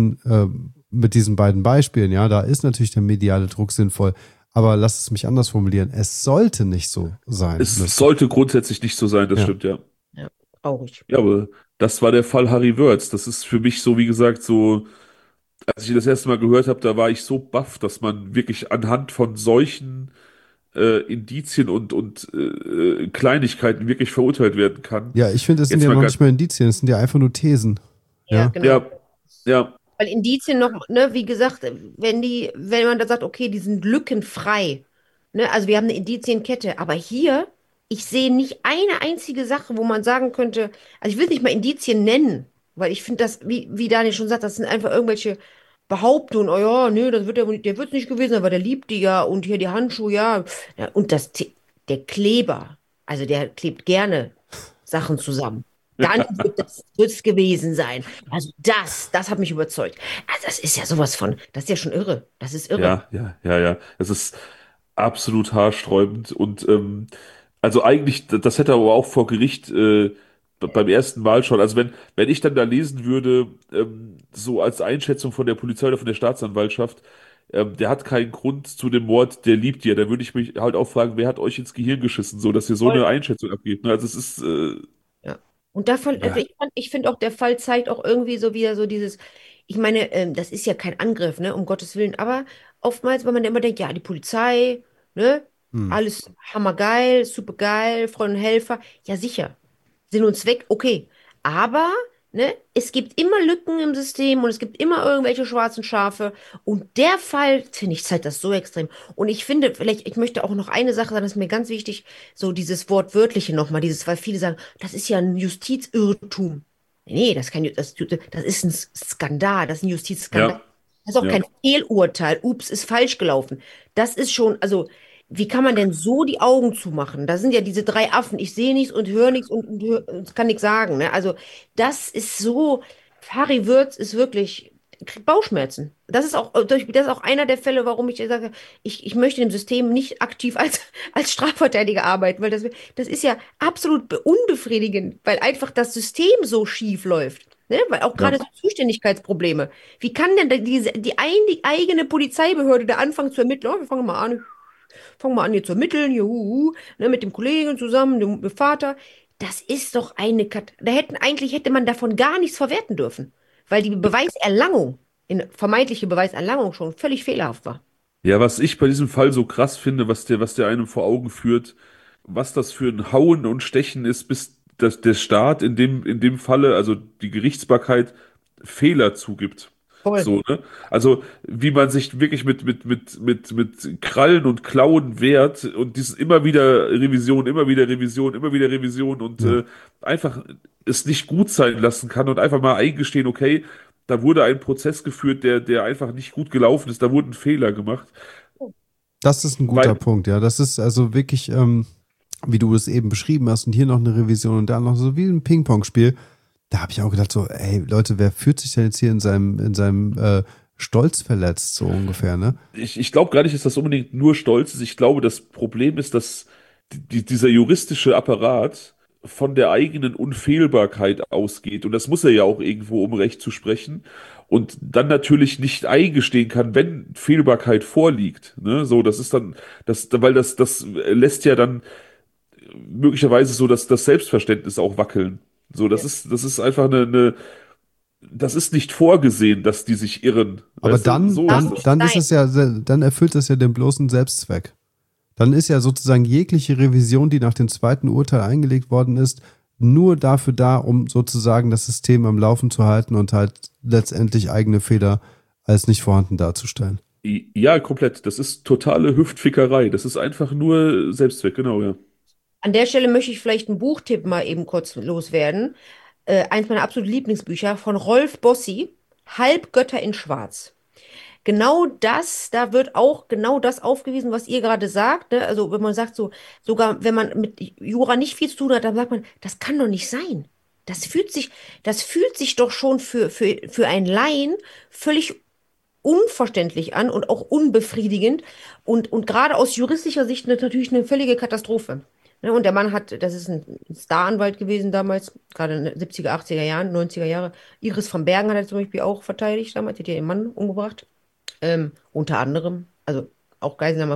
mit diesen beiden Beispielen, ja, da ist natürlich der mediale Druck sinnvoll, aber lass es mich anders formulieren. Es sollte nicht so sein Es müssen. sollte grundsätzlich nicht so sein, das Ja. stimmt, ja. Ja, traurig. Ja, aber das war der Fall Harry Wörth. Das ist für mich so, wie gesagt, so, als ich ihn das erste Mal gehört habe, da war ich so baff, dass man wirklich anhand von solchen Indizien und Kleinigkeiten wirklich verurteilt werden kann. Ja, ich finde, es sind Jetzt ja mal noch ganz, nicht mehr Indizien, es sind ja einfach nur Thesen. Ja, Ja. genau. ja, ja, Weil Indizien noch, ne, wie gesagt, wenn man da sagt, okay, die sind lückenfrei, ne, also wir haben eine Indizienkette, aber hier, ich sehe nicht eine einzige Sache, wo man sagen könnte, also ich will nicht mal Indizien nennen, weil ich finde das, wie Daniel schon sagt, das sind einfach irgendwelche Behauptungen, oh ja, nee, der wird es nicht gewesen, aber der liebt die ja und hier die Handschuhe, ja, ja und der Kleber, also der klebt gerne Sachen zusammen. Dann wird es gewesen sein. Also das hat mich überzeugt. Also das ist ja sowas von, das ist ja schon irre. Das ist irre. ja, ja, ja, ja. Es ist absolut haarsträubend und also eigentlich, das hätte er aber auch vor Gericht beim ersten Mal schon. Also wenn ich dann da lesen würde, so als Einschätzung von der Polizei oder von der Staatsanwaltschaft, der hat keinen Grund zu dem Mord, der liebt ihr, dann würde ich mich halt auch fragen, wer hat euch ins Gehirn geschissen, so dass ihr so Voll. eine Einschätzung abgebt. Ne? Also es ist, Ja. Und davon, also Ja. ich finde auch, der Fall zeigt auch irgendwie so wieder so dieses, ich meine, das ist ja kein Angriff, ne, um Gottes Willen, aber oftmals, wenn man immer denkt, ja, die Polizei, ne, Hm. alles hammergeil, supergeil, Freunde und Helfer, ja sicher. Sinn und Zweck, okay. Aber, ne, es gibt immer Lücken im System und es gibt immer irgendwelche schwarzen Schafe. Und der Fall, finde ich, zeigt das so extrem. Und ich finde, vielleicht, ich möchte auch noch eine Sache sagen, das ist mir ganz wichtig, so dieses Wortwörtliche nochmal, weil viele sagen, das ist ja ein Justizirrtum. Nee, das ist ein Skandal, das ist ein Justizskandal. ja, Das ist auch ja. kein Fehlurteil. Ups, ist falsch gelaufen. Das ist schon, also, wie kann man denn so die Augen zumachen? Da sind ja diese drei Affen. Ich sehe nichts und höre nichts und kann nichts sagen. Ne? Also, das ist so. Harry Würz ist wirklich. Kriegt Bauchschmerzen. Das ist auch einer der Fälle, warum ich sage, ich möchte im System nicht aktiv als Strafverteidiger arbeiten, weil das ist ja absolut unbefriedigend, weil einfach das System so schief läuft. Ne? Weil auch gerade Ja. so Zuständigkeitsprobleme. Wie kann denn die eigene Polizeibehörde da anfangen zu ermitteln? Oh, wir fangen mal an hier zu ermitteln, juhu, ne, mit dem Kollegen zusammen, dem Vater. Das ist doch eigentlich hätte man davon gar nichts verwerten dürfen, weil die Beweiserlangung, in vermeintliche Beweiserlangung schon völlig fehlerhaft war. Ja, was ich bei diesem Fall so krass finde, was der einem vor Augen führt, was das für ein Hauen und Stechen ist, bis der Staat in dem Falle, also die Gerichtsbarkeit, Fehler zugibt. Voll. So, ne? Also, wie man sich wirklich mit Krallen und Klauen wehrt und dieses immer wieder Revision, immer wieder Revision, immer wieder Revision und Ja. einfach es nicht gut sein lassen kann und einfach mal eingestehen, okay, da wurde ein Prozess geführt, der einfach nicht gut gelaufen ist, da wurden Fehler gemacht. Das ist ein guter Weil Punkt, ja. Das ist also wirklich, wie du es eben beschrieben hast, und hier noch eine Revision und da noch so wie ein Ping-Pong-Spiel. Da habe ich auch gedacht, so, ey, Leute, wer fühlt sich denn jetzt hier in seinem Stolz verletzt, so ungefähr, ne? ich glaube gar nicht, dass das unbedingt nur Stolz ist. Ich glaube, das Problem ist, dass dieser juristische Apparat von der eigenen Unfehlbarkeit ausgeht. Und das muss er ja auch irgendwo, um Recht zu sprechen. Und dann natürlich nicht eingestehen kann, wenn Fehlbarkeit vorliegt. Ne? So, das ist dann, weil das lässt ja dann möglicherweise so das Selbstverständnis auch wackeln. So, das ist einfach das ist nicht vorgesehen, dass die sich irren. Aber Weißt du, dann, so ist dann, das. dann ist Nein. es ja, dann erfüllt es ja den bloßen Selbstzweck. Dann ist ja sozusagen jegliche Revision, die nach dem zweiten Urteil eingelegt worden ist, nur dafür da, um sozusagen das System am Laufen zu halten und halt letztendlich eigene Fehler als nicht vorhanden darzustellen. Ja, komplett. Das ist totale Hüftfickerei. Das ist einfach nur Selbstzweck, genau, ja. An der Stelle möchte ich vielleicht einen Buchtipp mal eben kurz loswerden. Eins meiner absoluten Lieblingsbücher von Rolf Bossi, Halbgötter in Schwarz. Genau das, da wird auch genau das aufgewiesen, was ihr gerade sagt. Ne? Also wenn man sagt so, sogar wenn man mit Jura nicht viel zu tun hat, dann sagt man, das kann doch nicht sein. Das fühlt sich doch schon für einen Laien völlig unverständlich an und auch unbefriedigend und gerade aus juristischer Sicht natürlich eine völlige Katastrophe. Ne, und der Mann das ist ein Staranwalt gewesen damals, gerade in den 70er, 80er Jahren, 90er Jahre. Iris von Bergen hat er zum Beispiel auch verteidigt damals, die hat ja ihren Mann umgebracht. Unter anderem, also auch Geiselnahme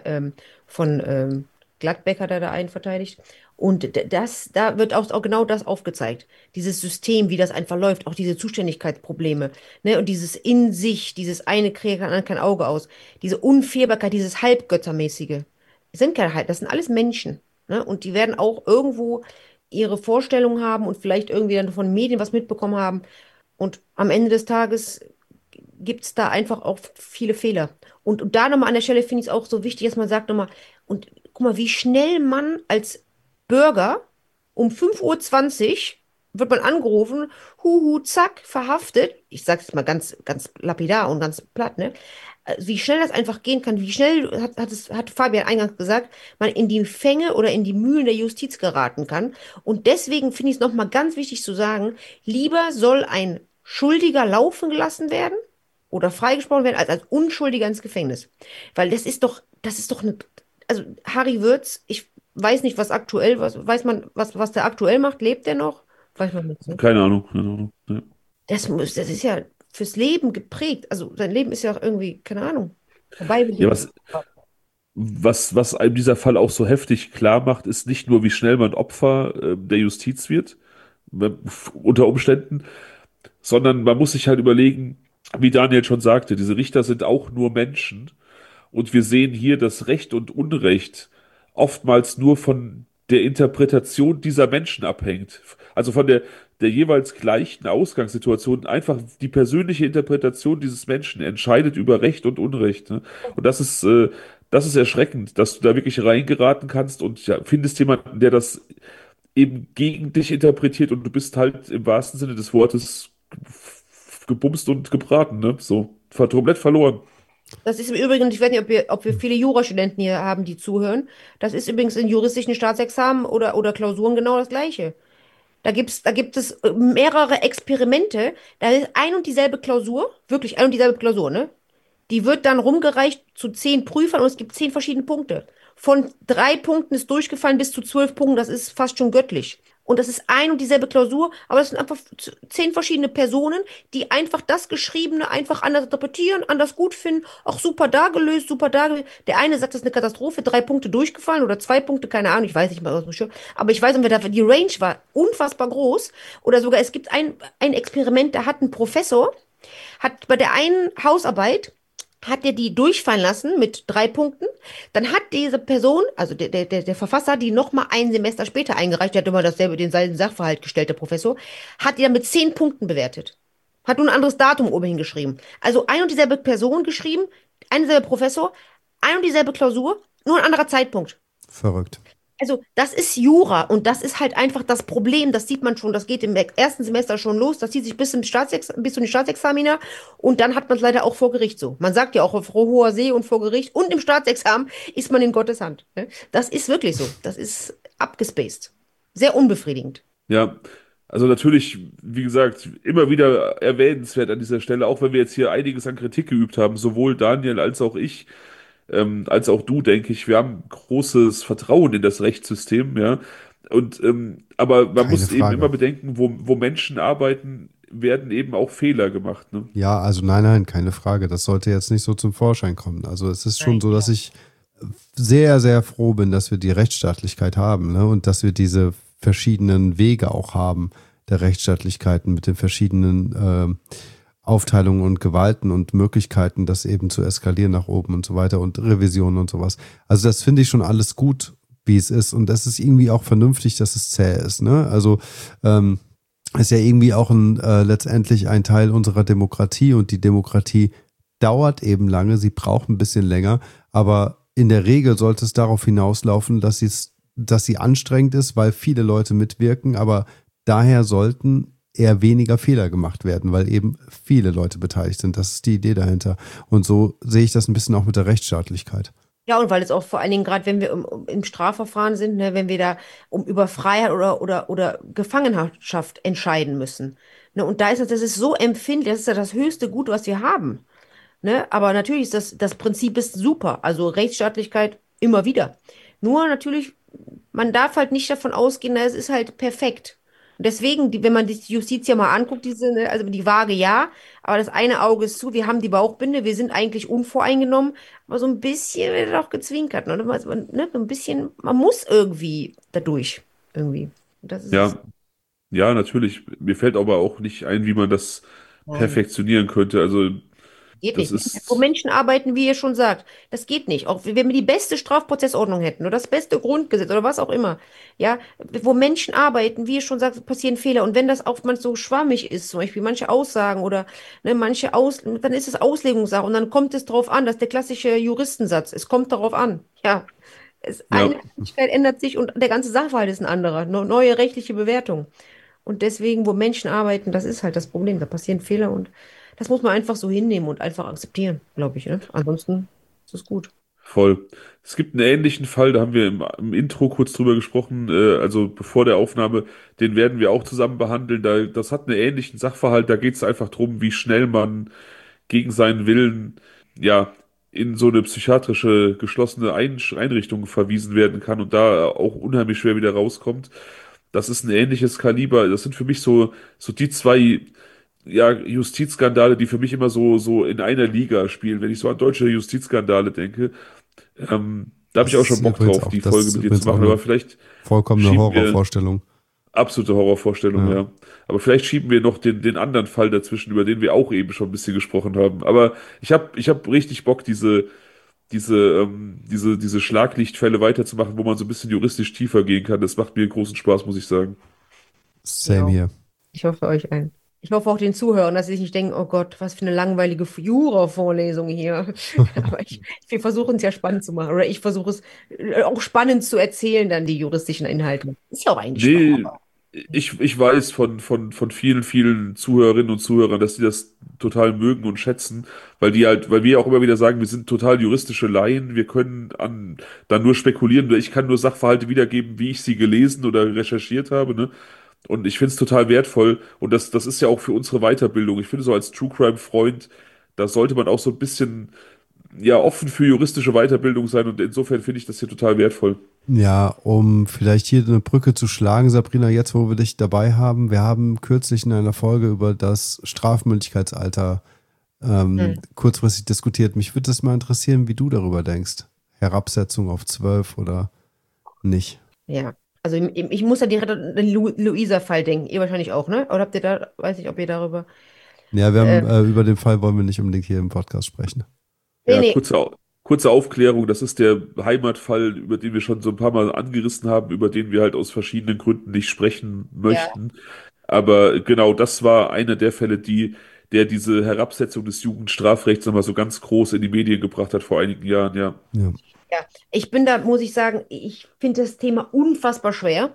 von Gladbeck hat er da einen verteidigt. Und da wird auch genau das aufgezeigt. Dieses System, wie das einfach läuft, auch diese Zuständigkeitsprobleme, ne? Und dieses in sich, dieses eine Krähe kann kein Auge aus, diese Unfehlbarkeit, dieses Halbgöttermäßige. Das sind alles Menschen, ne? Und die werden auch irgendwo ihre Vorstellungen haben und vielleicht irgendwie dann von Medien was mitbekommen haben. Und am Ende des Tages gibt es da einfach auch viele Fehler. Und da nochmal an der Stelle finde ich es auch so wichtig, dass man sagt nochmal, und guck mal, wie schnell man als Bürger um 5:20 Uhr wird man angerufen, huhu, zack, verhaftet. Ich sage es mal ganz, ganz lapidar und ganz platt, ne? Wie schnell das einfach gehen kann, wie schnell, hat Fabian eingangs gesagt, man in die Fänge oder in die Mühlen der Justiz geraten kann. Und deswegen finde ich es nochmal ganz wichtig zu sagen, lieber soll ein Schuldiger laufen gelassen werden oder freigesprochen werden, als Unschuldiger ins Gefängnis. Weil das ist doch eine, also Harry Würz, ich weiß nicht, weiß man, was der aktuell macht, lebt der noch? Weiß man nicht, ne? Keine Ahnung, keine Ahnung. Ja. Das ist ja fürs Leben geprägt. Also sein Leben ist ja auch irgendwie, keine Ahnung, vorbei. Ja, was einem dieser Fall auch so heftig klar macht, ist nicht nur, wie schnell man Opfer der Justiz wird, unter Umständen, sondern man muss sich halt überlegen, wie Daniel schon sagte, diese Richter sind auch nur Menschen. Und wir sehen hier, dass Recht und Unrecht oftmals nur von der Interpretation dieser Menschen abhängt. Also von der jeweils gleichen Ausgangssituation. Einfach die persönliche Interpretation dieses Menschen entscheidet über Recht und Unrecht. Ne? Und das ist erschreckend, dass du da wirklich reingeraten kannst und ja, findest jemanden, der das eben gegen dich interpretiert und du bist halt im wahrsten Sinne des Wortes gebumst und gebraten, ne? So, komplett verloren. Das ist im Übrigen, ich weiß nicht, ob wir viele Jurastudenten hier haben, die zuhören. Das ist übrigens in juristischen Staatsexamen oder Klausuren genau das Gleiche. Da gibt es mehrere Experimente. Da ist ein und dieselbe Klausur, wirklich ein und dieselbe Klausur, ne? Die wird dann rumgereicht zu 10 Prüfern und es gibt 10 verschiedene Punkte. Von 3 Punkten ist durchgefallen bis zu 12 Punkten, das ist fast schon göttlich. Und das ist ein und dieselbe Klausur, aber das sind einfach 10 verschiedene Personen, die einfach das Geschriebene einfach anders interpretieren, anders gut finden. Auch super da gelöst, super da gelöst. Der eine sagt, das ist eine Katastrophe, 3 Punkte durchgefallen oder 2 Punkte, keine Ahnung, ich weiß nicht mal aus dem Schirm. Aber ich weiß nicht, die Range war unfassbar groß. Oder sogar, es gibt ein Experiment, da hat ein Professor, hat bei der einen Hausarbeit hat er die durchfallen lassen mit 3 Punkten. Dann hat diese Person, also der Verfasser, die nochmal ein Semester später eingereicht, der hat immer denselben Sachverhalt gestellt, der Professor, hat die dann mit 10 Punkten bewertet. Hat nur ein anderes Datum oben hingeschrieben. Also ein und dieselbe Person geschrieben, ein und dieselbe Professor, ein und dieselbe Klausur, nur ein anderer Zeitpunkt. Verrückt. Also das ist Jura und das ist halt einfach das Problem. Das sieht man schon, das geht im ersten Semester schon los. Das zieht sich bis zu den Staatsexamina und dann hat man es leider auch vor Gericht so. Man sagt ja auch auf hoher See und vor Gericht und im Staatsexamen ist man in Gottes Hand. Ne? Das ist wirklich so. Das ist abgespaced. Sehr unbefriedigend. Ja, also natürlich, wie gesagt, immer wieder erwähnenswert an dieser Stelle, auch wenn wir jetzt hier einiges an Kritik geübt haben, sowohl Daniel als auch ich, als auch du, denke ich, wir haben großes Vertrauen in das Rechtssystem, ja. Aber man Keine muss eben immer Frage. bedenken, wo Menschen arbeiten, werden eben auch Fehler gemacht, ne? Ja, also nein, keine Frage. Das sollte jetzt nicht so zum Vorschein kommen. Also es ist schon Nein. so, dass ich sehr, sehr froh bin, dass wir die Rechtsstaatlichkeit haben, ne? Und dass wir diese verschiedenen Wege auch haben der Rechtsstaatlichkeiten mit den verschiedenen Aufteilungen und Gewalten und Möglichkeiten, das eben zu eskalieren nach oben und so weiter und Revisionen und sowas. Also das finde ich schon alles gut, wie es ist. Und das ist irgendwie auch vernünftig, dass es zäh ist, ne? Also ist ja irgendwie auch letztendlich ein Teil unserer Demokratie und die Demokratie dauert eben lange, sie braucht ein bisschen länger, aber in der Regel sollte es darauf hinauslaufen, dass sie anstrengend ist, weil viele Leute mitwirken, aber daher sollten eher weniger Fehler gemacht werden, weil eben viele Leute beteiligt sind. Das ist die Idee dahinter. Und so sehe ich das ein bisschen auch mit der Rechtsstaatlichkeit. Ja, und weil es auch vor allen Dingen gerade, wenn wir im Strafverfahren sind, ne, wenn wir da über Freiheit oder Gefangenschaft entscheiden müssen. Ne, und da ist das ist so empfindlich, das ist ja das höchste Gut, was wir haben. Ne? Aber natürlich ist das Prinzip ist super. Also Rechtsstaatlichkeit immer wieder. Nur natürlich, man darf halt nicht davon ausgehen, na, es ist halt perfekt. Und deswegen, wenn man die Justiz ja mal anguckt, ne, also die Waage ja, aber das eine Auge ist zu, wir haben die Bauchbinde, wir sind eigentlich unvoreingenommen, aber so ein bisschen wird auch gezwinkert. Ne? Ne? So ein bisschen, man muss irgendwie dadurch. Irgendwie. Und das ist es. Ja, ja, natürlich. Mir fällt aber auch nicht ein, wie man das Nein. perfektionieren könnte. Also, Geht das nicht. Wo ist, Menschen arbeiten, wie ihr schon sagt, das geht nicht. Auch wenn wir die beste Strafprozessordnung hätten oder das beste Grundgesetz oder was auch immer, ja, wo Menschen arbeiten, wie ihr schon sagt, passieren Fehler. Und wenn das auch mal so schwammig ist, zum Beispiel manche Aussagen oder ne, dann ist es Auslegungssache und dann kommt es darauf an, das ist der klassische Juristensatz. Es kommt darauf an. Ja, eine ja, Kleinigkeit ändert sich und der ganze Sachverhalt ist ein anderer. Neue rechtliche Bewertung. Und deswegen, wo Menschen arbeiten, das ist halt das Problem. Da passieren Fehler und das muss man einfach so hinnehmen und einfach akzeptieren, glaube ich. Ne? Ansonsten ist es gut. voll. Es gibt einen ähnlichen Fall, da haben wir im Intro kurz drüber gesprochen, also bevor der Aufnahme, den werden wir auch zusammen behandeln. Das hat einen ähnlichen Sachverhalt, da geht es einfach darum, wie schnell man gegen seinen Willen, ja, in so eine psychiatrische geschlossene Einrichtung verwiesen werden kann und da auch unheimlich schwer wieder rauskommt. Das ist ein ähnliches Kaliber. Das sind für mich so die zwei, ja, Justizskandale, die für mich immer so in einer Liga spielen. Wenn ich so an deutsche Justizskandale denke, da habe ich auch schon Bock drauf, die Das Folge ist mit dir zu übrigens auch machen. eine Aber vielleicht vollkommene schieben wir, Horrorvorstellung. absolute Horrorvorstellung, Ja. ja. Aber vielleicht schieben wir noch den anderen Fall dazwischen, über den wir auch eben schon ein bisschen gesprochen haben. Aber ich hab richtig Bock, diese Schlaglichtfälle weiterzumachen, wo man so ein bisschen juristisch tiefer gehen kann. Das macht mir großen Spaß, muss ich sagen. Same Ja, hier. ich hoffe euch allen. Ich hoffe auch den Zuhörern, dass sie sich nicht denken, oh Gott, was für eine langweilige Jura-Vorlesung hier. Aber wir versuchen es ja spannend zu machen. Oder ich versuche es auch spannend zu erzählen, dann die juristischen Inhalte. Ist ja auch eigentlich spannend. Nee, ich weiß von vielen, vielen Zuhörerinnen und Zuhörern, dass die das total mögen und schätzen, weil wir auch immer wieder sagen, wir sind total juristische Laien, wir können dann nur spekulieren, ich kann nur Sachverhalte wiedergeben, wie ich sie gelesen oder recherchiert habe, ne? Und ich finde es total wertvoll und das ist ja auch für unsere Weiterbildung. Ich finde so als True Crime Freund, da sollte man auch so ein bisschen, ja, offen für juristische Weiterbildung sein und insofern finde ich das hier total wertvoll. Ja, um vielleicht hier eine Brücke zu schlagen, Sabrina, jetzt wo wir dich dabei haben, wir haben kürzlich in einer Folge über das Strafmündigkeitsalter Hm. kurzfristig diskutiert. Mich würde das mal interessieren, wie du darüber denkst. Herabsetzung auf 12 oder nicht? Ja. Also ich muss ja direkt an den Luisa-Fall denken. Ihr wahrscheinlich auch, ne? Oder habt ihr da, weiß nicht, ob ihr darüber. Ja, Äh, über den Fall wollen wir nicht unbedingt hier im Podcast sprechen. nee, Ja, nee. kurze Aufklärung, das ist der Heimatfall, über den wir schon so ein paar Mal angerissen haben, über den wir halt aus verschiedenen Gründen nicht sprechen Ja. möchten. Aber genau, das war einer der Fälle, der diese Herabsetzung des Jugendstrafrechts nochmal so ganz groß in die Medien gebracht hat vor einigen Jahren, ja. Ja. Ja, ich bin da, muss ich sagen, ich finde das Thema unfassbar schwer.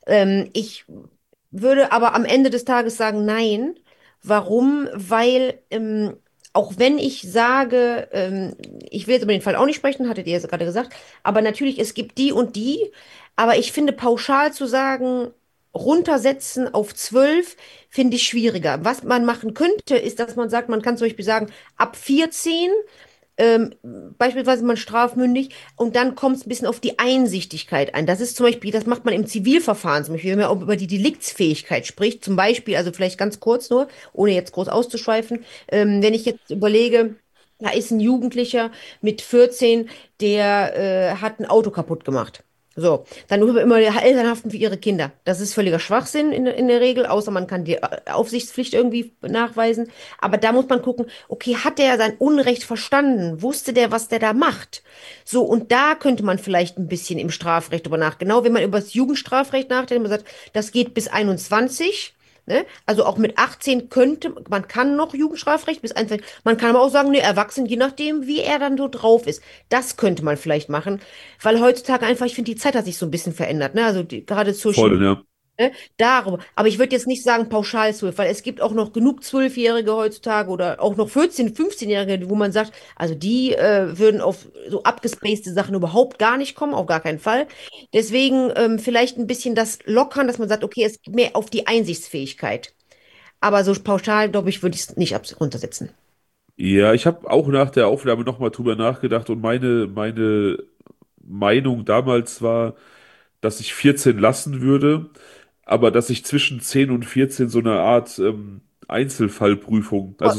Ich würde aber am Ende des Tages sagen, nein. Warum? Weil, auch wenn ich sage, ich will jetzt über den Fall auch nicht sprechen, hattet ihr jetzt gerade gesagt, aber natürlich, es gibt die und die, aber ich finde pauschal zu sagen, runtersetzen auf 12, finde ich schwieriger. Was man machen könnte, ist, dass man sagt, man kann zum Beispiel sagen, ab 14 ähm, beispielsweise man strafmündig und dann kommt es ein bisschen auf die Einsichtigkeit ein. Das ist zum Beispiel, das macht man im Zivilverfahren zum Beispiel, wenn man auch über die Deliktsfähigkeit spricht. Zum Beispiel, also vielleicht ganz kurz nur, ohne jetzt groß auszuschweifen, wenn ich jetzt überlege, da ist ein Jugendlicher mit 14, der hat ein Auto kaputt gemacht. So, dann immer die Eltern haften für ihre Kinder. Das ist völliger Schwachsinn in der Regel, außer man kann die Aufsichtspflicht irgendwie nachweisen. Aber da muss man gucken, okay, hat der sein Unrecht verstanden? Wusste der, was der da macht? So, und da könnte man vielleicht ein bisschen im Strafrecht drüber nachdenken. Genau, wenn man über das Jugendstrafrecht nachdenkt, man sagt, das geht bis 21. Ne? Also auch mit 18 könnte, man kann noch Jugendstrafrecht bis 21. Man kann aber auch sagen, ne, erwachsen, je nachdem, wie er dann so drauf ist. Das könnte man vielleicht machen, weil heutzutage einfach, ich finde, die Zeit hat sich so ein bisschen verändert. Ne? Also gerade Social Voll, ja. Ne? Darüber. Aber ich würde jetzt nicht sagen pauschal 12, weil es gibt auch noch genug 12-Jährige heutzutage oder auch noch 14-, 15-Jährige, wo man sagt, also die würden auf so abgespacede Sachen überhaupt gar nicht kommen, auf gar keinen Fall. Deswegen vielleicht ein bisschen das lockern, dass man sagt, okay, es geht mehr auf die Einsichtsfähigkeit. Aber so pauschal, glaube ich, würde ich es nicht runtersetzen. Ja, ich habe auch nach der Aufnahme nochmal drüber nachgedacht und meine Meinung damals war, dass ich 14 lassen würde, aber dass ich zwischen 10 und 14 so eine Art Einzelfallprüfung, also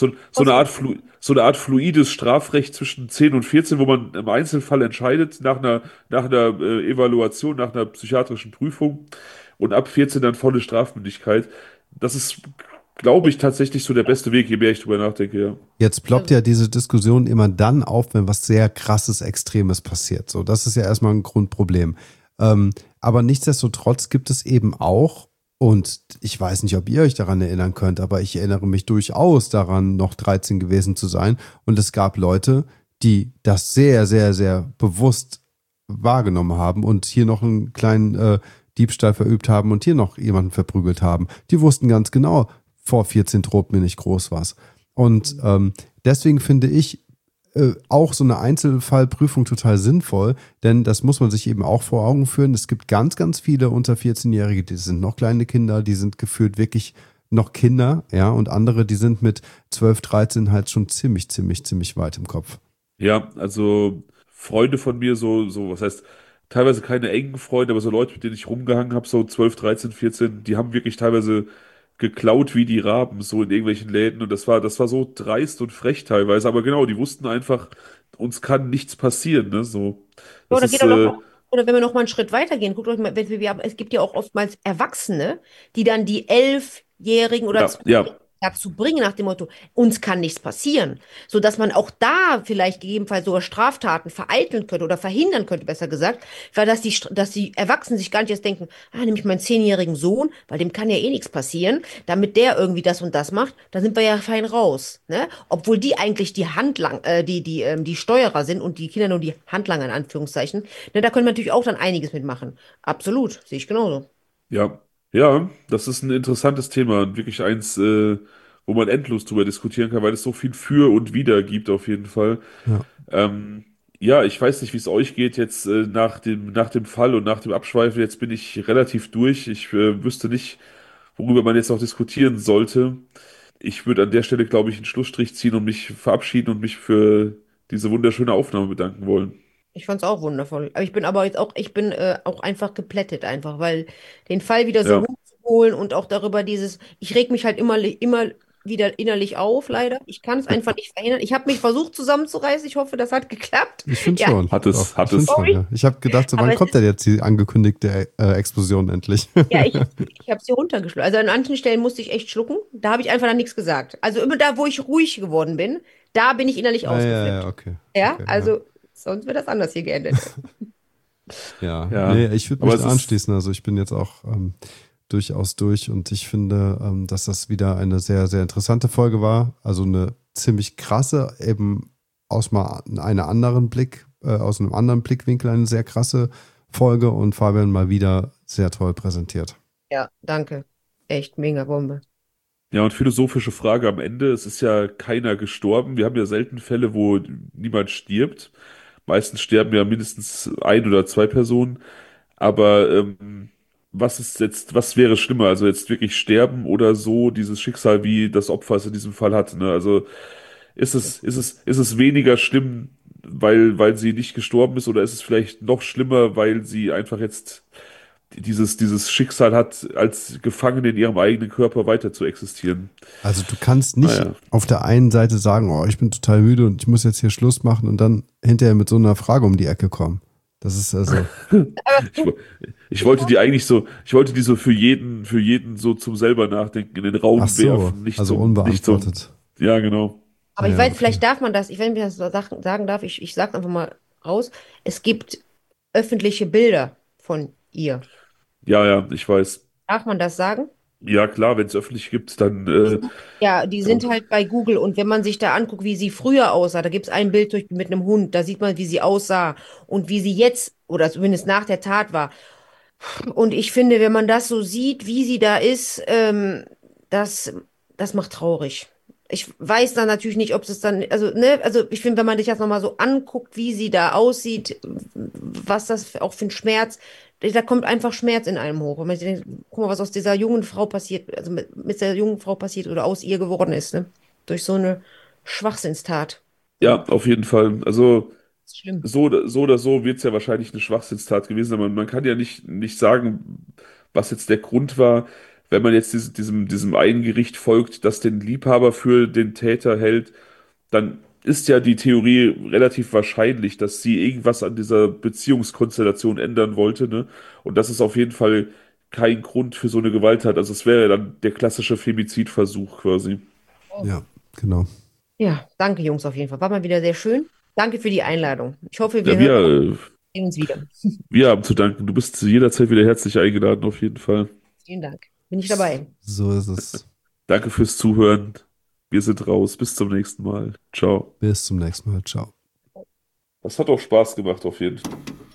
so eine Art fluides Strafrecht zwischen 10 und 14, wo man im Einzelfall entscheidet, nach einer Evaluation, nach einer psychiatrischen Prüfung und ab 14 dann volle Strafmündigkeit. Das ist, glaube ich, tatsächlich so der beste Weg, je mehr ich drüber nachdenke, ja. Jetzt ploppt ja diese Diskussion immer dann auf, wenn was sehr krasses, Extremes passiert. So, das ist ja erstmal ein Grundproblem. Aber nichtsdestotrotz gibt es eben auch, und ich weiß nicht, ob ihr euch daran erinnern könnt, aber ich erinnere mich durchaus daran, noch 13 gewesen zu sein. Und es gab Leute, die das sehr, sehr, sehr bewusst wahrgenommen haben und hier noch einen kleinen Diebstahl verübt haben und hier noch jemanden verprügelt haben. Die wussten ganz genau, vor 14 droht mir nicht groß was. Und deswegen finde ich auch so eine Einzelfallprüfung total sinnvoll, denn das muss man sich eben auch vor Augen führen. Es gibt ganz, ganz viele unter 14-Jährige, die sind noch kleine Kinder, die sind gefühlt wirklich noch Kinder, ja, und andere, die sind mit 12, 13 halt schon ziemlich, ziemlich, ziemlich weit im Kopf. Ja, also Freunde von mir, was heißt, teilweise keine engen Freunde, aber so Leute, mit denen ich rumgehangen habe, so 12, 13, 14, die haben wirklich teilweise geklaut wie die Raben, so in irgendwelchen Läden. Und das war so dreist und frech teilweise. Aber genau, die wussten einfach, uns kann nichts passieren, ne? So, das Oder geht auch noch mal, ist, oder wenn wir noch mal einen Schritt weiter gehen, guckt euch mal, es gibt ja auch oftmals Erwachsene, die dann die 11-Jährigen oder ja, ja, dazu bringen, nach dem Motto, uns kann nichts passieren. So dass man auch da vielleicht gegebenenfalls sogar Straftaten vereiteln könnte oder verhindern könnte, besser gesagt, weil dass die Erwachsenen sich gar nicht erst denken, nehme ich meinen 10-jährigen Sohn, weil dem kann ja eh nichts passieren, damit der irgendwie das und das macht, da sind wir ja fein raus, ne? Obwohl die eigentlich die Steuerer sind und die Kinder nur die Handlanger in Anführungszeichen. Ne, da können wir natürlich auch dann einiges mitmachen. Absolut, sehe ich genauso. ja, ja, das ist ein interessantes Thema und wirklich eins, wo man endlos drüber diskutieren kann, weil es so viel für und wider gibt auf jeden Fall. Ja. Ähm, ja, ich weiß nicht, wie es euch geht jetzt nach dem Fall und nach dem Abschweifen. Jetzt bin ich relativ durch. Ich wüsste nicht, worüber man jetzt noch diskutieren sollte. Ich würde an der Stelle, glaube ich, einen Schlussstrich ziehen und mich verabschieden und mich für diese wunderschöne Aufnahme bedanken wollen. Ich fand's auch wundervoll. Aber ich bin auch einfach geplättet einfach, weil den Fall wieder so Ja, hochzuholen und auch darüber ich reg mich halt immer wieder innerlich auf, leider. Ich kann es einfach nicht verhindern. Ich habe mich versucht zusammenzureißen. Ich hoffe, das hat geklappt. Ich finde Ja, schon. hat Doch, es, hat ich finde es. schon, ja. Ich habe gedacht, so, aber wann es kommt denn jetzt die angekündigte Explosion endlich? ja, ich habe sie runtergeschluckt. Also an manchen Stellen musste ich echt schlucken. Da habe ich einfach dann nichts gesagt. Also immer da, wo ich ruhig geworden bin, da bin ich innerlich Ah, ja, ja, ausgeflippt. okay. Ja, Okay, ja. also sonst wäre das anders hier geendet. Ja, Ja, nee, ich würde mich aber da es ist, anschließen. Also ich bin jetzt auch durchaus durch und ich finde, dass das wieder eine sehr, sehr interessante Folge war. Also eine ziemlich krasse, eben aus mal einem anderen aus einem anderen Blickwinkel eine sehr krasse Folge und Fabian mal wieder sehr toll präsentiert. Ja, danke. Echt mega Bombe. Ja, und philosophische Frage am Ende. Es ist ja keiner gestorben. Wir haben ja selten Fälle, wo niemand stirbt. Meistens sterben ja mindestens ein oder zwei Personen. Aber was wäre schlimmer? Also jetzt wirklich sterben oder so dieses Schicksal, wie das Opfer es in diesem Fall hat, ne? Also ist es weniger schlimm, weil sie nicht gestorben ist, oder ist es vielleicht noch schlimmer, weil sie einfach jetzt dieses Schicksal hat, als Gefangene in ihrem eigenen Körper weiter zu existieren? Also du kannst nicht Naja. auf der einen Seite sagen, oh, ich bin total müde und ich muss jetzt hier Schluss machen und dann hinterher mit so einer Frage um die Ecke kommen. Das ist also, Ich, wo- ich wollte die so für jeden so zum selber nachdenken in den ach Raum so, werfen, also nicht zum, unbeantwortet. ja, genau. Aber ich Ja, weiß, okay. vielleicht darf man das, wenn ich das so sagen darf, ich sage einfach mal raus, es gibt öffentliche Bilder von ihr. Ja, ja, ich weiß. Darf man das sagen? Ja, klar, wenn es öffentlich gibt, dann, Ja, die ja, sind halt bei Google und wenn man sich da anguckt, wie sie früher aussah, da gibt es ein Bild mit einem Hund, da sieht man, wie sie aussah und wie sie jetzt oder zumindest nach der Tat war. Und ich finde, wenn man das so sieht, wie sie da ist, das, das macht traurig. Ich weiß dann natürlich nicht, ob es dann, also, ne, also ich finde, wenn man sich das nochmal so anguckt, wie sie da aussieht, was das auch für ein Schmerz, da kommt einfach Schmerz in einem hoch. Und man sich denkt, guck mal, was aus dieser jungen Frau passiert, also mit der jungen Frau passiert oder aus ihr geworden ist, ne? Durch so eine Schwachsinnstat. ja, auf jeden Fall. Also Das ist schlimm. so oder so wird es ja wahrscheinlich eine Schwachsinnstat gewesen sein. Man kann ja nicht sagen, was jetzt der Grund war, wenn man jetzt diesem einen Gericht folgt, das den Liebhaber für den Täter hält, dann ist ja die Theorie relativ wahrscheinlich, dass sie irgendwas an dieser Beziehungskonstellation ändern wollte, ne? Und das ist auf jeden Fall kein Grund für so eine Gewalttat. Also es wäre dann der klassische Femizidversuch quasi. Ja, genau. Ja, danke, Jungs, auf jeden Fall. War mal wieder sehr schön. Danke für die Einladung. Ich hoffe, wir Ja, hören uns wieder. wir haben zu danken. Du bist jederzeit wieder herzlich eingeladen, auf jeden Fall. Vielen Dank. Bin ich dabei. So ist es. Danke fürs Zuhören. Wir sind raus. Bis zum nächsten Mal. Ciao. Bis zum nächsten Mal. Ciao. Das hat auch Spaß gemacht, auf jeden Fall.